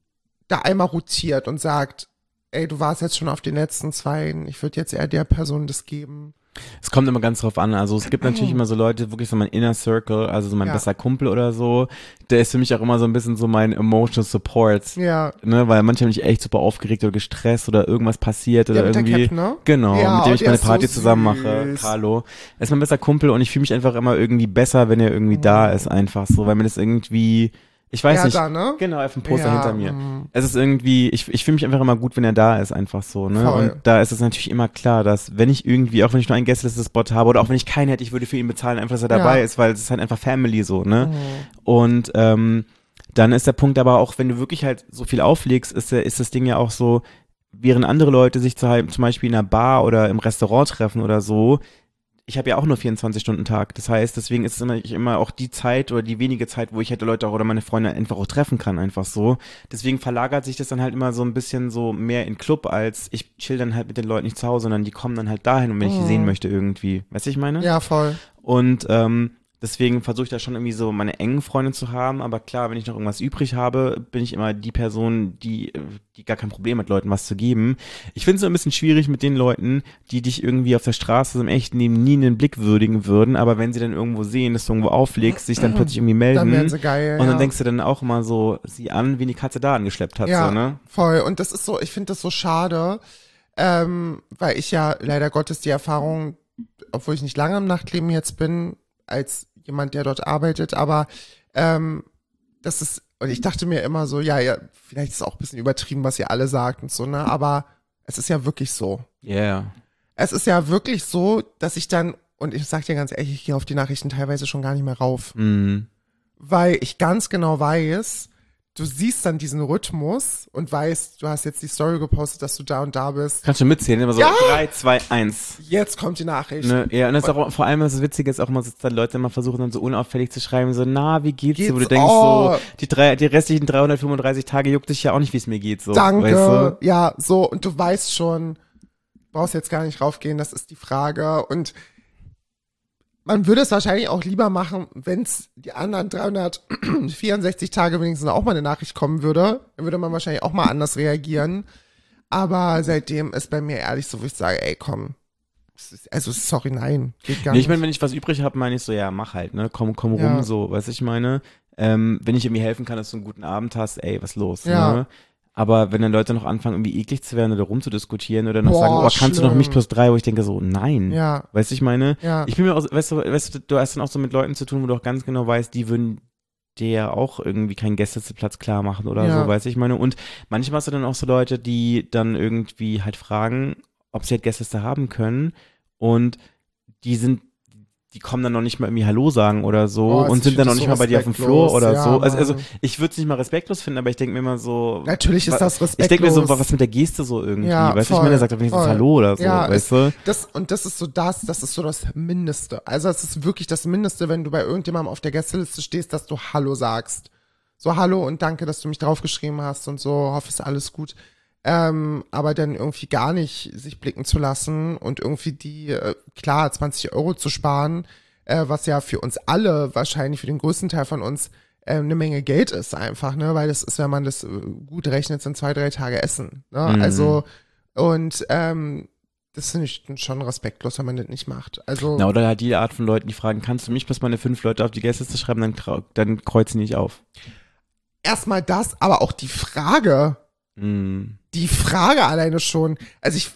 da einmal rotiert und sagt, ey, du warst jetzt schon auf den letzten zwei, ich würde jetzt eher der Person das geben? Es kommt immer ganz drauf an, also es gibt natürlich immer so Leute, wirklich so mein Inner Circle, also so mein ja. bester Kumpel oder so, der ist für mich auch immer so ein bisschen so mein Emotional Support, ja. ne, weil manchmal bin ich echt super aufgeregt oder gestresst oder irgendwas passiert oder ja, mit irgendwie, der Cap, ne? genau, ja, mit dem ich meine Party so zusammen mache, Carlo, er ist mein bester Kumpel und ich fühle mich einfach immer irgendwie besser, wenn er irgendwie mhm. da ist, einfach so, weil mir das irgendwie Ich weiß ja, nicht. Da, ne? Genau, auf dem Poster ja, hinter mir. Mm. Es ist irgendwie, ich, ich fühle mich einfach immer gut, wenn er da ist, einfach so, ne? Voll. Und da ist es natürlich immer klar, dass wenn ich irgendwie, auch wenn ich nur einen Gästeliste-Spot habe oder auch wenn ich keinen hätte, ich würde für ihn bezahlen, einfach, dass er dabei ja. ist, weil es ist halt einfach Family so, ne? Mm. Und ähm, dann ist der Punkt aber auch, wenn du wirklich halt so viel auflegst, ist, der, ist das Ding ja auch so, während andere Leute sich zu, zum Beispiel in einer Bar oder im Restaurant treffen oder so, ich habe ja auch nur vierundzwanzig-Stunden-Tag. Das heißt, deswegen ist es immer, ich immer auch die Zeit oder die wenige Zeit, wo ich hätte Leute auch oder meine Freunde einfach auch treffen kann, einfach so. Deswegen verlagert sich das dann halt immer so ein bisschen so mehr in Club, als ich chill dann halt mit den Leuten nicht zu Hause, sondern die kommen dann halt dahin, und wenn ich die Mhm. sehen möchte irgendwie. Weißt du, ich meine? Ja, voll. Und ähm, deswegen versuche ich da schon irgendwie so meine engen Freunde zu haben, aber klar, wenn ich noch irgendwas übrig habe, bin ich immer die Person, die, die gar kein Problem hat, Leuten was zu geben. Ich finde es so ein bisschen schwierig mit den Leuten, die dich irgendwie auf der Straße so im echten Leben nie in den Blick würdigen würden, aber wenn sie dann irgendwo sehen, dass du irgendwo auflegst, sich dann plötzlich irgendwie melden. Dann werden sie geil, Und dann ja. denkst du dann auch immer so, sieh an, wie die Katze da angeschleppt hat, ja, so, ne? voll. Und das ist so, ich finde das so schade, ähm, weil ich ja leider Gottes die Erfahrung, obwohl ich nicht lange im Nachtleben jetzt bin, als jemand, der dort arbeitet, aber ähm, das ist, und ich dachte mir immer so, ja, ja, vielleicht ist es auch ein bisschen übertrieben, was ihr alle sagt und so, ne, aber es ist ja wirklich so. Ja. Yeah. Es ist ja wirklich so, dass ich dann, und ich sag dir ganz ehrlich, ich gehe auf die Nachrichten teilweise schon gar nicht mehr rauf. Mhm. Weil ich ganz genau weiß, du siehst dann diesen Rhythmus und weißt, du hast jetzt die Story gepostet, dass du da und da bist. Kannst du mitzählen, immer so Ja! drei, zwei, eins. Jetzt kommt die Nachricht. Ne, ja, und das ist auch, vor allem, was das Witzige ist, auch immer, dass dann Leute immer versuchen, dann so unauffällig zu schreiben, so, na, wie geht's, Geht's? dir? Wo du denkst, Oh. so, die drei, die restlichen dreihundertfünfunddreißig Tage juckt dich ja auch nicht, wie es mir geht, so. Danke. Weißt du? Ja, so, und du weißt schon, brauchst jetzt gar nicht raufgehen, das ist die Frage. Und man würde es wahrscheinlich auch lieber machen, wenn es die anderen dreihundertvierundsechzig Tage wenigstens auch mal eine Nachricht kommen würde. Dann würde man wahrscheinlich auch mal anders reagieren. Aber seitdem ist bei mir ehrlich so, wo ich sage, ey, komm. Also, sorry, nein, geht gar Nee, nicht. ich meine, wenn ich was übrig habe, meine ich so, ja, mach halt, ne, komm, komm Ja. rum, so, weißt du, ich meine, ähm, wenn ich irgendwie helfen kann, dass du einen guten Abend hast, ey, was los, Ja. ne? Aber wenn dann Leute noch anfangen, irgendwie eklig zu werden oder rumzudiskutieren oder noch Boah, sagen, oh, kannst du noch schlimm. mich plus drei, wo ich denke so, nein. Ja, Weißt du, ich meine, ja. ich bin mir auch, weißt du, weißt du, du hast dann auch so mit Leuten zu tun, wo du auch ganz genau weißt, die würden dir ja auch irgendwie keinen Gästeplatz klar machen oder Ja. so, weißt du, ich meine. Und manchmal hast du dann auch so Leute, die dann irgendwie halt fragen, ob sie halt Gäste haben können und die sind, die kommen dann noch nicht mal irgendwie Hallo sagen oder so Oh, und ich sind dann find noch das nicht so mal bei dir auf dem respektlos. Floor oder Ja, so. Also, also Mann. ich würde es nicht mal respektlos finden, aber ich denke mir immer so, Natürlich ist wa- das respektlos. ich denke mir so, was mit der Geste so irgendwie, Ja, weißt du, ich voll, meine, der sagt doch wenigstens voll. Hallo oder so, Ja, weißt du? Das, und das ist so das, das ist so das Mindeste. Also es ist wirklich das Mindeste, wenn du bei irgendjemandem auf der Gästeliste stehst, dass du Hallo sagst. So Hallo und danke, dass du mich draufgeschrieben hast und so, hoffe, ist alles gut. Ähm, aber dann irgendwie gar nicht sich blicken zu lassen und irgendwie die, äh, klar, zwanzig Euro zu sparen, äh, was ja für uns alle, wahrscheinlich für den größten Teil von uns, äh, eine Menge Geld ist einfach, ne, weil das ist, wenn man das äh, gut rechnet, sind zwei, drei Tage Essen, ne, Mhm. also, und, ähm, das finde ich schon respektlos, wenn man das nicht macht, also. Na, oder halt die Art von Leuten, die fragen, kannst du mich plus meine fünf Leute auf die Gästeliste schreiben, dann, trau- dann kreuzen die nicht auf. Erstmal das, aber auch die Frage, Mhm. die Frage alleine schon, also ich,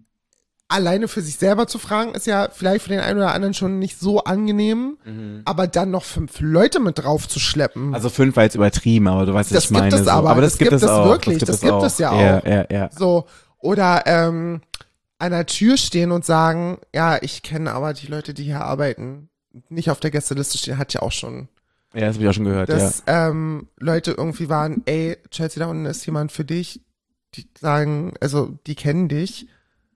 alleine für sich selber zu fragen, ist ja vielleicht für den einen oder anderen schon nicht so angenehm, Mhm. aber dann noch fünf Leute mit drauf zu schleppen. Also fünf war jetzt übertrieben, aber du weißt, was Das ich meine. gibt es so. aber, aber das, das gibt gibt es es auch. wirklich, das gibt es ja Ja, auch. ja, ja. So, oder ähm, an der Tür stehen und sagen, ja, ich kenne aber die Leute, die hier arbeiten, nicht auf der Gästeliste stehen, hat ja auch schon, Ja, das habe ich auch schon gehört, ja. dass ähm, Leute irgendwie waren, ey, Chelsea, da unten ist jemand für dich, die sagen, also die kennen dich.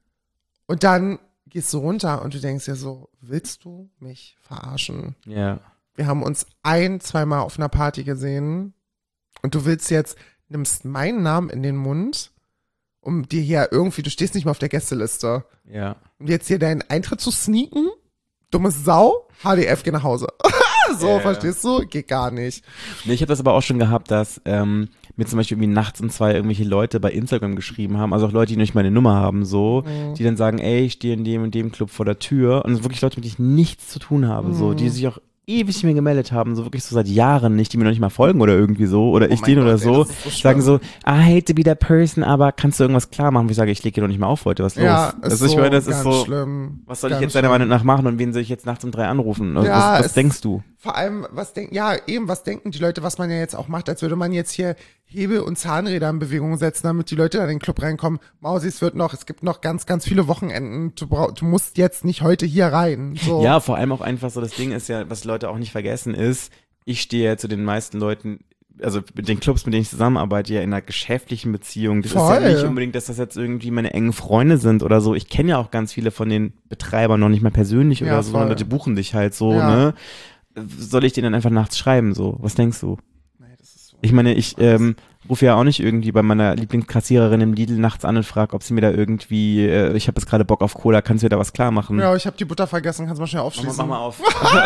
Und dann gehst du runter und du denkst dir so, willst du mich verarschen? Ja. Wir haben uns ein, zweimal auf einer Party gesehen und du willst jetzt, nimmst meinen Namen in den Mund, um dir hier irgendwie, du stehst nicht mal auf der Gästeliste, Ja. um jetzt hier deinen Eintritt zu sneaken, dumme Sau, H D F, geh nach Hause. So, Ja, ja. verstehst du? Geht gar nicht. Nee, ich habe das aber auch schon gehabt, dass ähm, mir zum Beispiel irgendwie nachts um zwei irgendwelche Leute bei Instagram geschrieben haben, also auch Leute, die nicht meine Nummer haben, so, Mhm. die dann sagen, ey, ich stehe in dem und dem Club vor der Tür und das sind wirklich Leute, mit denen ich nichts zu tun habe, so, Mhm. die sich auch ewig nicht mehr gemeldet haben, so wirklich so seit Jahren nicht, die mir noch nicht mal folgen oder irgendwie so, oder Oh ich mein denen oder Gott, ey, so, das ist so sagen schlimm. so, I hate to be that person, aber kannst du irgendwas klar machen? Wo ich sage, ich lege hier noch nicht mal auf heute, was los? Ja, ist also ich so meine, das ist ganz so, schlimm. was soll ich Ganz jetzt deiner schlimm. Meinung nach machen und wen soll ich jetzt nachts um drei anrufen? Also, Ja, was was es- denkst du? Vor allem, was denken, ja, eben, was denken die Leute, was man ja jetzt auch macht, als würde man jetzt hier Hebel und Zahnräder in Bewegung setzen, damit die Leute da in den Club reinkommen. Mausi, es wird noch, es gibt noch ganz, ganz viele Wochenenden. Du brauch, du musst jetzt nicht heute hier rein. So. Ja, vor allem auch einfach so, das Ding ist ja, was Leute auch nicht vergessen ist, ich stehe ja zu den meisten Leuten, also mit den Clubs, mit denen ich zusammenarbeite, ja in einer geschäftlichen Beziehung. Das Voll. ist ja nicht unbedingt, dass das jetzt irgendwie meine engen Freunde sind oder so. Ich kenne ja auch ganz viele von den Betreibern noch nicht mal persönlich Ja, oder so, sondern voll. Leute buchen dich halt so, Ja. ne? Soll ich denen dann einfach nachts schreiben, so? Was denkst du? Nee, das ist so. Ich meine, ich ähm, rufe ja auch nicht irgendwie bei meiner Lieblingskassiererin im Lidl nachts an und frage, ob sie mir da irgendwie, äh, ich habe jetzt gerade Bock auf Cola, kannst du mir da was klar machen? Ja, ich habe die Butter vergessen, kannst du mal schnell Mach mal, aufschließen. mach mal auf.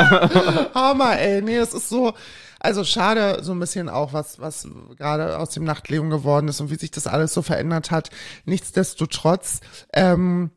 Hammer, ey. Nee, es ist so, also schade so ein bisschen auch, was, was gerade aus dem Nachtleben geworden ist und wie sich das alles so verändert hat. Nichtsdestotrotz, ähm,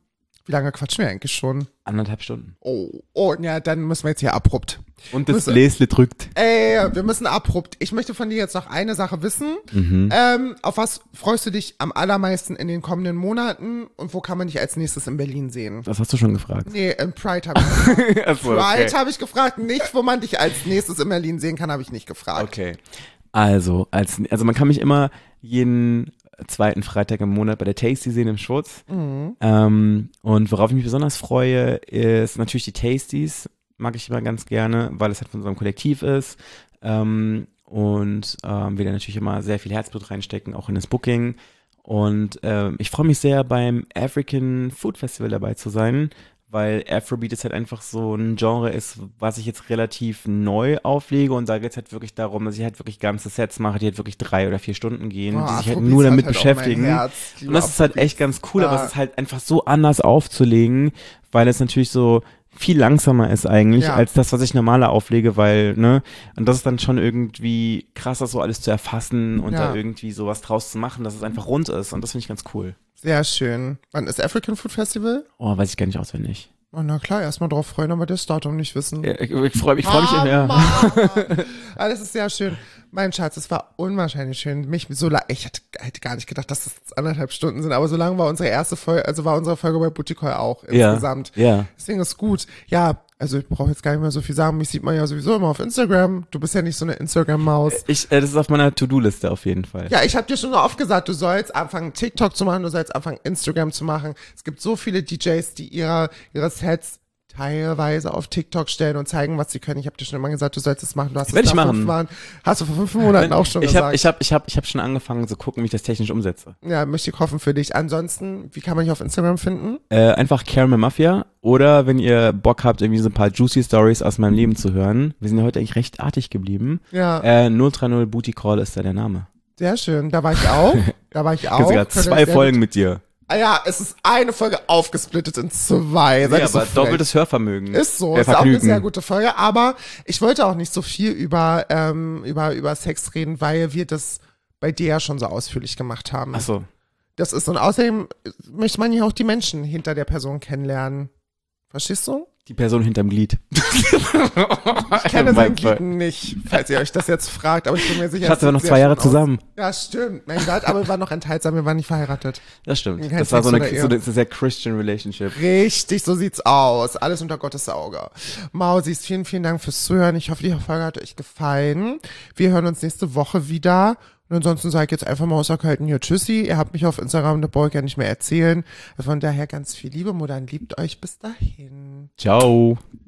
Wie lange quatschen wir eigentlich schon? Anderthalb Stunden. Oh, oh, ja, dann müssen wir jetzt hier abrupt. Und das Bläsle drückt. Ey, wir müssen abrupt. Ich möchte von dir jetzt noch eine Sache wissen. Mhm. Ähm, auf was freust du dich am allermeisten in den kommenden Monaten und wo kann man dich als nächstes in Berlin sehen? Das hast du schon gefragt. Nee, in Pride habe ich gefragt. Achso, Pride okay. habe ich gefragt, nicht wo man dich als nächstes in Berlin sehen kann, habe ich nicht gefragt. Okay. Also, als, also man kann mich immer jeden zweiten Freitag im Monat bei der Tasty sehen im Schwutz. Mhm. Ähm, und worauf ich mich besonders freue, ist natürlich die Tasties. Mag ich immer ganz gerne, weil es halt von so einem Kollektiv ist. Ähm, und ähm, wir da natürlich immer sehr viel Herzblut reinstecken, auch in das Booking. Und ähm, ich freue mich sehr, beim African Food Festival dabei zu sein, weil Afrobeat ist halt einfach so ein Genre ist, was ich jetzt relativ neu auflege und da geht es halt wirklich darum, dass ich halt wirklich ganze Sets mache, die halt wirklich drei oder vier Stunden gehen, Oh, die sich halt Afrobeats nur damit hat halt auch mein beschäftigen. Herz. Ich Und das ist halt echt ganz cool, Ja. aber es ist halt einfach so anders aufzulegen, weil es natürlich so viel langsamer ist eigentlich, Ja. als das, was ich normaler auflege, weil, ne, und das ist dann schon irgendwie krass, das so alles zu erfassen und Ja. da irgendwie sowas draus zu machen, dass es einfach rund ist und das finde ich ganz cool. Sehr schön. Wann ist African Food Festival? Oh, weiß ich gar nicht auswendig. Oh, na klar, erstmal drauf freuen, aber das Datum nicht wissen. Ja, Ich, ich freue ich freu mich, ja. Hammer! Ah, das ist sehr schön. Mein Schatz, es war unwahrscheinlich schön. Mich so lang, ich hätte, hätte gar nicht gedacht, dass das anderthalb Stunden sind, aber so lang war unsere erste Folge, also war unsere Folge bei Booty Call auch Ja, insgesamt. ja. Deswegen ist gut. Ja, also ich brauche jetzt gar nicht mehr so viel sagen. Mich sieht man ja sowieso immer auf Instagram. Du bist ja nicht so eine Instagram-Maus. Ich, äh, das ist auf meiner To-Do-Liste auf jeden Fall. Ja, ich habe dir schon so oft gesagt, du sollst anfangen, TikTok zu machen, du sollst anfangen, Instagram zu machen. Es gibt so viele D Js, die ihre, ihre Sets teilweise auf TikTok stellen und zeigen, was sie können. Ich habe dir schon immer gesagt, du sollst es machen. Du hast es Werd ich nach machen. fünf Jahren, hast du vor fünf Monaten auch schon ich gesagt. hab, ich habe ich hab, ich hab schon angefangen zu gucken, wie ich das technisch umsetze. Ja, möchte ich hoffen für dich. Ansonsten, wie kann man dich auf Instagram finden? Äh, einfach Caramel Mafia oder wenn ihr Bock habt, irgendwie so ein paar juicy Stories aus meinem Leben zu hören. Wir sind ja heute eigentlich recht artig geblieben. Ja, Äh, null drei null Booty Call ist da der Name. sehr schön. Da war ich auch. Da war ich Ich auch. habe sogar Könnt ihr zwei sehr Folgen gut- mit dir. Ah ja, es ist eine Folge aufgesplittet in zwei. Seid Ja, ihr so aber frech? doppeltes Hörvermögen. Ist so, Äh, ist ja auch eine Vergnügen. sehr gute Folge, aber ich wollte auch nicht so viel über, ähm, über, über Sex reden, weil wir das bei dir ja schon so ausführlich gemacht haben. Ach so. Das ist, und außerdem möchte man ja auch die Menschen hinter der Person kennenlernen. Verstehst du? Die Person hinterm Glied. Ich kenne sein Glied nicht, falls ihr euch das jetzt fragt, aber ich bin mir sicher. Schatz, es wir waren noch sieht zwei sehr Jahre schön aus. zusammen. Ja, stimmt. Mein Gott, aber wir waren noch enthaltsam, wir waren nicht verheiratet. Das stimmt. Kein Das war so Sex eine, oder so Ehe. eine sehr Christian Relationship. Richtig, so sieht's aus. Alles unter Gottes Auge. Mausis, vielen, vielen Dank fürs Zuhören. Ich hoffe, die Folge hat euch gefallen. Wir hören uns nächste Woche wieder. Und ansonsten sage ich jetzt einfach mal außer Kalten hier Tschüssi. Ihr habt mich auf Instagram, da brauche ich ja nicht mehr erzählen. Von daher ganz viel Liebe, Muttern liebt euch. Bis dahin. Ciao.